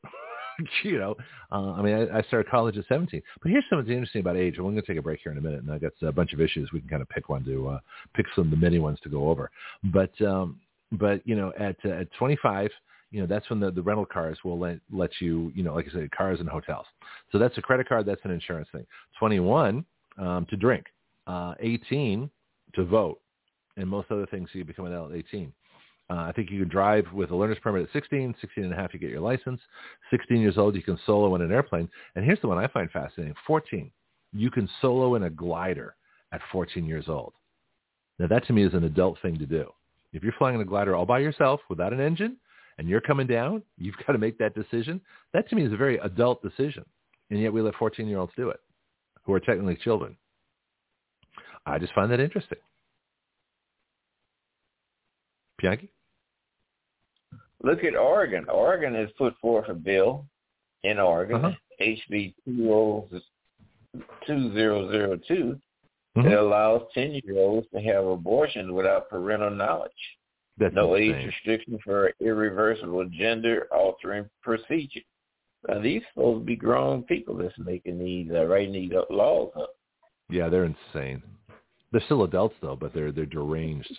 I started college at 17. But here's something interesting about age. We're going to take a break here in a minute, and I got a bunch of issues. We can kind of pick some of the many ones to go over. But at 25, that's when the rental cars will let you, like I said, cars and hotels. So that's a credit card. That's an insurance thing. 21 to drink, 18 to vote, and most other things. So you become an adult at 18. I think you can drive with a learner's permit at 16 and a half, you get your license. 16 years old, you can solo in an airplane. And here's the one I find fascinating. 14, you can solo in a glider at 14 years old. Now, that to me is an adult thing to do. If you're flying in a glider all by yourself without an engine and you're coming down, you've got to make that decision. That to me is a very adult decision. And yet we let 14-year-olds do it, who are technically children. I just find that interesting. Bianchi? Look at Oregon. Oregon has put forth a bill in Oregon, HB 2002, that allows 10-year-olds to have abortions without parental knowledge. That's no insane. Age restriction for irreversible gender-altering procedure. Now, these supposed to be grown people that's making these, writing these laws up. Yeah, they're insane. They're still adults though, but they're deranged.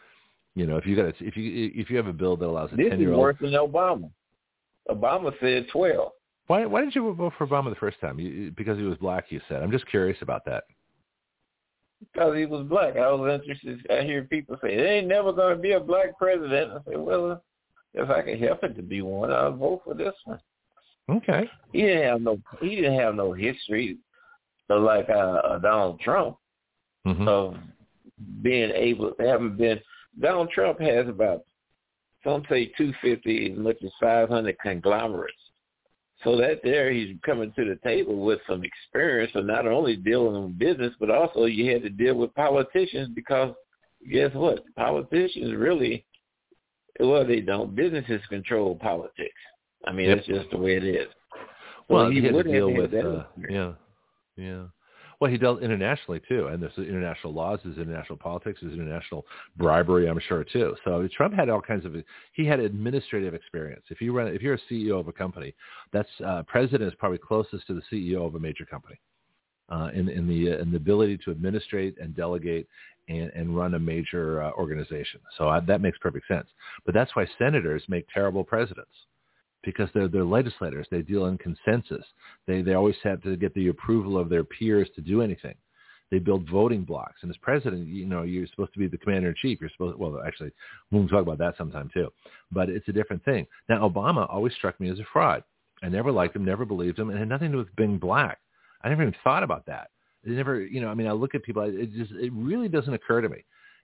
If you have a bill that allows a 10-year-old. This is worse than Obama. Obama said 12. Why did you vote for Obama the first time? Because he was black, you said. I'm just curious about that. Because he was black. I was interested. I hear people say, there ain't never going to be a black president. I say, well, if I can help it to be one, I'll vote for this one. Okay. He didn't have no history like Donald Trump of being able to haven't been. Donald Trump has about, some say 250, as much as 500 conglomerates. So that there he's coming to the table with some experience of not only dealing with business, but also you had to deal with politicians because guess what? Politicians really, well, they don't. Businesses control politics. I mean, that's just the way it is. Well, he had to deal with, yeah. Well, he dealt internationally, too, and there's international laws, there's international politics, there's international bribery, I'm sure, too. So Trump had all kinds of – he had administrative experience. If you're a CEO of a company, that's president is probably closest to the CEO of a major company in the ability to administrate and delegate and run a major organization. So that makes perfect sense. But that's why senators make terrible presidents. Because they're legislators. They deal in consensus. They always have to get the approval of their peers to do anything. They build voting blocks. And as president, you're supposed to be the commander-in-chief. Actually, we'll talk about that sometime too. But it's a different thing. Now, Obama always struck me as a fraud. I never liked him, never believed him, and it had nothing to do with being black. I never even thought about that. It never, I look at people, it really doesn't occur to me.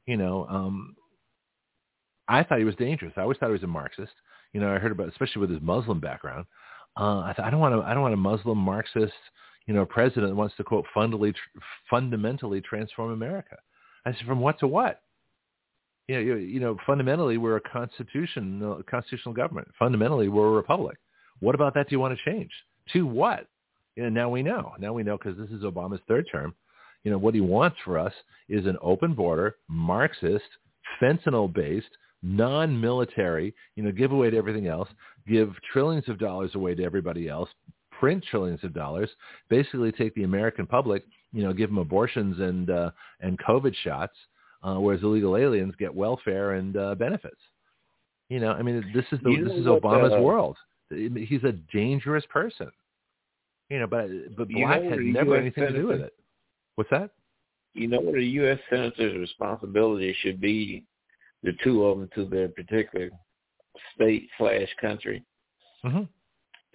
I thought he was dangerous. I always thought he was a Marxist. I heard about, especially with his Muslim background. I thought I don't want a Muslim Marxist, president that wants to quote fundamentally transform America. I said, from what to what? Fundamentally we're a constitutional government. Fundamentally we're a republic. What about that do you want to change? To what? Now we know. Because this is Obama's third term. What he wants for us is an open border, Marxist, fentanyl-based, non-military, give away to everything else, give trillions of dollars away to everybody else, print trillions of dollars, basically take the American public, give them abortions and COVID shots, whereas illegal aliens get welfare and benefits. This is Obama's world. He's a dangerous person. But black had never anything to do with it. What's that? What a U.S. senator's responsibility should be, the two of them to their particular state/country,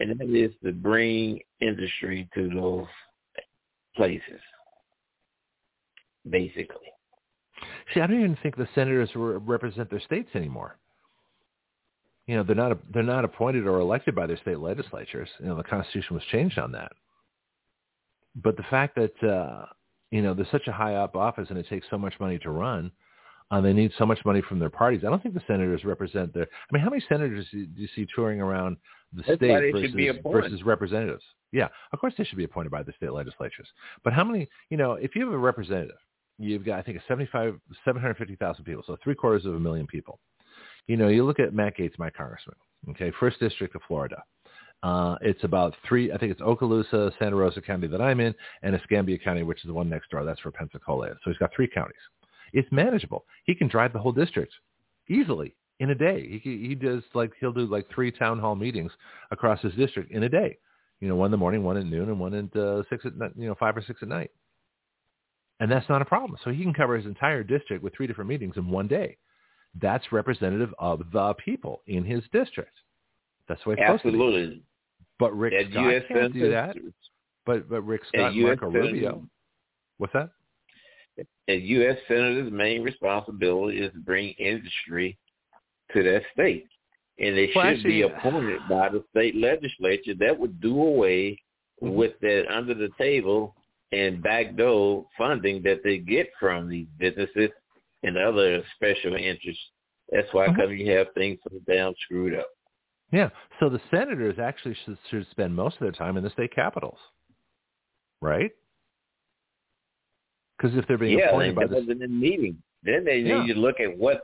and that is to bring industry to those places, basically. See, I don't even think the senators represent their states anymore. You know, they're not appointed or elected by their state legislatures. You know, the Constitution was changed on that. But the fact that you know, there's such a high up office and it takes so much money to run, they need so much money from their parties. I don't think the senators represent their. I mean, how many senators do you see touring around the state versus representatives? Yeah, of course they should be appointed by the state legislatures. But how many? You know, if you have a representative, you've got I think 750,000 people, so 750,000 people. You know, you look at Matt Gaetz, my congressman. Okay, 1st District of Florida. It's about 3. I think it's Okaloosa, Santa Rosa County that I'm in, and Escambia County, which is the one next door. That's where Pensacola is. So he's got 3 counties. It's manageable. He can drive the whole district easily in a day. He'll do like 3 town hall meetings across his district in a day. You know, one in the morning, one at noon, and one at 5 or 6 at night. And that's not a problem. So he can cover his entire district with 3 different meetings in one day. That's representative of the people in his district. That's the way it's supposed to be. Absolutely. But Rick Scott can't do that. But Rick Scott and Marco Rubio. What's that? A U.S. Senator's main responsibility is to bring industry to that state. And they should be appointed by the state legislature. That would do away with that under the table and backdoor funding that they get from these businesses and other special interests. That's why you have things so damn screwed up. Yeah. So the senators actually should spend most of their time in the state capitals, right? Because if they're being appointed by the meeting, then they need to look at what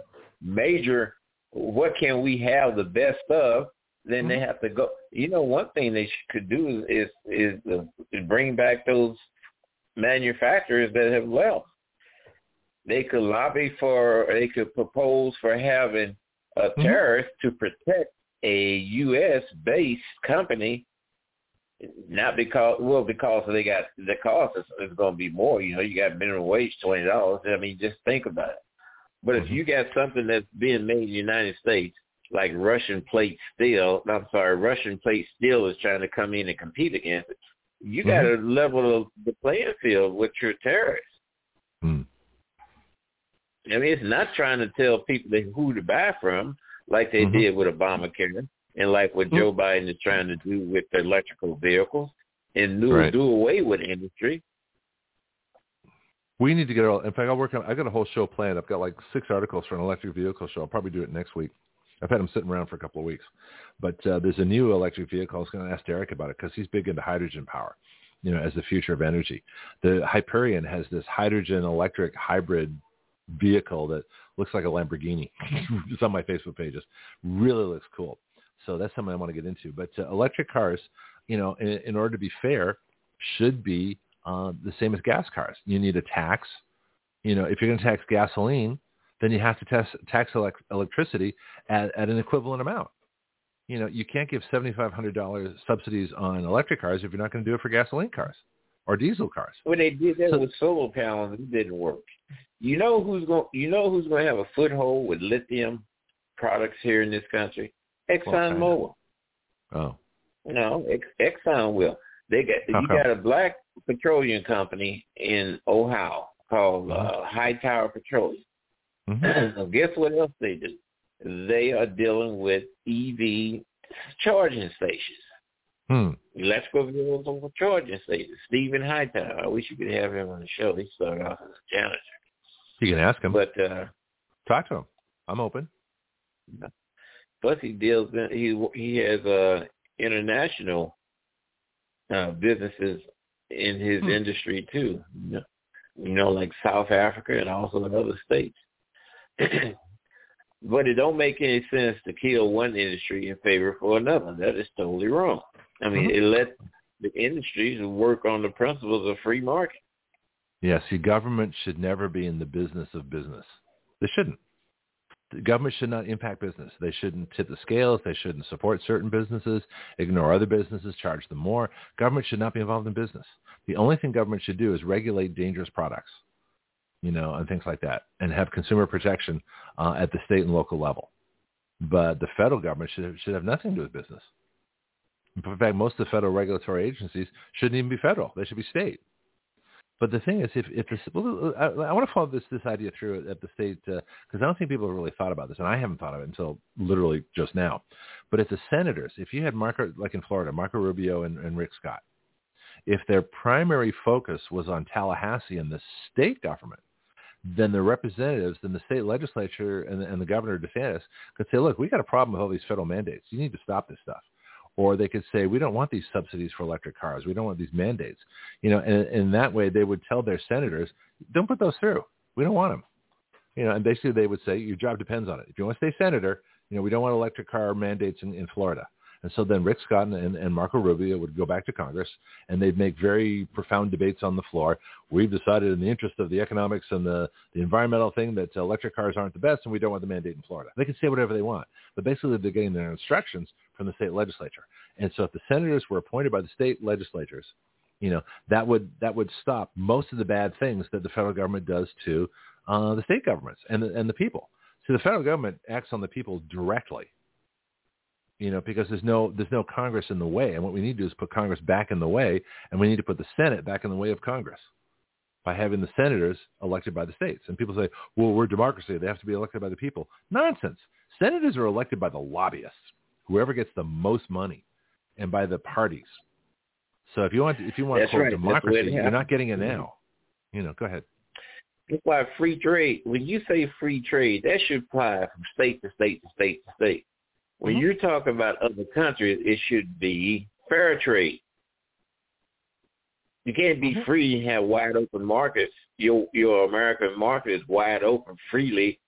can we have the best of. Then they have to go. You know, one thing they could do is bring back those manufacturers that have left. They could they could propose for having a tariff to protect a U.S.-based company, not because they got the cost is going to be more. You know, you got minimum wage $20. I mean, just think about it. But if you got something that's being made in the United States, like Russian plate steel is trying to come in and compete against it. You got to level the playing field with your tariffs. I mean, it's not trying to tell people who to buy from, like they did with Obamacare, and like what Joe Biden is trying to do with the electrical vehicles, and do away with industry. We need to get it all. In fact, I got a whole show planned. I've got like 6 articles for an electric vehicle show. I'll probably do it next week. I've had them sitting around for a couple of weeks. But there's a new electric vehicle. I was going to ask Derek about it because he's big into hydrogen power, you know, as the future of energy. The Hyperion has this hydrogen electric hybrid vehicle that looks like a Lamborghini. It's on my Facebook pages. Really looks cool. So that's something I want to get into. But electric cars, you know, in order to be fair, should be the same as gas cars. You need a tax. You know, if you're going to tax gasoline, then you have to tax electricity at an equivalent amount. You know, you can't give $7,500 subsidies on electric cars if you're not going to do it for gasoline cars or diesel cars. When they did that with solar panels, it didn't work. You know who's going to have a foothold with lithium products here in this country? ExxonMobil. Oh. No, Exxon will. You got a black petroleum company in Ohio called Hightower Petroleum. So guess what else they do? They are dealing with EV charging stations. Electrical vehicle charging stations. Stephen Hightower. I wish you could have him on the show. He started off as a janitor. You can ask him. But talk to him. I'm open. Plus, he deals. He has international businesses in his industry too. You know, like South Africa and also in other states. But it don't make any sense to kill one industry in favor for another. That is totally wrong. I mean, it let the industries work on the principles of free market. Yeah, see, government should never be in the business of business. They shouldn't. The government should not impact business. They shouldn't tip the scales. They shouldn't support certain businesses, ignore other businesses, charge them more. Government should not be involved in business. The only thing government should do is regulate dangerous products, you know, and things like that, and have consumer protection at the state and local level. But the federal government should have nothing to do with business. In fact, most of the federal regulatory agencies shouldn't even be federal. They should be state. But the thing is, I want to follow this idea through at the state, because I don't think people have really thought about this, and I haven't thought of it until literally just now. But if the senators, if you had like in Florida, Marco Rubio and Rick Scott, if their primary focus was on Tallahassee and the state government, then the representatives, then the state legislature and the governor DeSantis could say, look, we got a problem with all these federal mandates. You need to stop this stuff. Or they could say, we don't want these subsidies for electric cars. We don't want these mandates. And that way they would tell their senators, don't put those through. We don't want them. And basically they would say, your job depends on it. If you want to stay senator, we don't want electric car mandates in Florida. And so then Rick Scott and Marco Rubio would go back to Congress, and they'd make very profound debates on the floor. We've decided in the interest of the economics and the environmental thing that electric cars aren't the best, and we don't want the mandate in Florida. They can say whatever they want, but basically they're getting their instructions from the state legislature. And so if the senators were appointed by the state legislatures, that would stop most of the bad things that the federal government does to the state governments and the people. So the federal government acts on the people directly. Because there's no Congress in the way. And what we need to do is put Congress back in the way, and we need to put the Senate back in the way of Congress by having the senators elected by the states. And people say, well, we're democracy. They have to be elected by the people. Nonsense. Senators are elected by the lobbyists, whoever gets the most money, and by the parties. So if you want quote, democracy, you're not getting it now. Go ahead. That's why free trade, when you say free trade, that should apply from state to state to state to state. When you're talking about other countries, it should be fair trade. You can't be free and have wide open markets. Your American market is wide open freely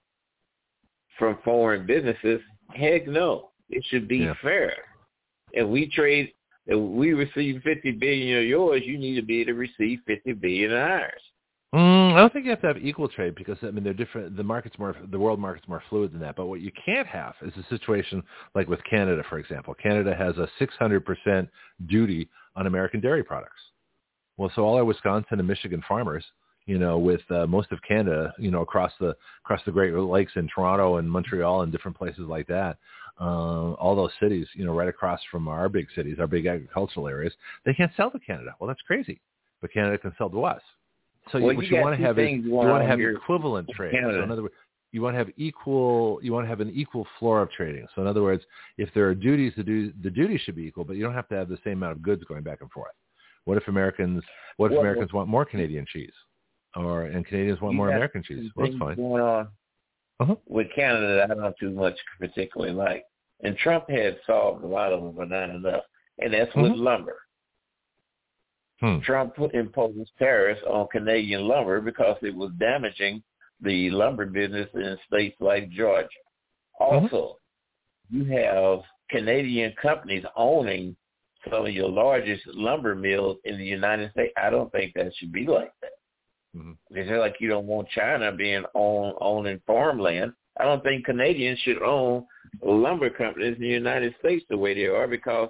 from foreign businesses. Heck no. It should be fair. If we receive $50 billion of yours, you need to be able to receive $50 billion of ours. I don't think you have to have equal trade because, they're different. The world market's more fluid than that. But what you can't have is a situation like with Canada, for example. Canada has a 600% duty on American dairy products. Well, so all our Wisconsin and Michigan farmers, with most of Canada, across the Great Lakes in Toronto and Montreal and different places like that, all those cities, right across from our big cities, our big agricultural areas, they can't sell to Canada. Well, that's crazy. But Canada can sell to us. So what you want to have is equivalent trade. So in other words, you want to have an equal floor of trading. So in other words, if there are duties, the duties should be equal, but you don't have to have the same amount of goods going back and forth. What if Americans want more Canadian cheese, and Canadians want more American cheese? Well, that's fine. Going on with Canada, I don't too much particularly like, and Trump had solved a lot of them, but not enough, and that's with lumber. Trump imposed tariffs on Canadian lumber because it was damaging the lumber business in states like Georgia. Also, you have Canadian companies owning some of your largest lumber mills in the United States. I don't think that should be like that. It's like you don't want China being owning farmland. I don't think Canadians should own lumber companies in the United States the way they are because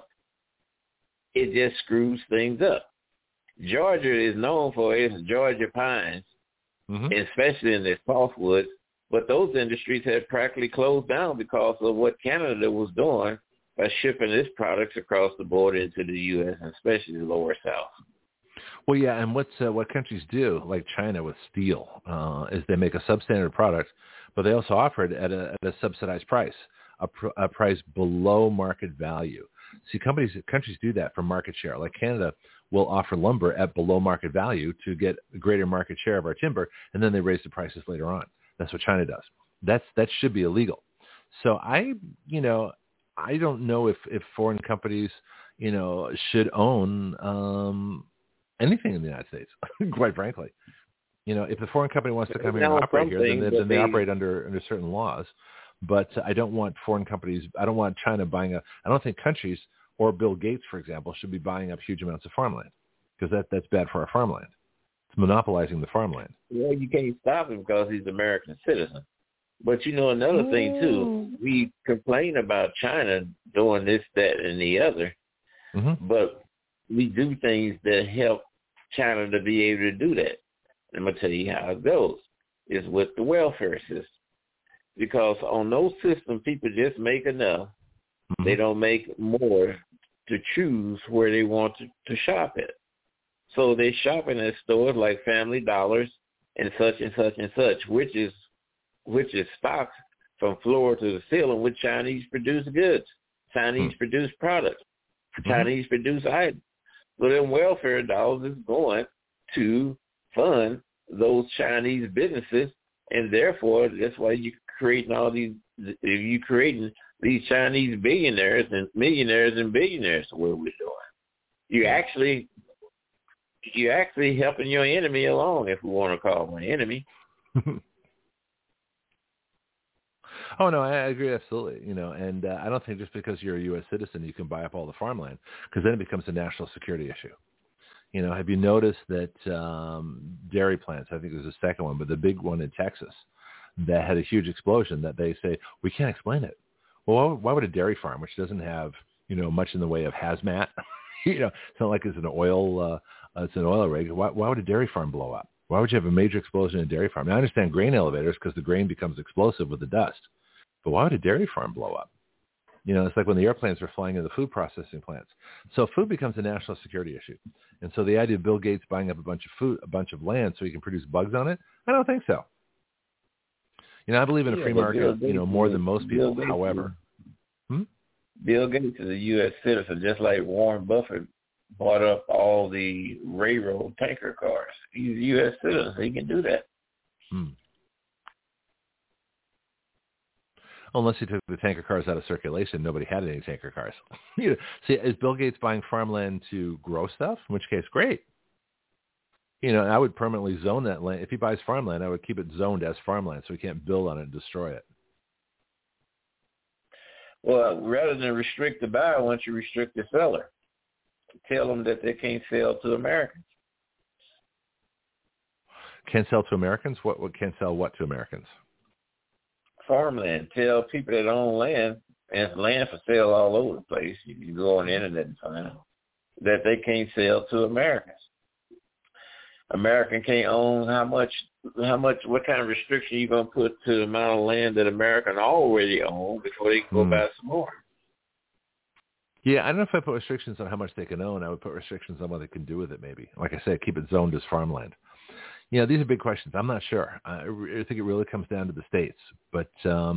it just screws things up. Georgia is known for its Georgia pines, especially in their softwoods, but those industries have practically closed down because of what Canada was doing by shipping its products across the border into the U.S., and especially the lower South. Well, yeah, and what countries do, like China with steel, is they make a substandard product, but they also offer it at a subsidized price, a price below market value. See, countries do that for market share. Like Canada will offer lumber at below market value to get a greater market share of our timber, and then they raise the prices later on. That's what China does. That should be illegal. So I don't know if foreign companies, should own anything in the United States, quite frankly. If the foreign company wants to come here and operate here, then they operate under certain laws. But I don't want foreign companies, I don't want China buying I don't think countries or Bill Gates, for example, should be buying up huge amounts of farmland because that's bad for our farmland. It's monopolizing the farmland. Well, you can't stop him because he's an American citizen. But another thing too, we complain about China doing this, that, and the other, but we do things that help China to be able to do that. I'm going to tell you how it goes. It's with the welfare system. Because on those systems, people just make enough. They don't make more to choose where they want to shop at. So they shopping at stores like Family Dollars and such and such and such, which is stocked from floor to the ceiling with Chinese produced goods, Chinese produced products, Chinese produced items. So then welfare dollars is going to fund those Chinese businesses, and therefore that's why you're creating these Chinese billionaires and millionaires and billionaires. What we're doing, you actually helping your enemy along, if we want to call them an enemy. Oh, no, I agree absolutely. And I don't think just because you're a U.S. citizen you can buy up all the farmland, because then it becomes a national security issue. Have you noticed that dairy plants, I think there's a second one, but the big one in Texas that had a huge explosion, that they say, we can't explain it. Well, why would a dairy farm, which doesn't have, much in the way of hazmat, it's not like it's an oil rig. Why would a dairy farm blow up? Why would you have a major explosion in a dairy farm? Now, I understand grain elevators because the grain becomes explosive with the dust. But why would a dairy farm blow up? It's like when the airplanes were flying into the food processing plants. So food becomes a national security issue. And so the idea of Bill Gates buying up a bunch of land so he can produce bugs on it, I don't think so. I believe in a free market, more than most people. However, Bill Gates is a U.S. citizen, just like Warren Buffett bought up all the railroad tanker cars. He's a U.S. citizen, so he can do that. Unless he took the tanker cars out of circulation, nobody had any tanker cars. See, is Bill Gates buying farmland to grow stuff? In which case, great. I would permanently zone that land. If he buys farmland, I would keep it zoned as farmland so he can't build on it and destroy it. Well, rather than restrict the buyer, why don't you restrict the seller? Tell them that they can't sell to Americans. Can't sell to Americans? What can't sell what to Americans? Farmland. Tell people that own land, and it's land for sale all over the place. You can go on the internet and find out that they can't sell to Americans. American can't own what kind of restriction you going to put to the amount of land that American already own before they can go buy some more? Yeah, I don't know if I put restrictions on how much they can own. I would put restrictions on what they can do with it, maybe. Like I said, keep it zoned as farmland. These are big questions. I'm not sure. I think it really comes down to the states. But,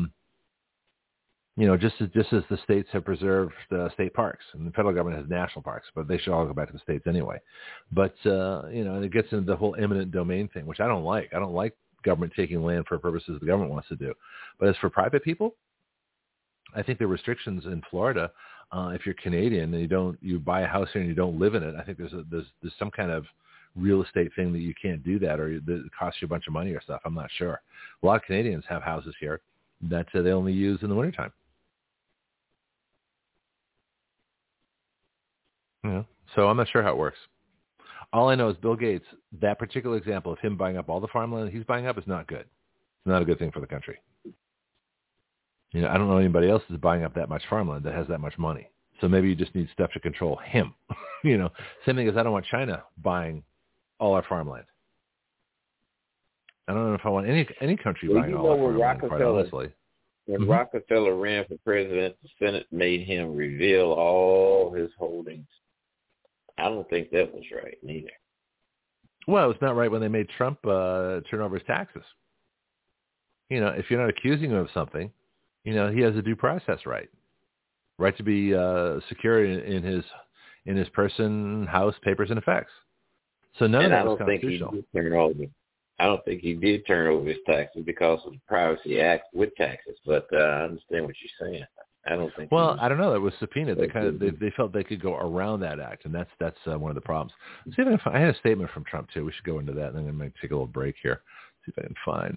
just as the states have preserved state parks, and the federal government has national parks, but they should all go back to the states anyway. But, and it gets into the whole eminent domain thing, which I don't like. I don't like government taking land for purposes the government wants to do. But as for private people, I think the restrictions in Florida, if you're Canadian and you buy a house here and you don't live in it, I think there's some kind of real estate thing that you can't do that, or that it costs you a bunch of money or stuff. I'm not sure. A lot of Canadians have houses here that they only use in the wintertime. So I'm not sure how it works. All I know is Bill Gates, that particular example of him buying up all the farmland he's buying up is not good. It's not a good thing for the country. I don't know anybody else is buying up that much farmland that has that much money. So maybe you just need stuff to control him. Same thing as I don't want China buying all our farmland. I don't know if I want any country buying all our farmland, quite honestly. When Rockefeller ran for president, the Senate made him reveal all his holdings. I don't think that was right, neither. Well, it's not right when they made Trump turn over his taxes. If you're not accusing him of something, he has a due process right to be secure in his person, house, papers, and effects. So none of that was constitutional. I don't think he did turn over his taxes because of the Privacy Act with taxes. But I understand what you're saying. I don't think. Well, I don't know. It was subpoenaed. They felt they could go around that act, and that's one of the problems. Let's see if I had a statement from Trump too. We should go into that, and then I'm going to take a little break here. See if I can find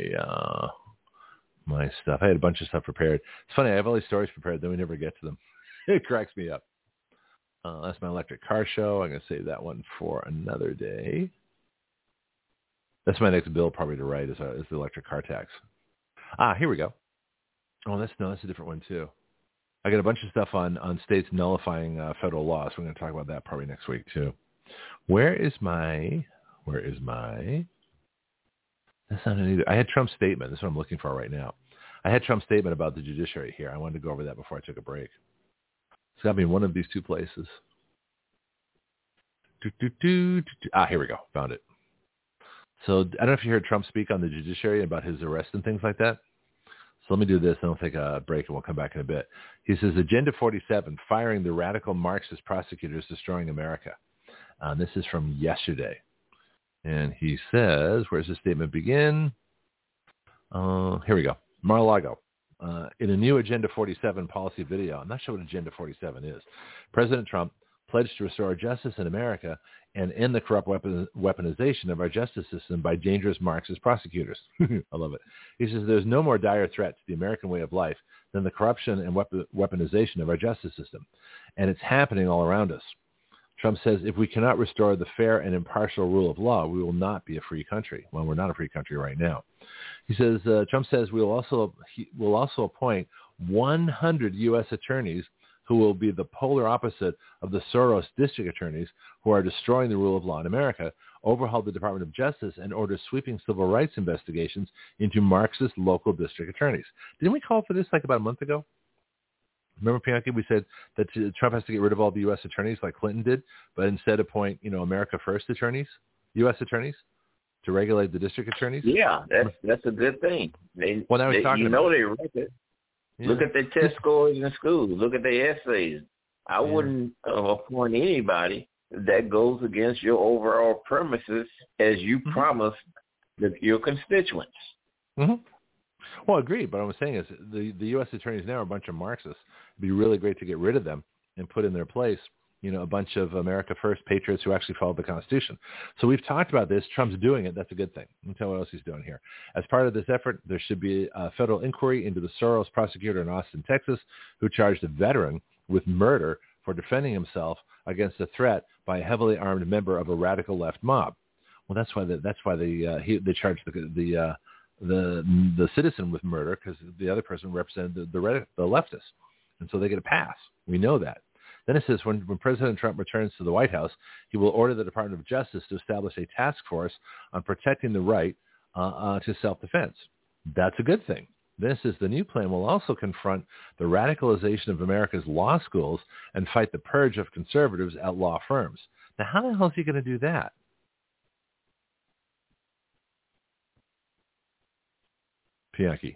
my stuff. I had a bunch of stuff prepared. It's funny. I have all these stories prepared, then we never get to them. It cracks me up. That's my electric car show. I'm going to save that one for another day. That's my next bill probably to write is the electric car tax. Here we go. Oh, that's a different one too. I got a bunch of stuff on states nullifying federal laws. We're going to talk about that probably next week too. Where is my? That's not it either. I had Trump's statement. That's what I'm looking for right now. I had Trump's statement about the judiciary here. I wanted to go over that before I took a break. It's got to be in one of these two places. Here we go. Found it. So I don't know if you heard Trump speak on the judiciary about his arrest and things like that. So let me do this, and I'll take a break, and we'll come back in a bit. He says, Agenda 47, firing the radical Marxist prosecutors destroying America. This is from yesterday. And he says, where's the statement begin? Here we go. Mar-a-Lago. In a new Agenda 47 policy video, I'm not sure what Agenda 47 is, President Trump pledged to restore justice in America and end the corrupt weaponization of our justice system by dangerous Marxist prosecutors. I love it. He says there's no more dire threat to the American way of life than the corruption and weaponization of our justice system. And it's happening all around us. Trump says if we cannot restore the fair and impartial rule of law, we will not be a free country. Well, we're not a free country right now. He says, Trump says we'll also appoint 100 U.S. attorneys who will be the polar opposite of the Soros district attorneys who are destroying the rule of law in America, overhaul the Department of Justice, and order sweeping civil rights investigations into Marxist local district attorneys. Didn't we call for this like about a month ago? Remember, Bianchi, we said that Trump has to get rid of all the U.S. attorneys like Clinton did, but instead appoint, America First attorneys, U.S. attorneys, to regulate the district attorneys? Yeah, that's a good thing. They read it. Yeah. Look at their test scores in schools. Look at their essays. I wouldn't appoint anybody that goes against your overall premises as you promised your constituents. Mm-hmm. Well, agreed. But what I'm saying is the U.S. attorneys now are a bunch of Marxists. It'd be really great to get rid of them and put in their place, a bunch of America First patriots who actually followed the Constitution. So we've talked about this. Trump's doing it. That's a good thing. Let me tell you what else he's doing here. As part of this effort, there should be a federal inquiry into the Soros prosecutor in Austin, Texas, who charged a veteran with murder for defending himself against a threat by a heavily armed member of a radical left mob. Well, that's why they charged the citizen with murder, because the other person represented the leftist, and so they get a pass. We know that. Then it says when President Trump returns to the White House, he will order the Department of Justice to establish a task force on protecting the right to self-defense. That's a good thing. Then it says the new plan will also confront the radicalization of America's law schools and fight the purge of conservatives at law firms. Now, how the hell is he going to do that? Pianchi.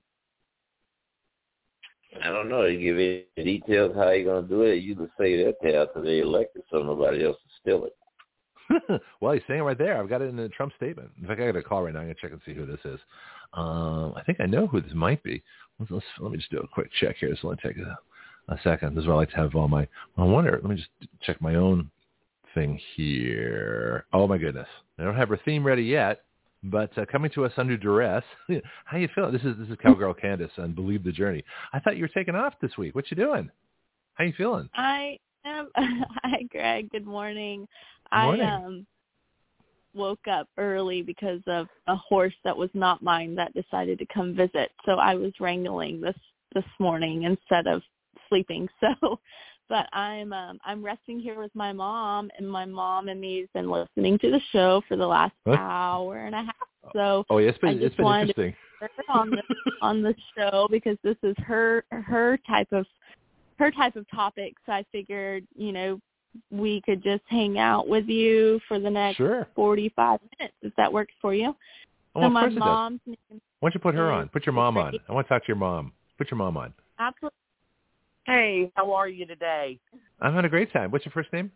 I don't know. You give any details how you're going to do it. You just say that after they elected, so nobody else will steal it. Well, he's saying it right there. I've got it in the Trump statement. In fact, I got a call right now. I'm going to check and see who this is. I think I know who this might be. Let me just do a quick check here. This will only take a second. This is where I like to have all my... I wonder. Let me just check my own thing here. Oh, my goodness. I don't have her theme ready yet. But coming to us under duress, how you feeling? This is Cowgirl Candace on Believe the Journey. I thought you were taking off this week. What you doing? How you feeling? I am. Hi, Greg. Good morning. Good morning. I woke up early because of a horse that was not mine that decided to come visit. So I was wrangling this morning instead of sleeping. But I'm resting here with my mom, and my mom and me have been listening to the show for the last hour and a half. So it's been interesting. To on the show because this is her type of topics. I figured, we could just hang out with you for the next 45 minutes if that works for you. Oh, so my mom's name. Why don't you put her on? Put your mom on. I want to talk to your mom. Put your mom on. Absolutely. Hey, how are you today? I'm having a great time. What's your first name?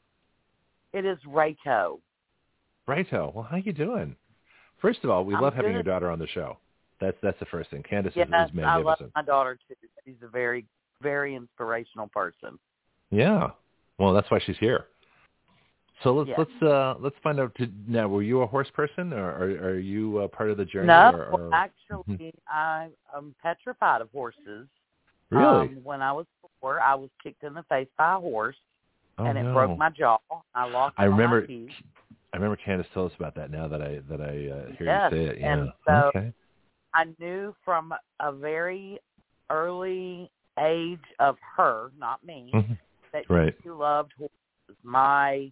It is Rayto. Rayto. Well, how you doing? First of all, we love having your daughter on the show. That's the first thing. Candace is magnificent. I love my daughter too. She's a very, very inspirational person. Yeah. Well, that's why she's here. So let's find out. Now, were you a horse person, or are you part of the journey? No, actually, I'm petrified of horses. Really? When I was 4, I was kicked in the face by a horse, and it broke my jaw. I lost all my teeth. I remember Candace told us about that. Now that I hear you say it, yeah. And so I knew from a very early age of her, not me, that she loved horses.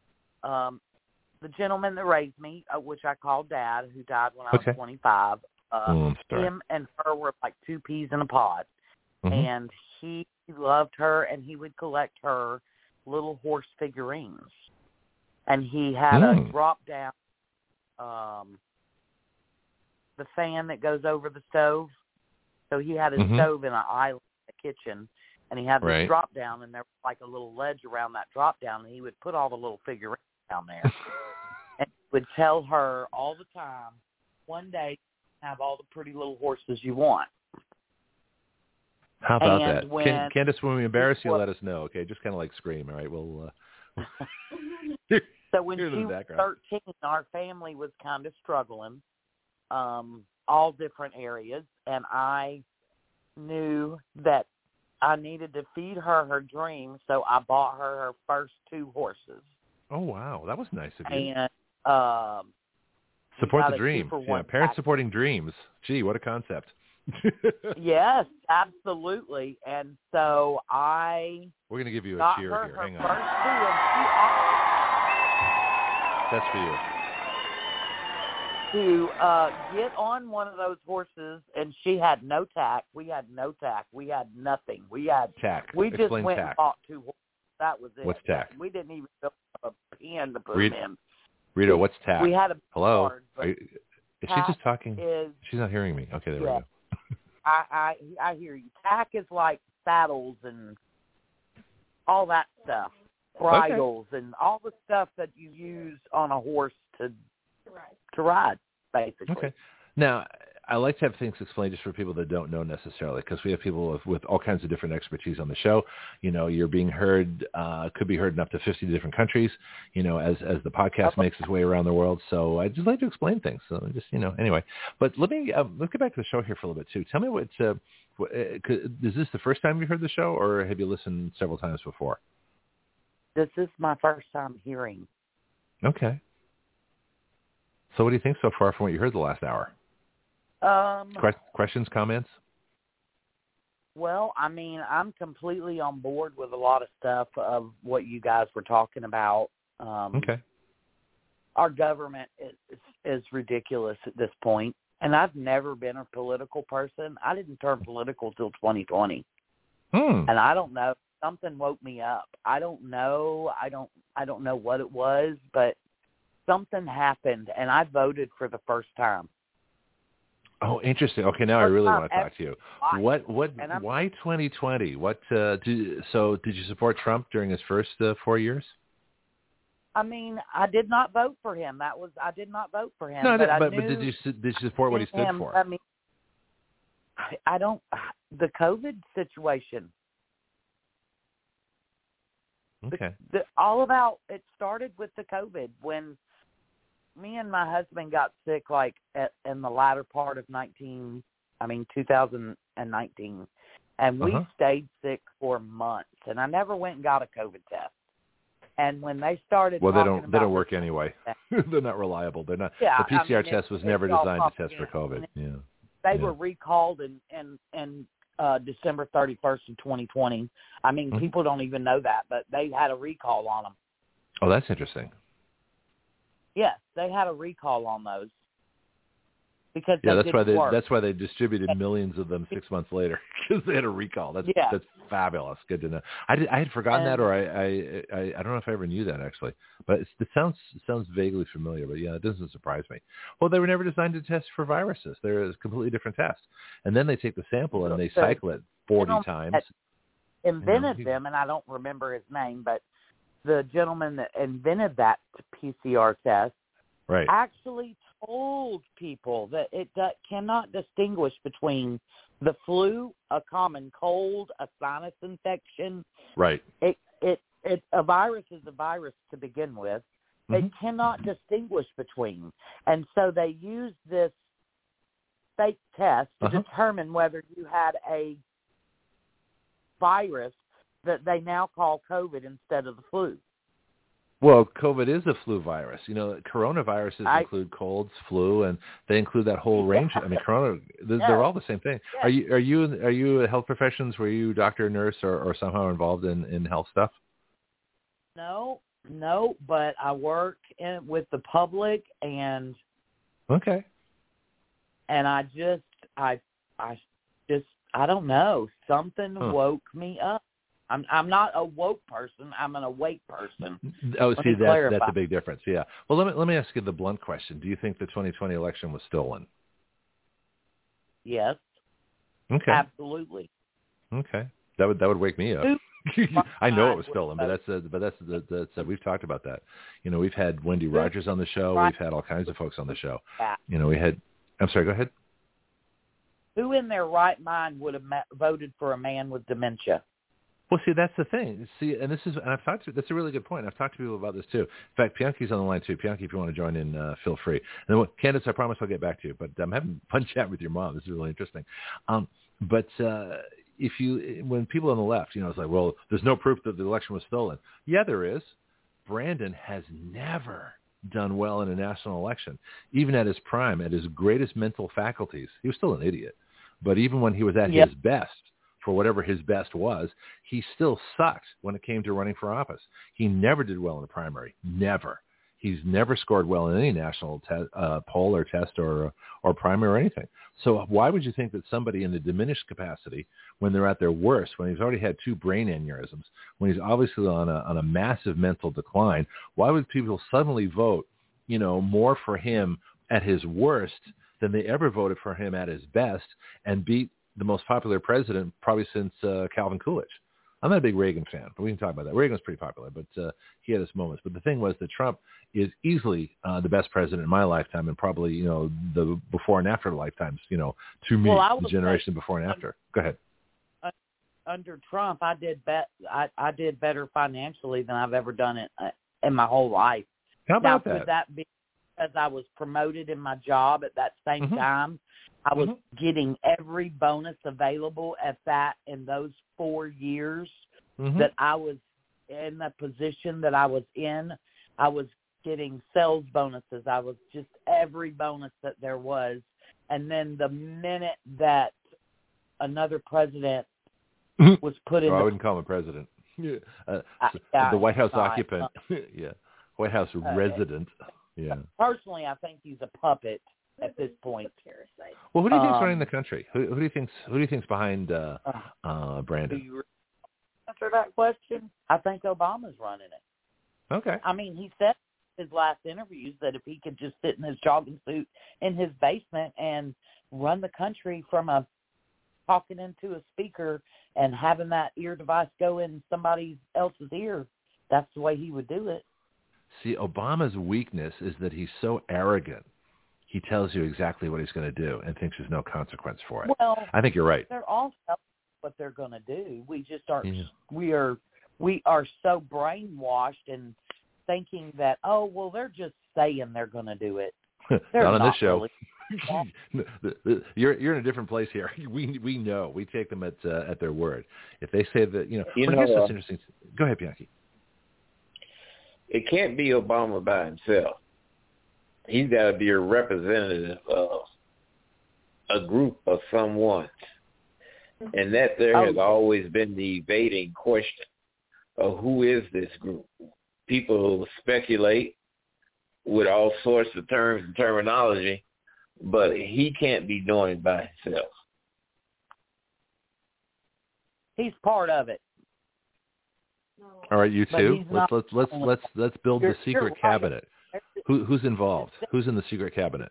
The gentleman that raised me, which I called Dad, who died when I was 25, him and her were like two peas in a pod. And he loved her, and he would collect her little horse figurines. And he had a drop-down, the fan that goes over the stove. So he had his stove in an island in the kitchen, and he had this drop-down, and there was like a little ledge around that drop-down, and he would put all the little figurines down there. And he would tell her all the time, one day, have all the pretty little horses you want. How about that? Candace, when we embarrass you, let us know, okay? Just kind of like scream, all right? We'll. So when she was 13, our family was kind of struggling, all different areas, and I knew that I needed to feed her dream, so I bought her first 2 horses. Oh, wow. That was nice of you. And support the dream. Yeah, parents supporting dreams. Gee, what a concept. Yes, absolutely. And so we're going to give you a cheer here. Hang on. That's for you. To get on one of those horses, and she had no tack. We had no tack. We had nothing. We had tack. We just went and bought 2 horses. That was it. What's tack? We didn't even have a pen to put them in. Rita, what's tack? We had a Hello? card, is she just talking? She's not hearing me. Okay, there we go. I hear you. Tack is like saddles and all that stuff. Bridles and all the stuff that you use on a horse to ride, basically. Okay. Now, I like to have things explained just for people that don't know necessarily, because we have people with all kinds of different expertise on the show. You know, you're being heard, could be heard in up to 50 different countries, you know, as the podcast makes its way around the world. So I just like to explain things. So just, you know, anyway. But let's get back to the show here for a little bit, too. Tell me is this the first time you heard the show, or have you listened several times before? This is my first time hearing. Okay. So what do you think so far from what you heard the last hour? Questions, comments? Well, I mean, I'm completely on board with a lot of stuff of what you guys were talking about. Okay. Our government is ridiculous at this point, and I've never been a political person. I didn't turn political till 2020, and I don't know. Something woke me up. I don't know. I don't know what it was, but something happened, and I voted for the first time. Oh, interesting. Okay, now I really want to talk to you. Why 2020? Did you support Trump during his first 4 years? I mean, I did not vote for him. I did not vote for him. No, but did you support what he stood for? I mean, I don't. The COVID situation. Okay. It started with the COVID when me and my husband got sick in the latter part of 2019, and we stayed sick for months, and I never went and got a COVID test. And when they started, they don't work anyway. They're not reliable. They're not. Yeah, the PCR test was never designed to test for COVID. Yeah. They were recalled in December 31st of 2020. I mean, people don't even know that, but they had a recall on them. Oh, that's interesting. Yes, they had a recall on those because that's why they distributed millions of them 6 months later, because they had a recall. That's fabulous. Good to know. I had forgotten that, or I don't know if I ever knew that actually, but it sounds vaguely familiar. But yeah, it doesn't surprise me. Well, they were never designed to test for viruses. They're a completely different test, and then they take the sample and they cycle it 40 times. Invented them, and I don't remember his name, but the gentleman that invented that PCR test actually told people that it cannot distinguish between the flu, a common cold, a sinus infection. Right. A virus is a virus to begin with. They cannot distinguish between. And so they used this fake test to determine whether you had a virus that they now call COVID instead of the flu. Well, COVID is a flu virus. You know, coronaviruses include colds, flu, and they include that whole range. I mean, they're all the same thing. Yes. Are you health professions? Were you doctor, nurse, or somehow involved in health stuff? No, but I work with the public, and okay. And I I don't know. Something woke me up. I'm not a woke person. I'm an awake person. Oh, see, that's a big difference. Yeah. Well, let me ask you the blunt question. Do you think the 2020 election was stolen? Yes. Okay. Absolutely. Okay. That would wake me up. I know it was stolen, but that's we've talked about that. You know, we've had Wendy Rogers on the show. We've had all kinds of folks on the show. You know, I'm sorry, go ahead. Who in their right mind would have voted for a man with dementia? Well, see, that's the thing. See, and that's a really good point. I've talked to people about this too. In fact, Pianki's on the line too. Pianki, if you want to join in, feel free. And then, Candace, I promise I'll get back to you. But I'm having fun chat with your mom. This is really interesting. But when people on the left, you know, it's like, well, there's no proof that the election was stolen. Yeah, there is. Brandon has never done well in a national election. Even at his prime, at his greatest mental faculties, he was still an idiot. But even when he was at his best, for whatever his best was, he still sucked when it came to running for office. He never did well in the primary. Never. He's never scored well in any national poll or test or primary or anything. So why would you think that somebody in a diminished capacity, when they're at their worst, when he's already had 2 brain aneurysms, when he's obviously on a massive mental decline, why would people suddenly vote, you know, more for him at his worst than they ever voted for him at his best and beat the most popular president probably since Calvin Coolidge? I'm not a big Reagan fan, but we can talk about that. Reagan was pretty popular, but he had his moments. But the thing was that Trump is easily the best president in my lifetime, and probably, you know, the before and after lifetimes, you know, to me, the generation before and after. Go ahead. Under Trump, I did better financially than I've ever done it in my whole life. How about that? Could that be because I was promoted in my job at that same time? I was getting every bonus available in those 4 years that I was in the position that I was in. I was getting sales bonuses. I was just every bonus that there was. And then the minute that another president was put in, I wouldn't call him a president. The White House occupant. White House resident. Yeah. Personally, I think he's a puppet at this point. Well, who do you think's running the country? Who do you think's behind Brandon? Do you answer that question? I think Obama's running it. Okay. I mean, he said in his last interviews that if he could just sit in his jogging suit in his basement and run the country from talking into a speaker and having that ear device go in somebody else's ear, that's the way he would do it. See, Obama's weakness is that he's so arrogant. He tells you exactly what he's going to do and thinks there's no consequence for it. Well, I think you're right. They're all what they're going to do. We just aren't. Yeah. We are so brainwashed and thinking that, oh, well, they're just saying they're going to do it. Not on this show. Really. You're in a different place here. We know. We take them at their word. If they say that, here's what's interesting. Go ahead, Bianchi. It can't be Obama by himself. He's got to be a representative of a group of someone. And that there has always been the evading question of who is this group. People speculate with all sorts of terms and terminology, but he can't be doing it by himself. He's part of it. All right, you too. Let's build the secret cabinet. Who's involved? Who's in the secret cabinet?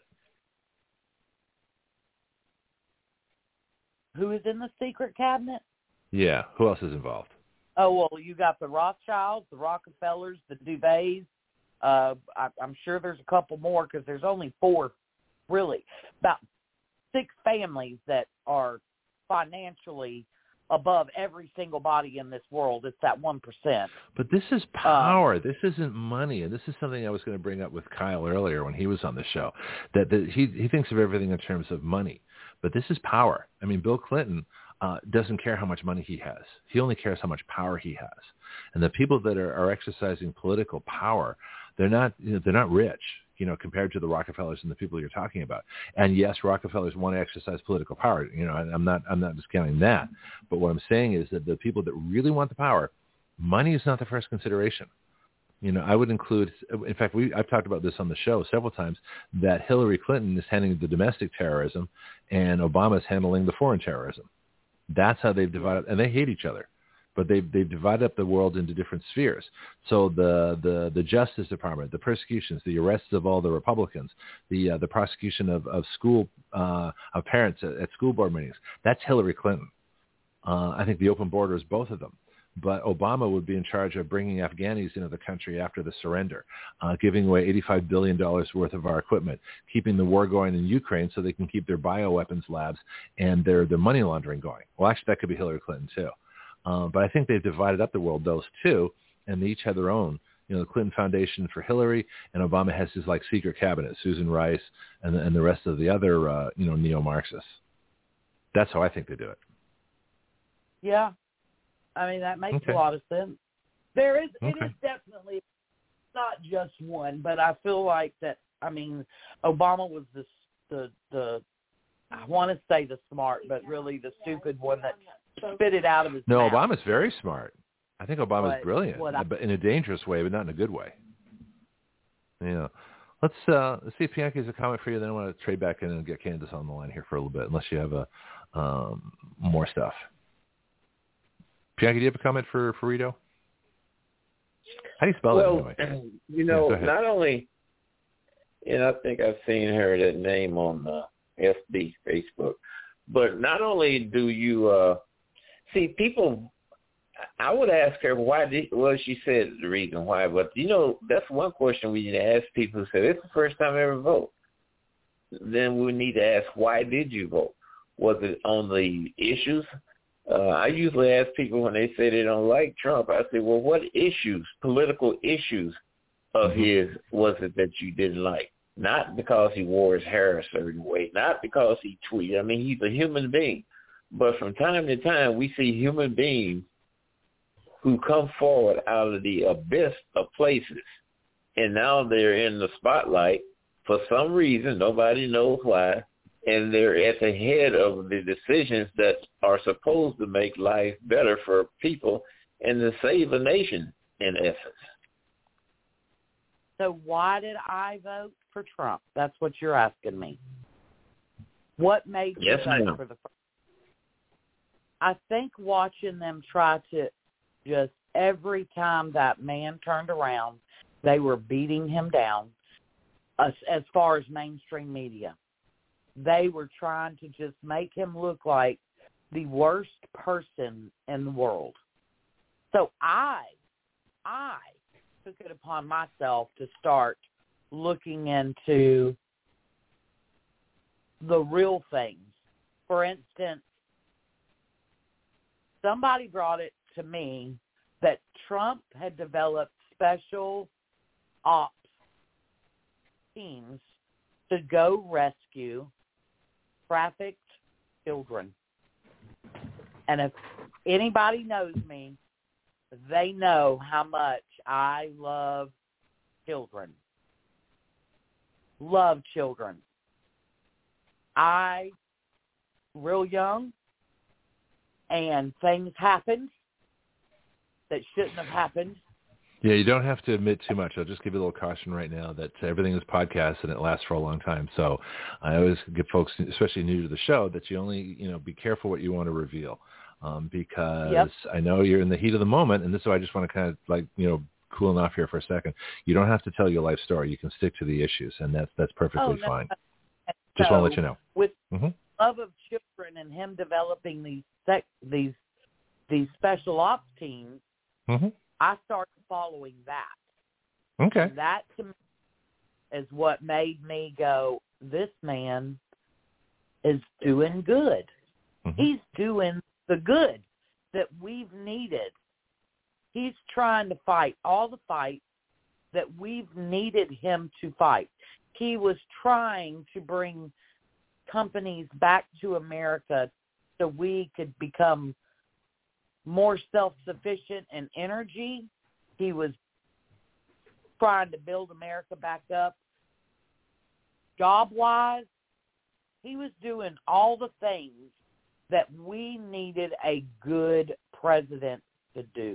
Who is in the secret cabinet? Yeah. Who else is involved? Oh, well, you got the Rothschilds, the Rockefellers, the Duvays. I'm sure there's a couple more because there's only 4, really. About 6 families that are financially above every single body in this world. It's that 1%. But this is power. This isn't money. And this is something I was going to bring up with Kyle earlier when he was on the show, that he thinks of everything in terms of money. But this is power. I mean, Bill Clinton doesn't care how much money he has. He only cares how much power he has. And the people that are exercising political power, they're not rich, compared to the Rockefellers and the people you're talking about. And yes, Rockefellers want to exercise political power. I'm not discounting that. But what I'm saying is that the people that really want the power, money is not the first consideration. I would include, in fact, I've talked about this on the show several times, that Hillary Clinton is handling the domestic terrorism and Obama is handling the foreign terrorism. That's how they've divided, and they hate each other. But they've divided up the world into different spheres. So the Justice Department, the persecutions, the arrests of all the Republicans, the prosecution of school of parents at school board meetings, that's Hillary Clinton. I think the open border is both of them. But Obama would be in charge of bringing Afghanis into the country after the surrender, giving away $85 billion worth of our equipment, keeping the war going in Ukraine so they can keep their bioweapons labs and their money laundering going. Well, actually, that could be Hillary Clinton, too. But I think they've divided up the world, those two, and they each have their own. The Clinton Foundation for Hillary, and Obama has his secret cabinet, Susan Rice, and the rest of the other neo-Marxists. That's how I think they do it. Yeah, I mean that makes a lot of sense. It is definitely not just one, but I feel like that. I mean, Obama was the I want to say the smart, but really the stupid one that spit it out of his mouth. Obama's very smart. I think Obama's brilliant, but in a dangerous way, but not in a good way. Yeah. Let's see if Bianchi has a comment for you. Then I want to trade back in and get Candace on the line here for a little bit, unless you have more stuff. Bianchi, do you have a comment for Rito? How do you spell that anyway? Not only, I think I've seen that name on FB Facebook, but not only do you see people, I would ask her she said the reason why, but that's one question we need to ask people who say, this is the first time I ever vote. Then we need to ask, why did you vote? Was it on the issues? I usually ask people when they say they don't like Trump, I say, well, what issues, political issues of his was it that you didn't like? Not because he wore his hair a certain way, not because he tweeted. I mean, he's a human being. But from time to time, we see human beings who come forward out of the abyss of places, and now they're in the spotlight for some reason, nobody knows why, and they're at the head of the decisions that are supposed to make life better for people and to save a nation, in essence. So why did I vote for Trump? That's what you're asking me. What made you vote for the first? I think watching them try to just every time that man turned around, they were beating him down as far as mainstream media. They were trying to just make him look like the worst person in the world. So I took it upon myself to start looking into the real things. For instance, somebody brought it to me that Trump had developed special ops teams to go rescue trafficked children. And if anybody knows me, they know how much I love children. Love children. Real young, and things happened that shouldn't have happened. Yeah, you don't have to admit too much. I'll just give you a little caution right now that everything is podcast and it lasts for a long time. So I always give folks, especially new to the show, that you only, be careful what you want to reveal. Because I know you're in the heat of the moment, and this is why I just want to kind of cooling off here for a second. You don't have to tell your life story. You can stick to the issues, and that's perfectly fine. Just want to let you know. With love of children and him developing these special ops teams, I started following that. Okay. And that to me is what made me go, this man is doing good. He's doing the good that we've needed. He's trying to fight all the fights that we've needed him to fight. He was trying to bring companies back to America so we could become more self-sufficient in energy. He was trying to build America back up. Job-wise, he was doing all the things that we needed a good president to do.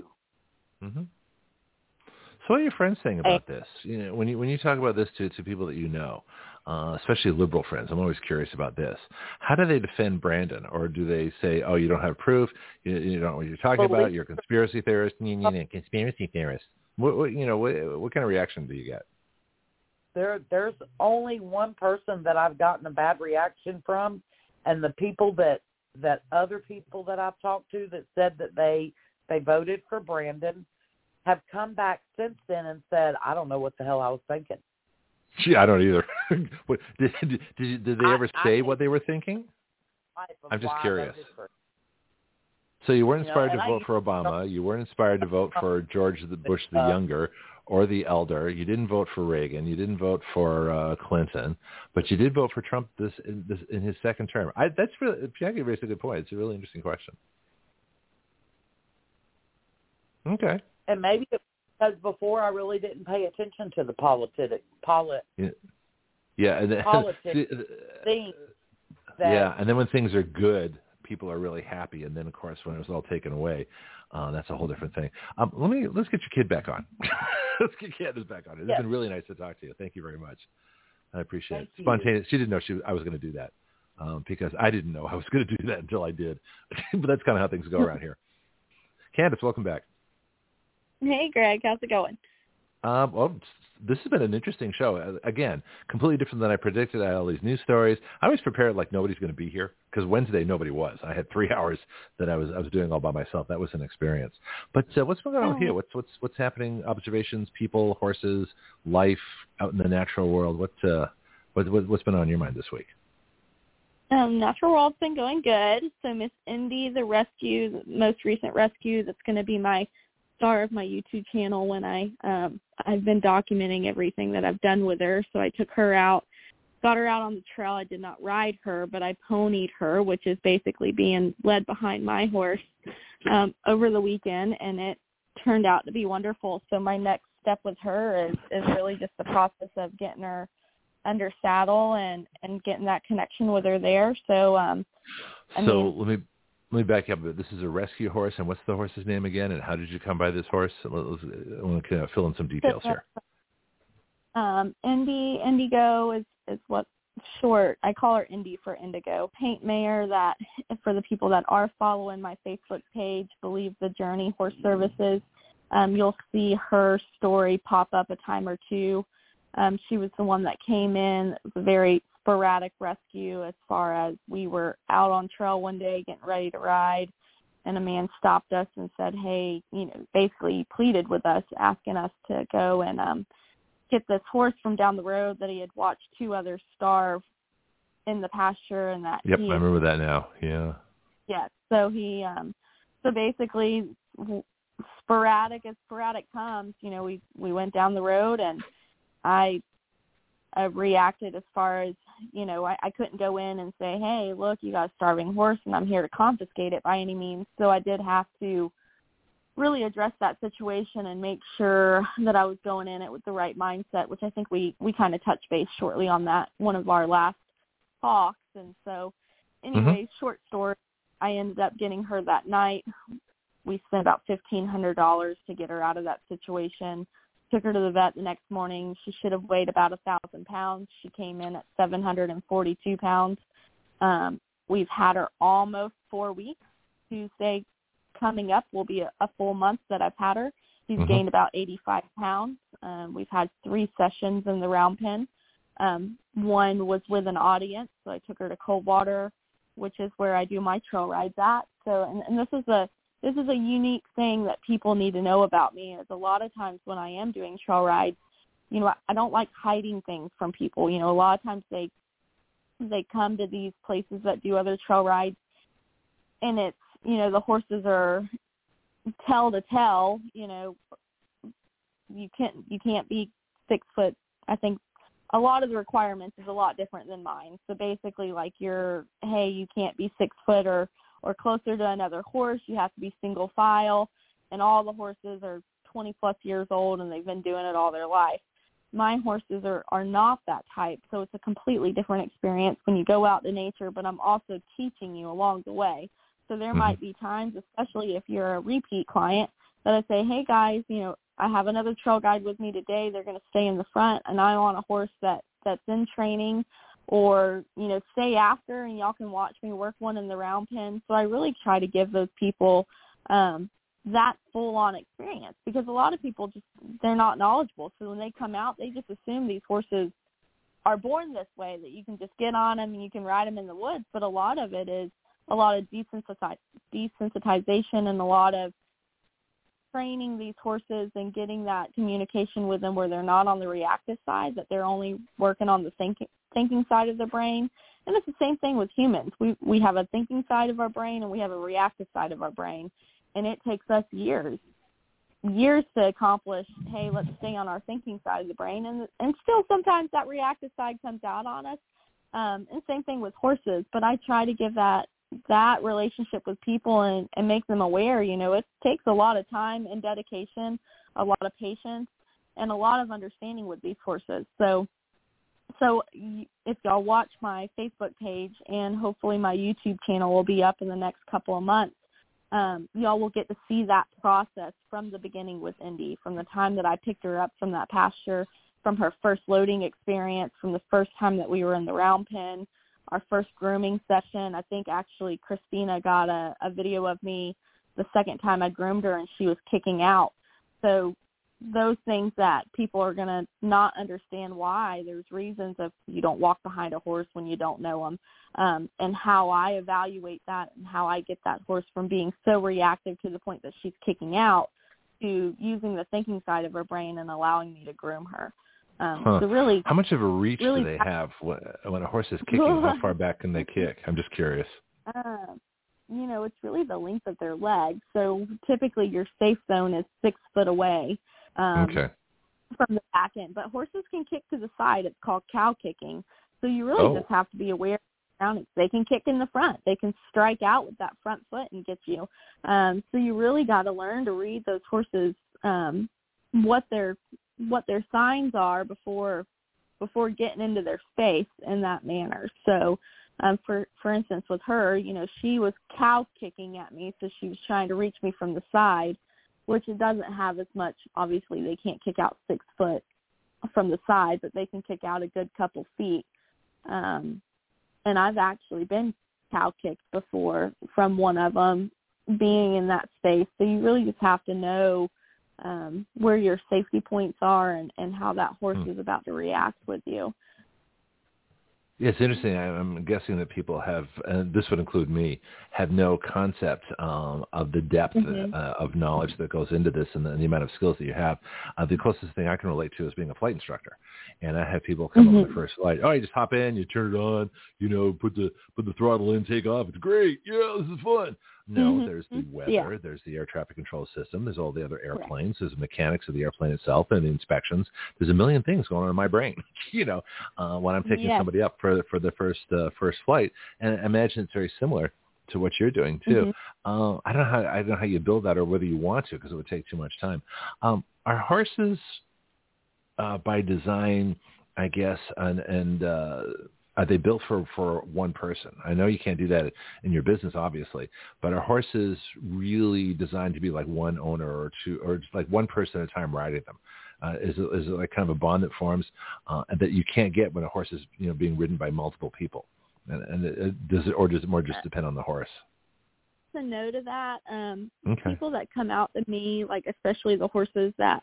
So what are your friends saying about this? When you talk about this to people that you know, especially liberal friends. I'm always curious about this. How do they defend Brandon? Or do they say, oh, you don't have proof, you don't know what you're talking about, you're a conspiracy theorist, conspiracy theorist? What kind of reaction do you get? There's only one person that I've gotten a bad reaction from, and the people that other people that I've talked to that said that they voted for Brandon have come back since then and said, I don't know what the hell I was thinking. Gee, I don't either. Did they ever say what they were thinking? I'm just curious. So you weren't inspired to vote for Obama. You weren't inspired to vote for George Bush the Younger or the Elder. You didn't vote for Reagan. You didn't vote for Clinton, but you did vote for Trump in his second term. Jackie raised a good point. It's a really interesting question. Okay. And maybe because before I really didn't pay attention to the politics. Yeah, and and then when things are good, people are really happy, and then of course when it was all taken away, that's a whole different thing. Let's get your kid back on. Let's get Candace back on. It's been really nice to talk to you. Thank you very much. I appreciate it. Spontaneous. She didn't know I was going to do that because I didn't know I was going to do that until I did. But that's kind of how things go around here. Candace, welcome back. Hey, Greg. How's it going? Well, this has been an interesting show. Again, completely different than I predicted. I had all these news stories. I was prepared like nobody's going to be here because Wednesday nobody was. I had 3 hours that I was doing all by myself. That was an experience. But what's going on here? What's happening? Observations, people, horses, life out in the natural world. What's been on your mind this week? Natural world's been going good. So Miss Indy, the most recent rescue, that's going to be my star of my YouTube channel when I've been documenting everything that I've done with her. So I took her out, got her out on the trail. I did not ride her, but I ponied her, which is basically being led behind my horse, over the weekend, and it turned out to be wonderful. So my next step with her is really just the process of getting her under saddle and getting that connection with her there. So let me back up a bit. This is a rescue horse, and what's the horse's name again, and how did you come by this horse? I want to fill in some details here. Indigo is what's short. I call her Indy for Indigo. Paint mare that, for the people that are following my Facebook page, Believe the Journey Horse Services, you'll see her story pop up a time or two. She was the one that came in. It was a very sporadic rescue as far as we were out on trail one day getting ready to ride, and a man stopped us and said, hey, basically pleaded with us, asking us to go and get this horse from down the road that he had watched 2 others starve in the pasture. And that I remember that now. Yeah. So he so basically sporadic as sporadic comes, we went down the road, and I reacted as far as, I couldn't go in and say, hey, look, you got a starving horse and I'm here to confiscate it by any means. So I did have to really address that situation and make sure that I was going in it with the right mindset, which I think we kind of touched base shortly on that, one of our last talks. And so anyways, short story, I ended up getting her that night. We spent about $1,500 to get her out of that situation. Took her to the vet the next morning. She should have weighed about 1,000 pounds. She came in at 742 pounds. We've had her almost 4 weeks. Tuesday coming up will be a full month that I've had her. She's gained about 85 pounds. We've had 3 sessions in the round pen. One was with an audience, so I took her to Coldwater, which is where I do my trail rides at. So, and this is a unique thing that people need to know about me. Is a lot of times when I am doing trail rides, I don't like hiding things from people. A lot of times they come to these places that do other trail rides, and it's, the horses are tell to tell. You can't be 6 foot. I think a lot of the requirements is a lot different than mine. So basically, like you can't be 6 foot or closer to another horse. You have to be single file, and all the horses are 20 plus years old and they've been doing it all their life. My horses are not that type, so it's a completely different experience when you go out to nature, but I'm also teaching you along the way. So there might be times, especially if you're a repeat client, that I say, hey guys, I have another trail guide with me today. They're going to stay in the front, and I want a horse that that's in training, or, you know, stay after and y'all can watch me work one in the round pen. So I really try to give those people that full-on experience, because a lot of people they're not knowledgeable. So when they come out, they just assume these horses are born this way, that you can just get on them and you can ride them in the woods. But a lot of it is a lot of desensitization and a lot of training these horses and getting that communication with them where they're not on the reactive side, that they're only working on the thinking side of the brain. And it's the same thing with humans. We have a thinking side of our brain and we have a reactive side of our brain. And it takes us years to accomplish, hey, let's stay on our thinking side of the brain. And still sometimes that reactive side comes out on us. And same thing with horses. But I try to give that relationship with people and make them aware. You know, it takes a lot of time and dedication, a lot of patience, and a lot of understanding with these horses. So if y'all watch my Facebook page, and hopefully my YouTube channel will be up in the next couple of months, y'all will get to see that process from the beginning with Indy, from the time that I picked her up from that pasture, from her first loading experience, from the first time that we were in the round pen, our first grooming session. I think actually Christina got a video of me the second time I groomed her, and she was kicking out. So those things that people are going to not understand why. There's reasons of you don't walk behind a horse when you don't know them, and how I evaluate that and how I get that horse from being so reactive to the point that she's kicking out to using the thinking side of her brain and allowing me to groom her. So really, how much of a reach really, do they have when a horse is kicking? How far back can they kick? I'm just curious. You know, it's really the length of their legs. So typically your safe zone is 6 foot away from the back end. But horses can kick to the side. It's called cow kicking. So you really just have to be aware of surroundings. They can kick in the front. They can strike out with that front foot and get you. So you really got to learn to read those horses, what their signs are before getting into their space in that manner. So for instance, with her, you know, she was cow kicking at me, so she was trying to reach me from the side, which it doesn't have as much. Obviously, they can't kick out 6 foot from the side, but they can kick out a good couple feet. And I've actually been cow kicked before from one of them being in that space. So you really just have to know where your safety points are and how that horse is about to react with you. Yeah, it's interesting. I'm guessing that people have, and this would include me, have no concept of the depth of knowledge that goes into this and the amount of skills that you have. The closest thing I can relate to is being a flight instructor. And I have people come on the first flight. Oh, you just hop in, you turn it on, you know, put the throttle in, take off. It's great. Yeah, this is fun. No, there's the weather, there's the air traffic control system, there's all the other airplanes, there's the mechanics of the airplane itself and the inspections. There's a million things going on in my brain, you know, when I'm taking somebody up for the first flight. And I imagine it's very similar to what you're doing too. I don't know how you build that or whether you want to, because it would take too much time. Are horses by design, I guess, and are they built for one person? I know you can't do that in your business, obviously, but are horses really designed to be like one owner or two, or just like one person at a time riding them? Is it like kind of a bond that forms that you can't get when a horse is, you know, being ridden by multiple people? And does it more just depend on the horse? To no to that, people that come out to me, like especially the horses that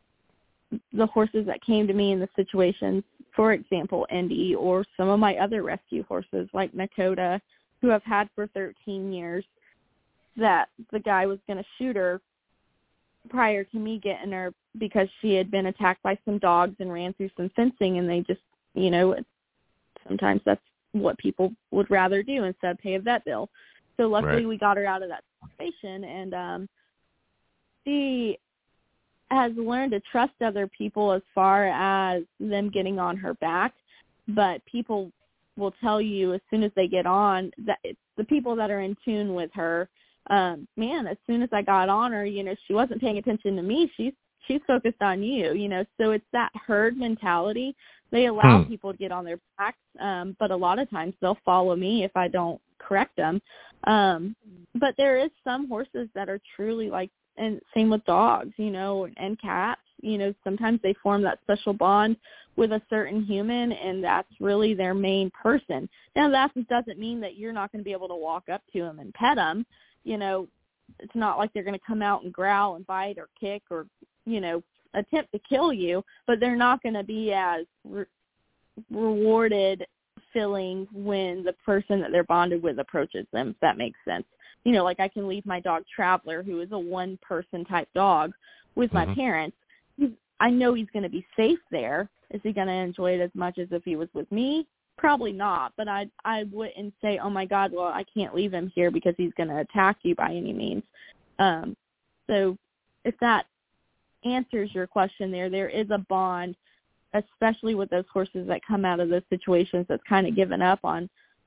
came to me in the situations, for example, Indy, or some of my other rescue horses like Nakota, who I've had for 13 years, that the guy was going to shoot her prior to me getting her because she had been attacked by some dogs and ran through some fencing, and they just, you know, sometimes that's what people would rather do instead of pay a vet bill. So luckily we got her out of that situation, and she has learned to trust other people as far as them getting on her back, but people will tell you as soon as they get on that it's the people that are in tune with her. Man, as soon as I got on her, you know, she wasn't paying attention to me. She's focused on you, you know, so it's that herd mentality. They allow people to get on their backs, but a lot of times they'll follow me if I don't correct them. But there is some horses that are truly like, and same with dogs, you know, and cats, sometimes they form that special bond with a certain human, and that's really their main person. Now, that doesn't mean that you're not going to be able to walk up to them and pet them. It's not like they're going to come out and growl and bite or kick or, attempt to kill you, but they're not going to be as rewarded feeling when the person that they're bonded with approaches them, if that makes sense. Like I can leave my dog Traveler, who is a one-person type dog, with my parents. I know he's going to be safe there. Is he going to enjoy it as much as if he was with me? Probably not, but I wouldn't say, oh, my God, well, I can't leave him here because he's going to attack you by any means. So if that answers your question there is a bond, especially with those horses that come out of those situations that's kind of given up on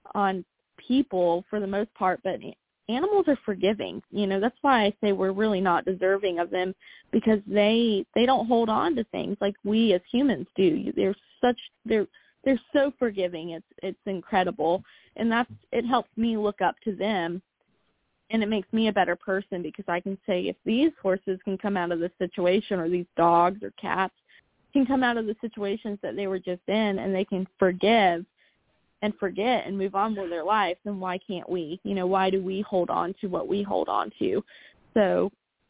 people for the most part, but animals are forgiving. That's why I say we're really not deserving of them, because they don't hold on to things like we as humans do. They're so forgiving. It's incredible. And it helps me look up to them, and it makes me a better person, because I can say, if these horses can come out of this situation, or these dogs or cats can come out of the situations that they were just in, and they can forgive and forget and move on with their life, then why can't we? Why do we hold on to what we hold on to? So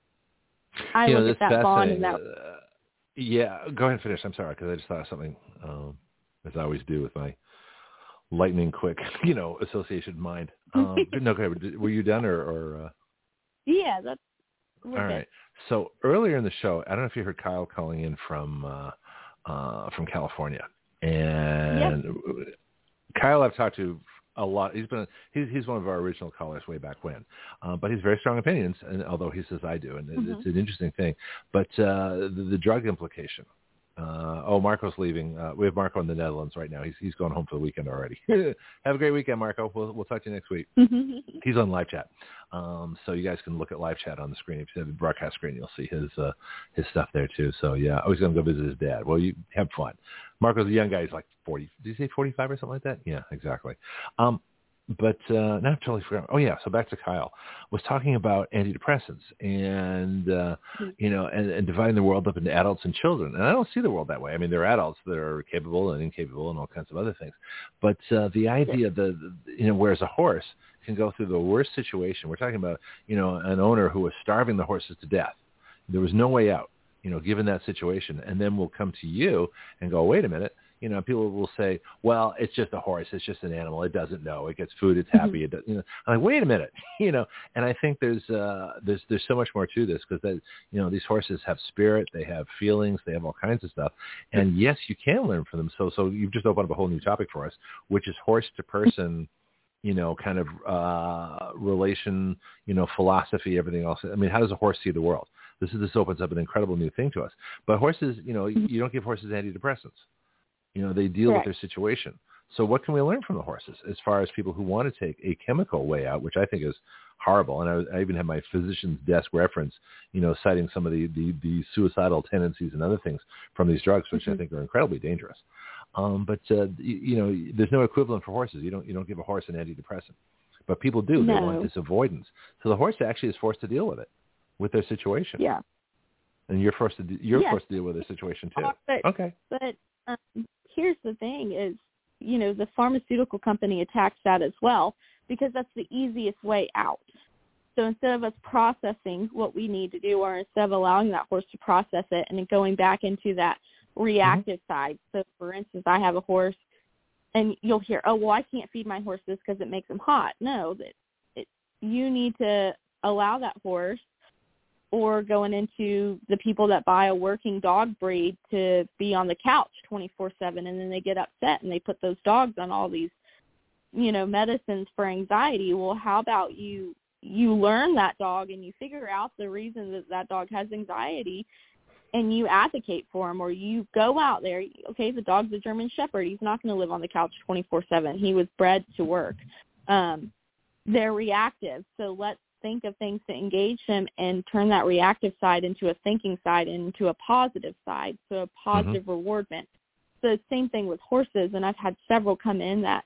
I look at that bond and that. Yeah, go ahead and finish. I'm sorry, because I just thought of something, as I always do with my lightning quick, association mind. No, okay, were you done or? Yeah, that's. All right. So earlier in the show, I don't know if you heard Kyle calling in from California, and Kyle I've talked to a lot. He's one of our original callers way back when, but he's very strong opinions, and although he says I do, and it's an interesting thing. But the drug implication. Marco's leaving. We have Marco in the Netherlands right now. He's going home for the weekend already. Have a great weekend, Marco. We'll talk to you next week. He's on live chat, so you guys can look at live chat on the screen. If you have the broadcast screen, you'll see his stuff there too. So yeah, I was going to go visit his dad. Well, you have fun. Marco's a young guy. He's like 40. Did you say 45 or something like that? Yeah, exactly. But now I totally forgot. Oh yeah, so back to Kyle. Was talking about antidepressants and and dividing the world up into adults and children. And I don't see the world that way. I mean, there are adults that are capable and incapable and all kinds of other things. But the idea whereas a horse can go through the worst situation. We're talking about an owner who was starving the horses to death. There was no way out. Given that situation, and then we'll come to you and go, wait a minute. People will say, well, it's just a horse. It's just an animal. It doesn't know. It gets food. It's happy. It does, I'm like, wait a minute, and I think there's so much more to this, because these horses have spirit. They have feelings. They have all kinds of stuff. And yes, you can learn from them. So you've just opened up a whole new topic for us, which is horse to person, kind of relation, philosophy, everything else. I mean, how does a horse see the world? This opens up an incredible new thing to us. But horses, you don't give horses antidepressants. They deal with their situation. So what can we learn from the horses as far as people who want to take a chemical way out, which I think is horrible. And I even have my physician's desk reference, citing some of the suicidal tendencies and other things from these drugs, which I think are incredibly dangerous. But there's no equivalent for horses. You don't give a horse an antidepressant. But people do. No. They want this avoidance. So the horse actually is forced to deal with their situation. Yeah. And you're forced to deal with their situation too. Okay. But here's the thing is, the pharmaceutical company attacks that as well, because that's the easiest way out. So instead of us processing what we need to do, or instead of allowing that horse to process it and then going back into that reactive side. So for instance, I have a horse and you'll hear, oh, well, I can't feed my horse this because it makes him hot. No, you need to allow that horse, or going into the people that buy a working dog breed, to be on the couch 24/7, and then they get upset and they put those dogs on all these, medicines for anxiety. Well, how about you learn that dog and you figure out the reason that dog has anxiety, and you advocate for him, or you go out there. Okay, the dog's a German Shepherd. He's not going to live on the couch 24/7. He was bred to work. They're reactive, so let's think of things to engage them and turn that reactive side into a thinking side, into a positive side, so a positive rewardment. So same thing with horses, and I've had several come in that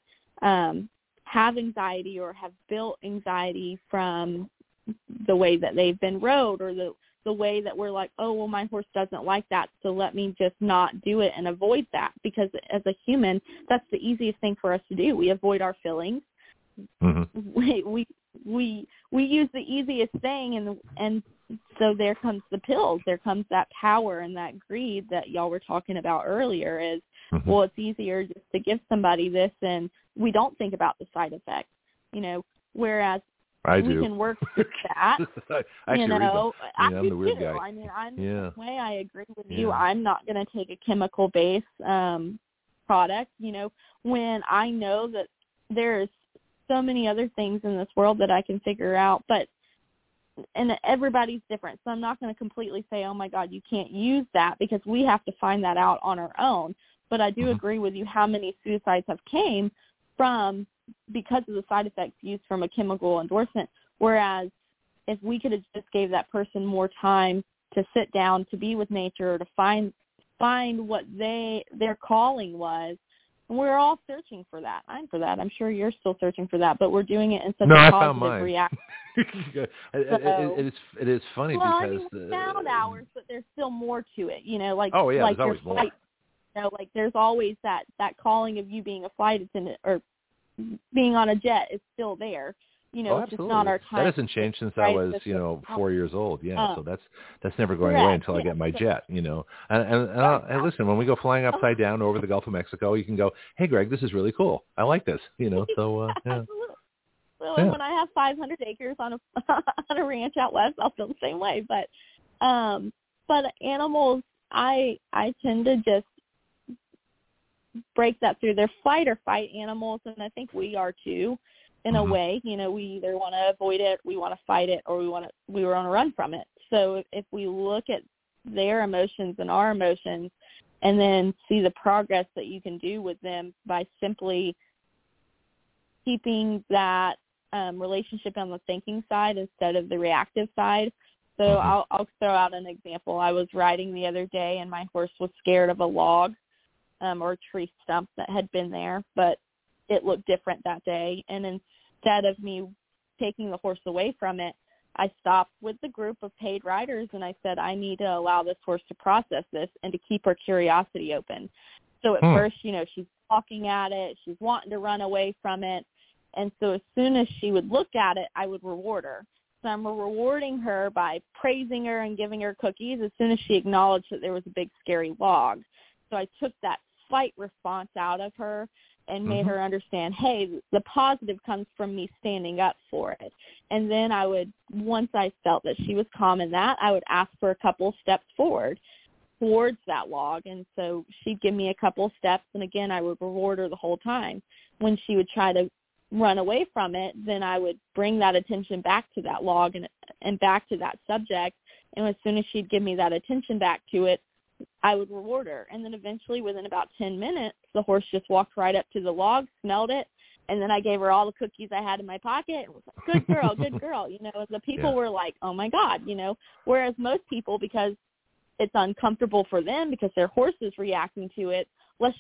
have anxiety or have built anxiety from the way that they've been rode, or the the way that we're like, oh, well, my horse doesn't like that, so let me just not do it and avoid that. Because as a human, that's the easiest thing for us to do. We avoid our feelings. We use the easiest thing, and so there comes the pills. There comes that power and that greed that y'all were talking about earlier is, well, it's easier just to give somebody this, and we don't think about the side effects, whereas we can work with that. I do I'm the weird too. guy. I mean, I'm the way. I agree with you. I'm not going to take a chemical-based product, when I know that there's so many other things in this world that I can figure out, and everybody's different. So I'm not going to completely say, oh my God, you can't use that, because we have to find that out on our own. But I do agree with you how many suicides have came from because of the side effects used from a chemical endorsement. Whereas if we could have just gave that person more time to sit down, to be with nature, or to find what their calling was. And we're all searching for that. I'm for that. I'm sure you're still searching for that, but we're doing it in such a positive reaction. It is funny because we found ours, but there's still more to it. Like there's always more. Like there's always that calling of you being a flight attendant or being on a jet is still there. It's just not our time. That hasn't changed since I was, 4 years old. Yeah, so that's never going away until I get my jet. And listen, when we go flying upside down over the Gulf of Mexico, you can go, hey, Greg, this is really cool. I like this. So yeah. Well, when I have 500 acres on a ranch out west, I'll feel the same way. But animals, I tend to just break that through. They're fight or fight animals, and I think we are too. In a way, we either want to avoid it, we want to fight it, or we want to run from it. So if we look at their emotions and our emotions, and then see the progress that you can do with them by simply keeping that relationship on the thinking side instead of the reactive side. So I'll throw out an example. I was riding the other day, and my horse was scared of a log or a tree stump that had been there, but it looked different that day. And instead of me taking the horse away from it, I stopped with the group of paid riders, and I said, I need to allow this horse to process this and to keep her curiosity open. So at first, she's walking at it, she's wanting to run away from it. And so as soon as she would look at it, I would reward her. So I'm rewarding her by praising her and giving her cookies as soon as she acknowledged that there was a big scary log. So I took that fight response out of her and made her understand, hey, the positive comes from me standing up for it. And then I would, once I felt that she was calm in that, I would ask for a couple steps forward towards that log. And so she'd give me a couple steps, and again, I would reward her the whole time. When she would try to run away from it, then I would bring that attention back to that log and back to that subject. And as soon as she'd give me that attention back to it, I would reward her. And then eventually, within about 10 minutes, the horse just walked right up to the log, smelled it, and then I gave her all the cookies I had in my pocket. It was like, good girl, good girl. The people were like, oh, my God, whereas most people, because it's uncomfortable for them because their horse is reacting to it, let's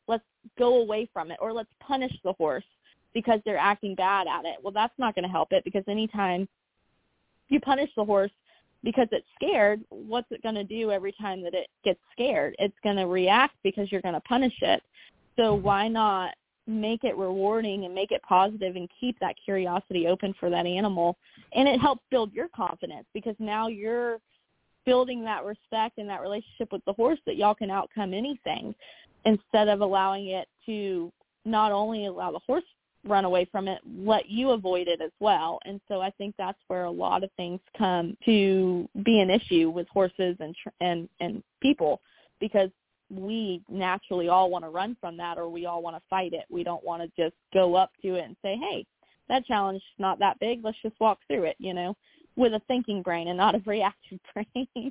go away from it, or let's punish the horse because they're acting bad at it. Well, that's not going to help it, because anytime you punish the horse because it's scared, what's it going to do every time that it gets scared? It's going to react because you're going to punish it. So why not make it rewarding and make it positive and keep that curiosity open for that animal? And it helps build your confidence, because now you're building that respect and that relationship with the horse that y'all can outcome anything, instead of allowing it to not only allow the horse run away from it, let you avoid it as well. And so I think that's where a lot of things come to be an issue with horses and people, because we naturally all want to run from that, or we all want to fight it. We don't want to just go up to it and say, hey, that challenge is not that big, let's just walk through it, with a thinking brain and not a reactive brain.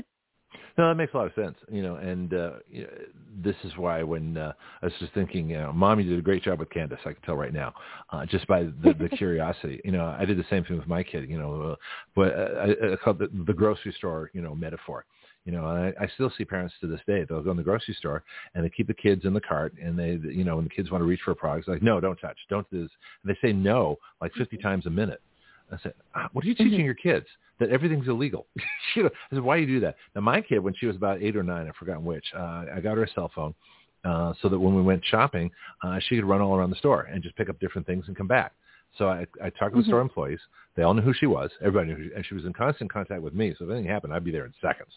No, that makes a lot of sense, and this is why when I was just thinking, Mom, you did a great job with Candace, I can tell right now, just by the curiosity. I did the same thing with my kid, but I call it the grocery store, metaphor. I still see parents to this day, they'll go in the grocery store and they keep the kids in the cart, and they, when the kids want to reach for a product, it's like, no, don't touch, don't do this. And they say no like 50 times a minute. I said, what are you teaching your kids? That everything's illegal. I said, why do you do that? Now, my kid, when she was about 8 or 9, I've forgotten which, I got her a cell phone so that when we went shopping, she could run all around the store and just pick up different things and come back. So I talked to the store employees. They all knew who she was. Everybody knew and she was in constant contact with me. So if anything happened, I'd be there in seconds.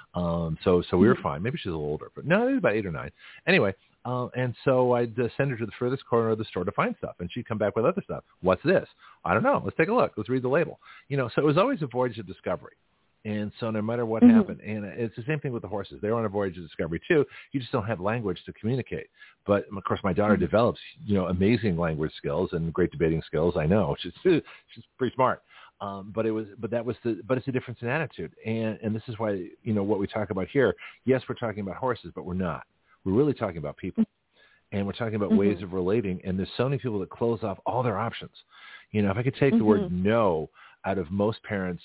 So we were fine. Maybe she's a little older, but no, it was about 8 or 9. Anyway, and so I'd send her to the furthest corner of the store to find stuff, and she'd come back with other stuff. What's this? I don't know. Let's take a look. Let's read the label. So it was always a voyage of discovery. And so no matter what happened, and it's the same thing with the horses. They're on a voyage of discovery too. You just don't have language to communicate. But of course, my daughter develops, amazing language skills and great debating skills. I know she's pretty smart. But it's a difference in attitude. And this is why, what we talk about here, yes, we're talking about horses, but we're not. We're really talking about people. And we're talking about ways of relating. And there's so many people that close off all their options. If I could take the word no out of most parents',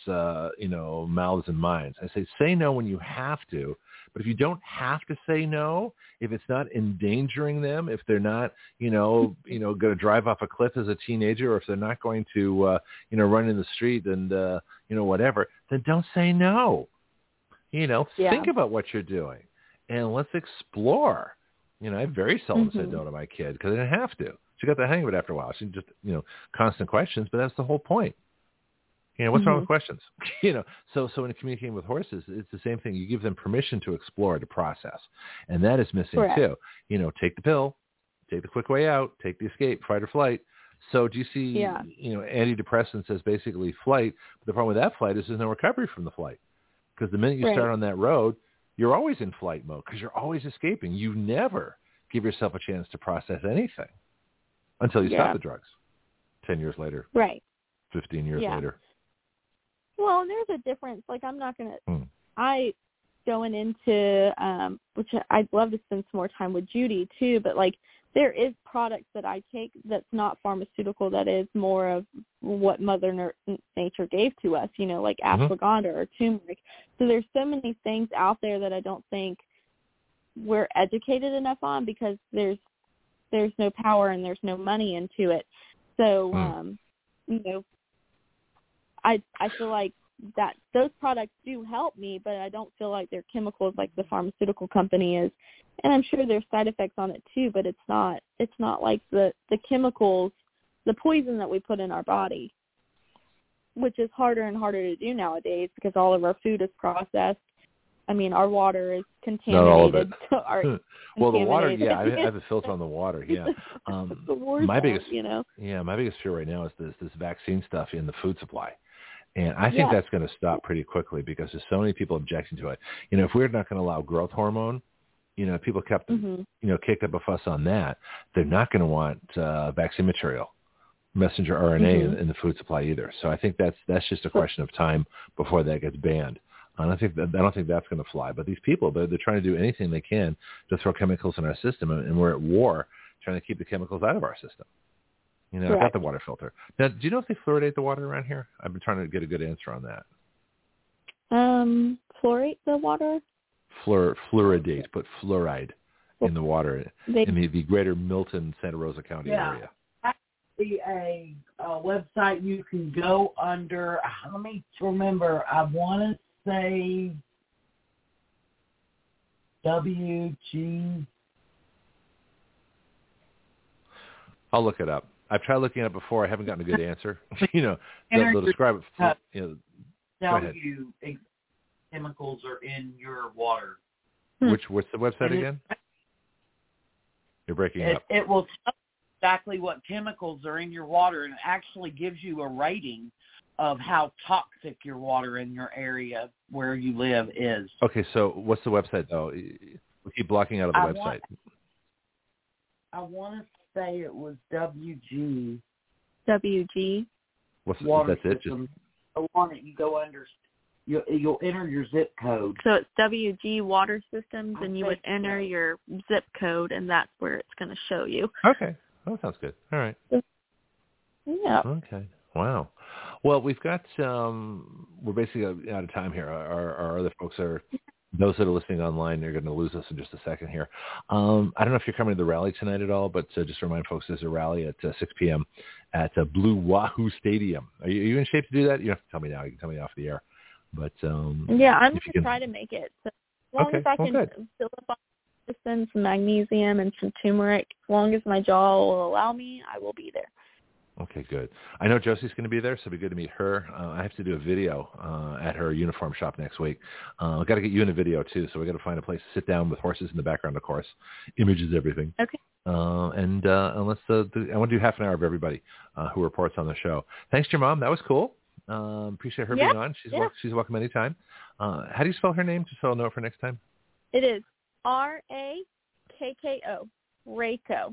mouths and minds, I say no when you have to. But if you don't have to say no, if it's not endangering them, if they're not, going to drive off a cliff as a teenager, or if they're not going to, run in the street and, whatever, then don't say no. Think about what you're doing and let's explore. I very seldom said no to my kid because I didn't have to. She got the hang of it after a while. She just, constant questions, but that's the whole point. What's wrong with questions? So when communicating with horses, it's the same thing. You give them permission to explore, to process. And that is missing too. Take the pill, take the quick way out, take the escape, fight or flight. So do you see, antidepressants as basically flight. But the problem with that flight is there's no recovery from the flight. Because the minute you start on that road, you're always in flight mode because you're always escaping. You never give yourself a chance to process anything until you stop the drugs 10 years later. Right. 15 years later. Well, and there's a difference. Like, I'm not going to, going into, which I'd love to spend some more time with Judy too, but like there is products that I take that's not pharmaceutical, that is more of what Mother Nature gave to us, like ashwagandha or turmeric. So there's so many things out there that I don't think we're educated enough on because there's no power and there's no money into it. So, I feel like that those products do help me, but I don't feel like they're chemicals like the pharmaceutical company is. And I'm sure there's side effects on it too, but it's not like the chemicals, the poison that we put in our body, which is harder and harder to do nowadays because all of our food is processed. I mean, our water is contaminated. Not all of it. Well, the water, I have a filter on the water. Yeah. My biggest fear right now is this vaccine stuff in the food supply. And I think that's going to stop pretty quickly because there's so many people objecting to it. If we're not going to allow growth hormone, people kept, kicked up a fuss on that. They're not going to want vaccine material, messenger RNA in the food supply either. So I think that's just a question of time before that gets banned. I don't think that's going to fly. But these people, they're trying to do anything they can to throw chemicals in our system, and we're at war trying to keep the chemicals out of our system. I've got the water filter. Now, do you know if they fluoridate the water around here? I've been trying to get a good answer on that. Fluorate the water? Fluoridate, put fluoride in the water in the greater Milton, Santa Rosa County area. Actually, a website you can go under, let me remember, I want to say WG. I'll look it up. I've tried looking it up before. I haven't gotten a good answer. They'll describe it. Tell you chemicals are in your water. What's the website again? You're breaking up. It will tell you exactly what chemicals are in your water, and it actually gives you a rating of how toxic your water in your area where you live is. Okay, so what's the website, though? We keep blocking out of the website. I want to say it was WG. WG? That's it? Just on it, you go under, you'll enter your zip code. So it's WG Water Systems, and you would enter your zip code, and that's where it's going to show you. Okay. Oh, that sounds good. All right. Yeah. Okay. Wow. Well, we've got, we're basically out of time here. Our other folks are Those that are listening online, you're going to lose us in just a second here. I don't know if you're coming to the rally tonight at all, but just to remind folks, there's a rally at 6 p.m. at Blue Wahoo Stadium. Are you in shape to do that? You don't have to tell me now. You can tell me off the air. But yeah, I'm going to try to make it. So as long as I can fill up on some magnesium and some turmeric, as long as my jaw will allow me, I will be there. Okay, good. I know Josie's going to be there, so it'll be good to meet her. I have to do a video at her uniform shop next week. I've got to get you in a video, too, so we've got to find a place to sit down with horses in the background, of course. Images, everything. Okay. I want to do half an hour of everybody who reports on the show. Thanks to your mom. That was cool. Appreciate her being on. She's welcome anytime. How do you spell her name, just so I'll know it for next time? It is Rakko. Rakko.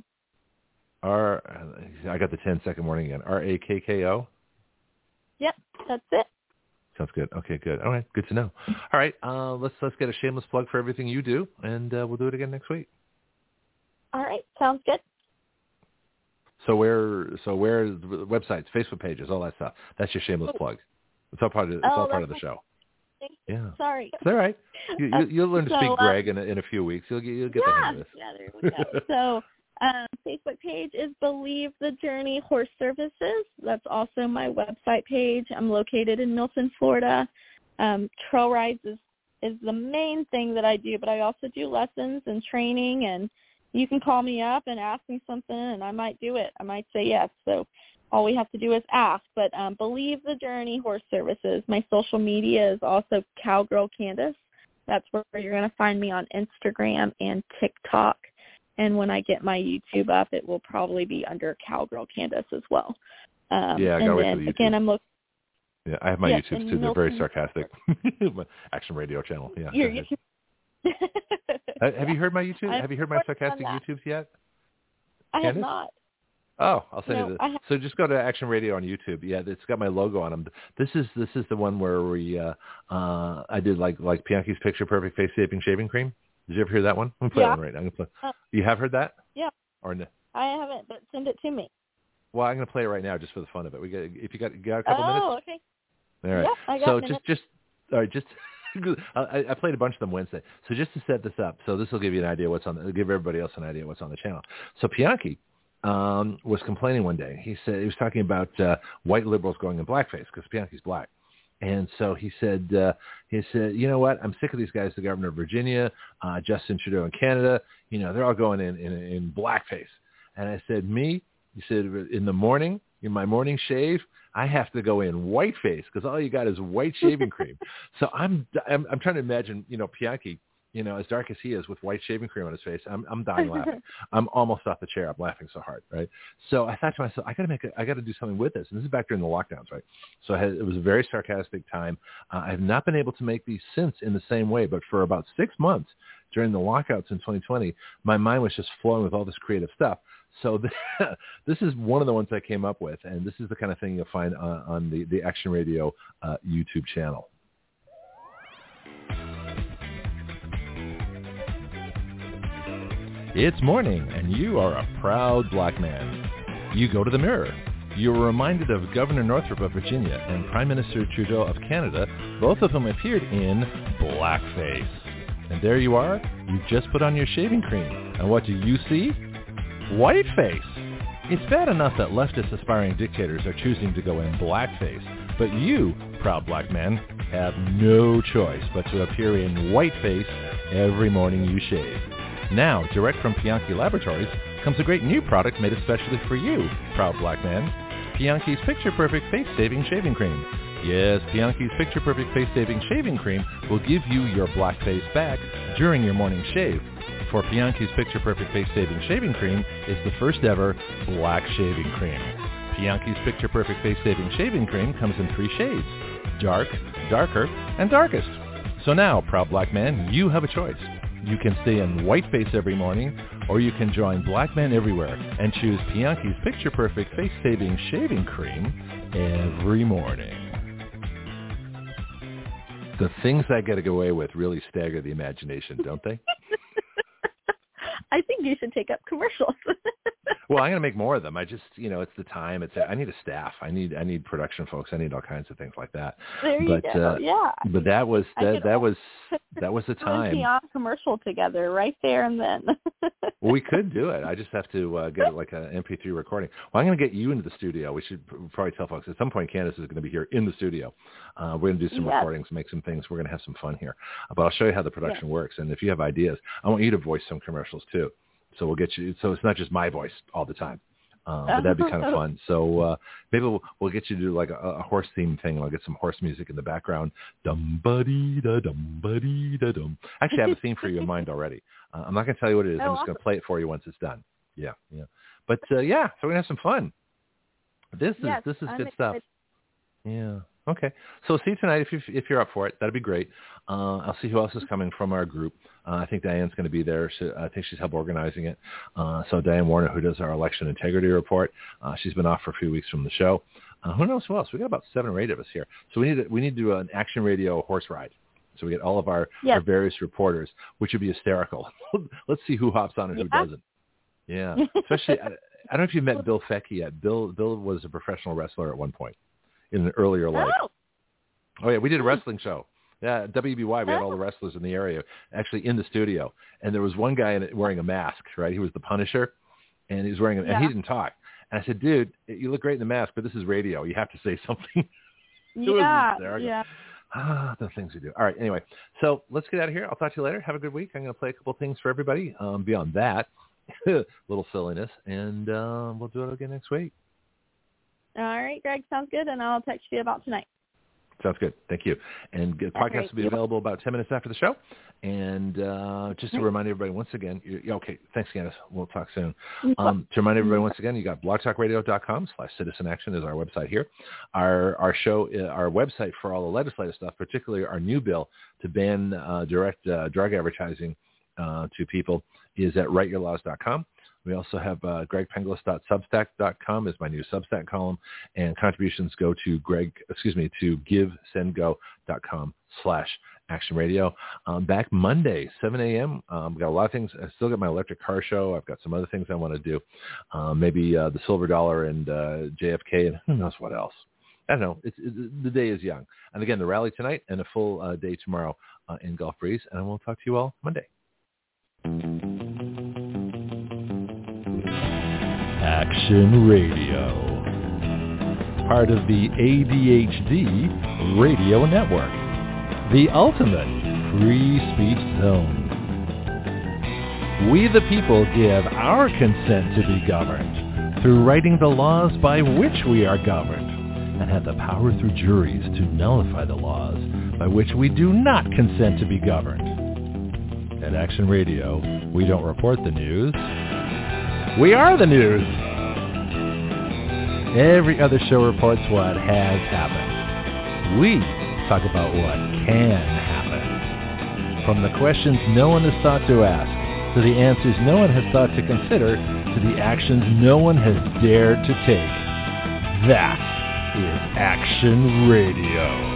I got the 10-second warning again. Rakko? Yep, that's it. Sounds good. Okay, good. All right, good to know. All right, let's get a shameless plug for everything you do, and we'll do it again next week. All right, sounds good. So where's the websites, Facebook pages, all that stuff? That's your shameless plug. It's all part of the show. Yeah. Sorry. It's all right. You'll learn to speak Greg in a few weeks. You'll get the hang of this. Yeah, there we go. So Facebook page is Believe the Journey Horse Services. That's also my website page. I'm located in Milton, Florida. Trail rides is the main thing that I do, but I also do lessons and training, and you can call me up and ask me something, and I might do it. I might say yes. So all we have to do is ask. But Believe the Journey Horse Services. My social media is also Cowgirl Candace. That's where you're going to find me on Instagram and TikTok. And when I get my YouTube up, it will probably be under Cowgirl Candace as well. I got to wait for the YouTube. Again, I'm looking. Yeah, I have my YouTubes too. They're very sarcastic. My Action Radio channel. Yeah. Have you heard my YouTube? Have you heard my sarcastic YouTubes yet? I have not. Oh, I'll send you this. So just go to Action Radio on YouTube. Yeah, it's got my logo on them. This is the one where we I did like Bianchi's Picture Perfect Face Shaving Cream. Did you ever hear that one? I'm playing one right now. I'm gonna play. You have heard that? Yeah. Or no? I haven't, but send it to me. Well, I'm going to play it right now just for the fun of it. If you got a couple minutes. Oh, okay. All right. Yeah, I got just all right, just I played a bunch of them Wednesday. So just to set this up, so this will give you an idea give everybody else an idea what's on the channel. So Bianchi was complaining one day. He was talking about white liberals going in blackface because Bianchi's black. And so he said, you know what? I'm sick of these guys, the governor of Virginia, Justin Trudeau in Canada. You know, they're all going in blackface. And I said, me? He said, in the morning, in my morning shave, I have to go in whiteface because all you got is white shaving cream. So I'm trying to imagine, Bianchi, as dark as he is with white shaving cream on his face, I'm dying laughing. I'm almost off the chair. I'm laughing so hard, right? So I thought to myself, I got to do something with this. And this is back during the lockdowns, right? So it was a very sarcastic time. I have not been able to make these since in the same way, but for about 6 months during the lockouts in 2020, my mind was just flowing with all this creative stuff. So this is one of the ones I came up with, and this is the kind of thing you'll find on the Action Radio YouTube channel. It's morning, and you are a proud black man. You go to the mirror. You are reminded of Governor Northrop of Virginia and Prime Minister Trudeau of Canada, both of whom appeared in blackface. And there you are. You've just put on your shaving cream. And what do you see? Whiteface. It's bad enough that leftist aspiring dictators are choosing to go in blackface, but you, proud black man, have no choice but to appear in whiteface every morning you shave. Now, direct from Bianchi Laboratories comes a great new product made especially for you, proud black man. Bianchi's Picture Perfect Face Saving Shaving Cream. Yes, Bianchi's Picture Perfect Face Saving Shaving Cream will give you your blackface back during your morning shave. For Bianchi's Picture Perfect Face Saving Shaving Cream is the first ever black shaving cream. Bianchi's Picture Perfect Face Saving Shaving Cream comes in 3 shades: dark, darker, and darkest. So now, proud black man, you have a choice. You can stay in whiteface every morning, or you can join black men everywhere and choose Bianchi's Picture Perfect Face Saving Shaving Cream every morning. The things I get away with really stagger the imagination, don't they? I think you should take up commercials. Well, I'm going to make more of them. I just, it's the time. I need a staff. I need production folks. I need all kinds of things like that. There you go. Yeah. But that was That was the time. On commercial together right there and then. Well, we could do it. I just have to get like an MP3 recording. Well, I'm going to get you into the studio. We should probably tell folks at some point Candace is going to be here in the studio. We're going to do some recordings, make some things. We're going to have some fun here. But I'll show you how the production works. And if you have ideas, I want you to voice some commercials too. So we'll get you. So it's not just my voice all the time. But that'd be kind of fun. So maybe we'll get you to do like a horse theme thing. I'll get some horse music in the background. Dum-ba-dee-da-dum-ba-dee-da-dum. Actually, I have a theme for you in mind already. I'm not going to tell you what it is. I'm just going to play it for you once it's done. Yeah. But so we're going to have some fun. This is good stuff. Yeah. Okay. So see you tonight if you're up for it. That'd be great. I'll see who else is coming from our group. I think Diane's going to be there. I think she's helped organizing it. So Diane Warner, who does our election integrity report, she's been off for a few weeks from the show. Who knows who else? We got about 7 or 8 of us here. So we need to do an Action Radio horse ride. So we get all of our various reporters, which would be hysterical. Let's see who hops on and who doesn't. Yeah. Especially, I don't know if you met Bill Fecky yet. Bill was a professional wrestler at one point in an earlier life. Oh yeah, we did a wrestling show. Yeah, WBY, we had all the wrestlers in the area, actually in the studio. And there was one guy wearing a mask, right? He was the Punisher, and he was wearing and he didn't talk. And I said, dude, you look great in the mask, but this is radio. You have to say something. The things we do. All right, anyway, so let's get out of here. I'll talk to you later. Have a good week. I'm going to play a couple things for everybody. Beyond that, little silliness, and we'll do it again next week. All right, Greg, sounds good, and I'll text you about tonight. Sounds good. Thank you. And the podcast will be available about 10 minutes after the show. And just to remind everybody once again, okay, thanks, Candace. We'll talk soon. To remind everybody once again, you got blogtalkradio.com/citizanaction is our website here. Our show, our website for all the legislative stuff, particularly our new bill to ban direct drug advertising to people, is at writeyourlaws.com. We also have gregpenglis.substack.com is my new Substack column, and contributions go to givesendgo.com/Action Radio. Back Monday, 7 a.m. We've got a lot of things. I still got my electric car show. I've got some other things I want to do. Maybe the Silver Dollar and JFK and who knows what else. I don't know. The day is young. And again, the rally tonight and a full day tomorrow in Gulf Breeze. And I will talk to you all Monday. Action Radio, part of the ADHD Radio Network, the ultimate free speech zone. We the people give our consent to be governed through writing the laws by which we are governed, and have the power through juries to nullify the laws by which we do not consent to be governed. At Action Radio, we don't report the news. We are the news. Every other show reports what has happened. We talk about what can happen. From the questions no one has thought to ask, to the answers no one has thought to consider, to the actions no one has dared to take. That is Action Radio.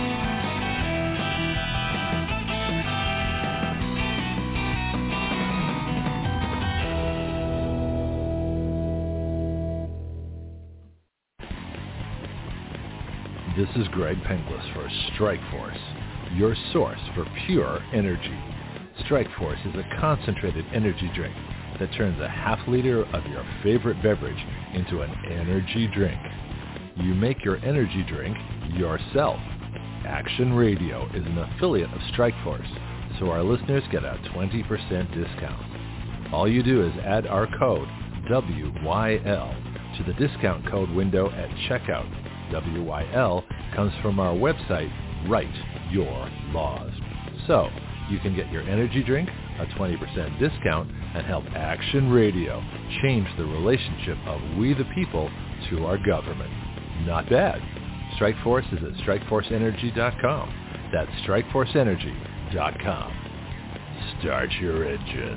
This is Greg Penglis for Strikeforce, your source for pure energy. Strikeforce is a concentrated energy drink that turns a half liter of your favorite beverage into an energy drink. You make your energy drink yourself. Action Radio is an affiliate of Strikeforce, so our listeners get a 20% discount. All you do is add our code, WYL, to the discount code window at checkout. WYL comes from our website, Write Your Laws. So you can get your energy drink, a 20% discount, and help Action Radio change the relationship of we the people to our government. Not bad. Strikeforce is at strikeforceenergy.com. That's strikeforceenergy.com. Start your engines.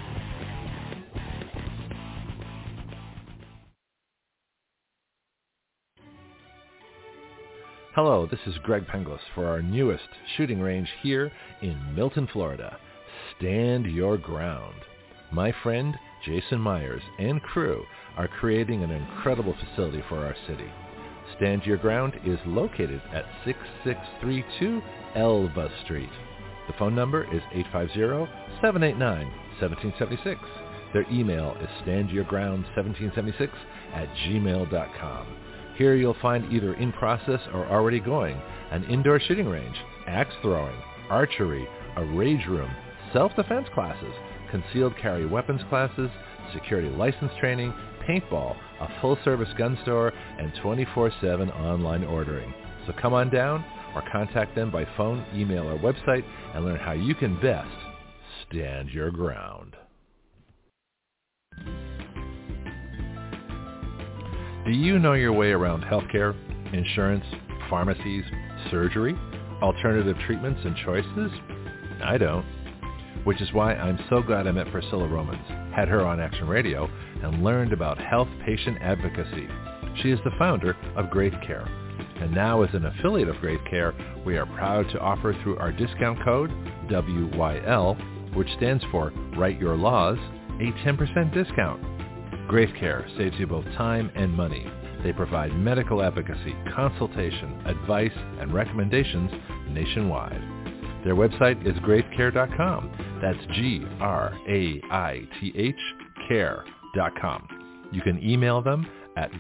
Hello, this is Greg Penglis for our newest shooting range here in Milton, Florida. Stand Your Ground. My friend Jason Myers and crew are creating an incredible facility for our city. Stand Your Ground is located at 6632 Elva Street. The phone number is 850-789-1776. Their email is standyourground1776@gmail.com. Here you'll find either in process or already going an indoor shooting range, axe throwing, archery, a rage room, self-defense classes, concealed carry weapons classes, security license training, paintball, a full-service gun store, and 24/7 online ordering. So come on down or contact them by phone, email, or website and learn how you can best stand your ground. Do you know your way around healthcare, insurance, pharmacies, surgery, alternative treatments and choices? I don't. Which is why I'm so glad I met Priscilla Romans, had her on Action Radio, and learned about health patient advocacy. She is the founder of Great Care. And now as an affiliate of Great Care, we are proud to offer through our discount code, WYL, which stands for Write Your Laws, a 10% discount. Great Care saves you both time and money. They provide medical advocacy, consultation, advice, and recommendations nationwide. Their website is greatcare.com. That's GRAITH care.com. You can email them at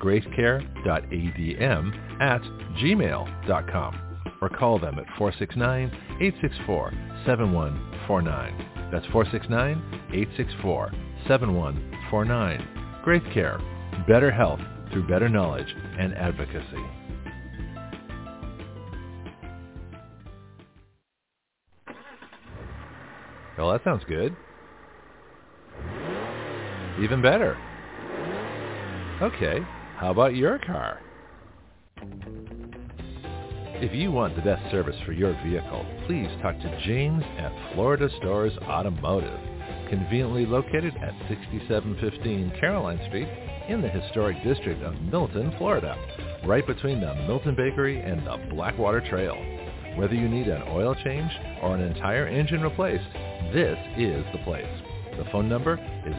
greatcare.adm@gmail.com or call them at 469-864-7149. That's 469-864-7149. Great Care. Better health through better knowledge and advocacy. Well, that sounds good. Even better. Okay, how about your car? If you want the best service for your vehicle, please talk to James at Florida Stores Automotive, conveniently located at 6715 Caroline Street in the historic district of Milton, Florida, right between the Milton Bakery and the Blackwater Trail. Whether you need an oil change or an entire engine replaced, this is the place. The phone number is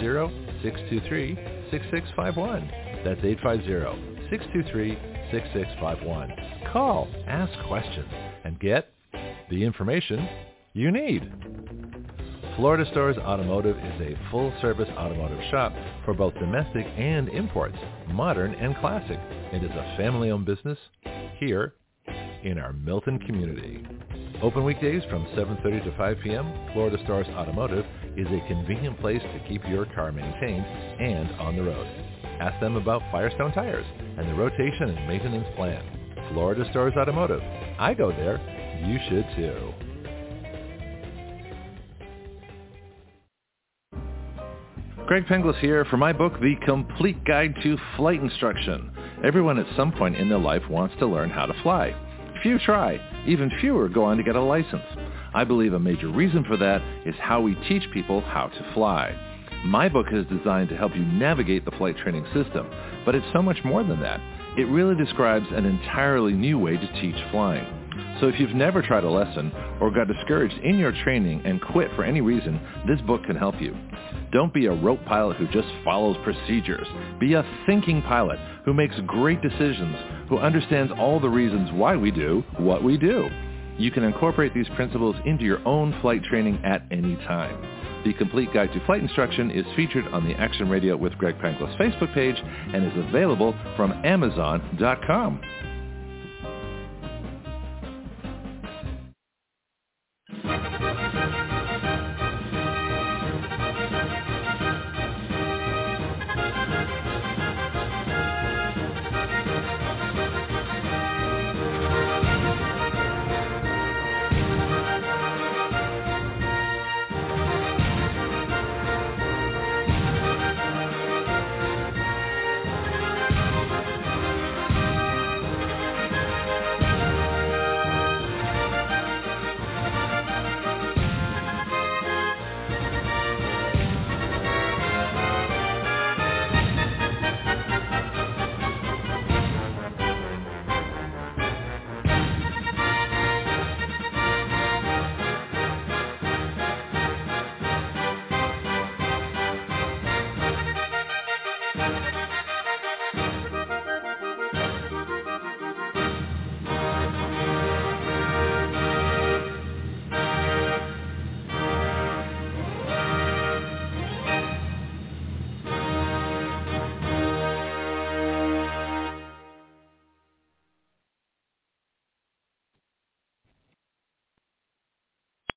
850-623-6651. That's 850-623-6651. Call, ask questions, and get the information you need. Florida Stores Automotive is a full-service automotive shop for both domestic and imports, modern and classic. It is a family-owned business here in our Milton community. Open weekdays from 7:30 to 5 p.m., Florida Stars Automotive is a convenient place to keep your car maintained and on the road. Ask them about Firestone tires and the rotation and maintenance plan. Florida Stars Automotive. I go there. You should too. Greg Penglis here for my book, The Complete Guide to Flight Instruction. Everyone at some point in their life wants to learn how to fly. Few try. Even fewer go on to get a license. I believe a major reason for that is how we teach people how to fly. My book is designed to help you navigate the flight training system, but it's so much more than that. It really describes an entirely new way to teach flying. So if you've never tried a lesson or got discouraged in your training and quit for any reason, this book can help you. Don't be a rote pilot who just follows procedures. Be a thinking pilot who makes great decisions, who understands all the reasons why we do what we do. You can incorporate these principles into your own flight training at any time. The Complete Guide to Flight Instruction is featured on the Action Radio with Greg Penglis Facebook page and is available from Amazon.com.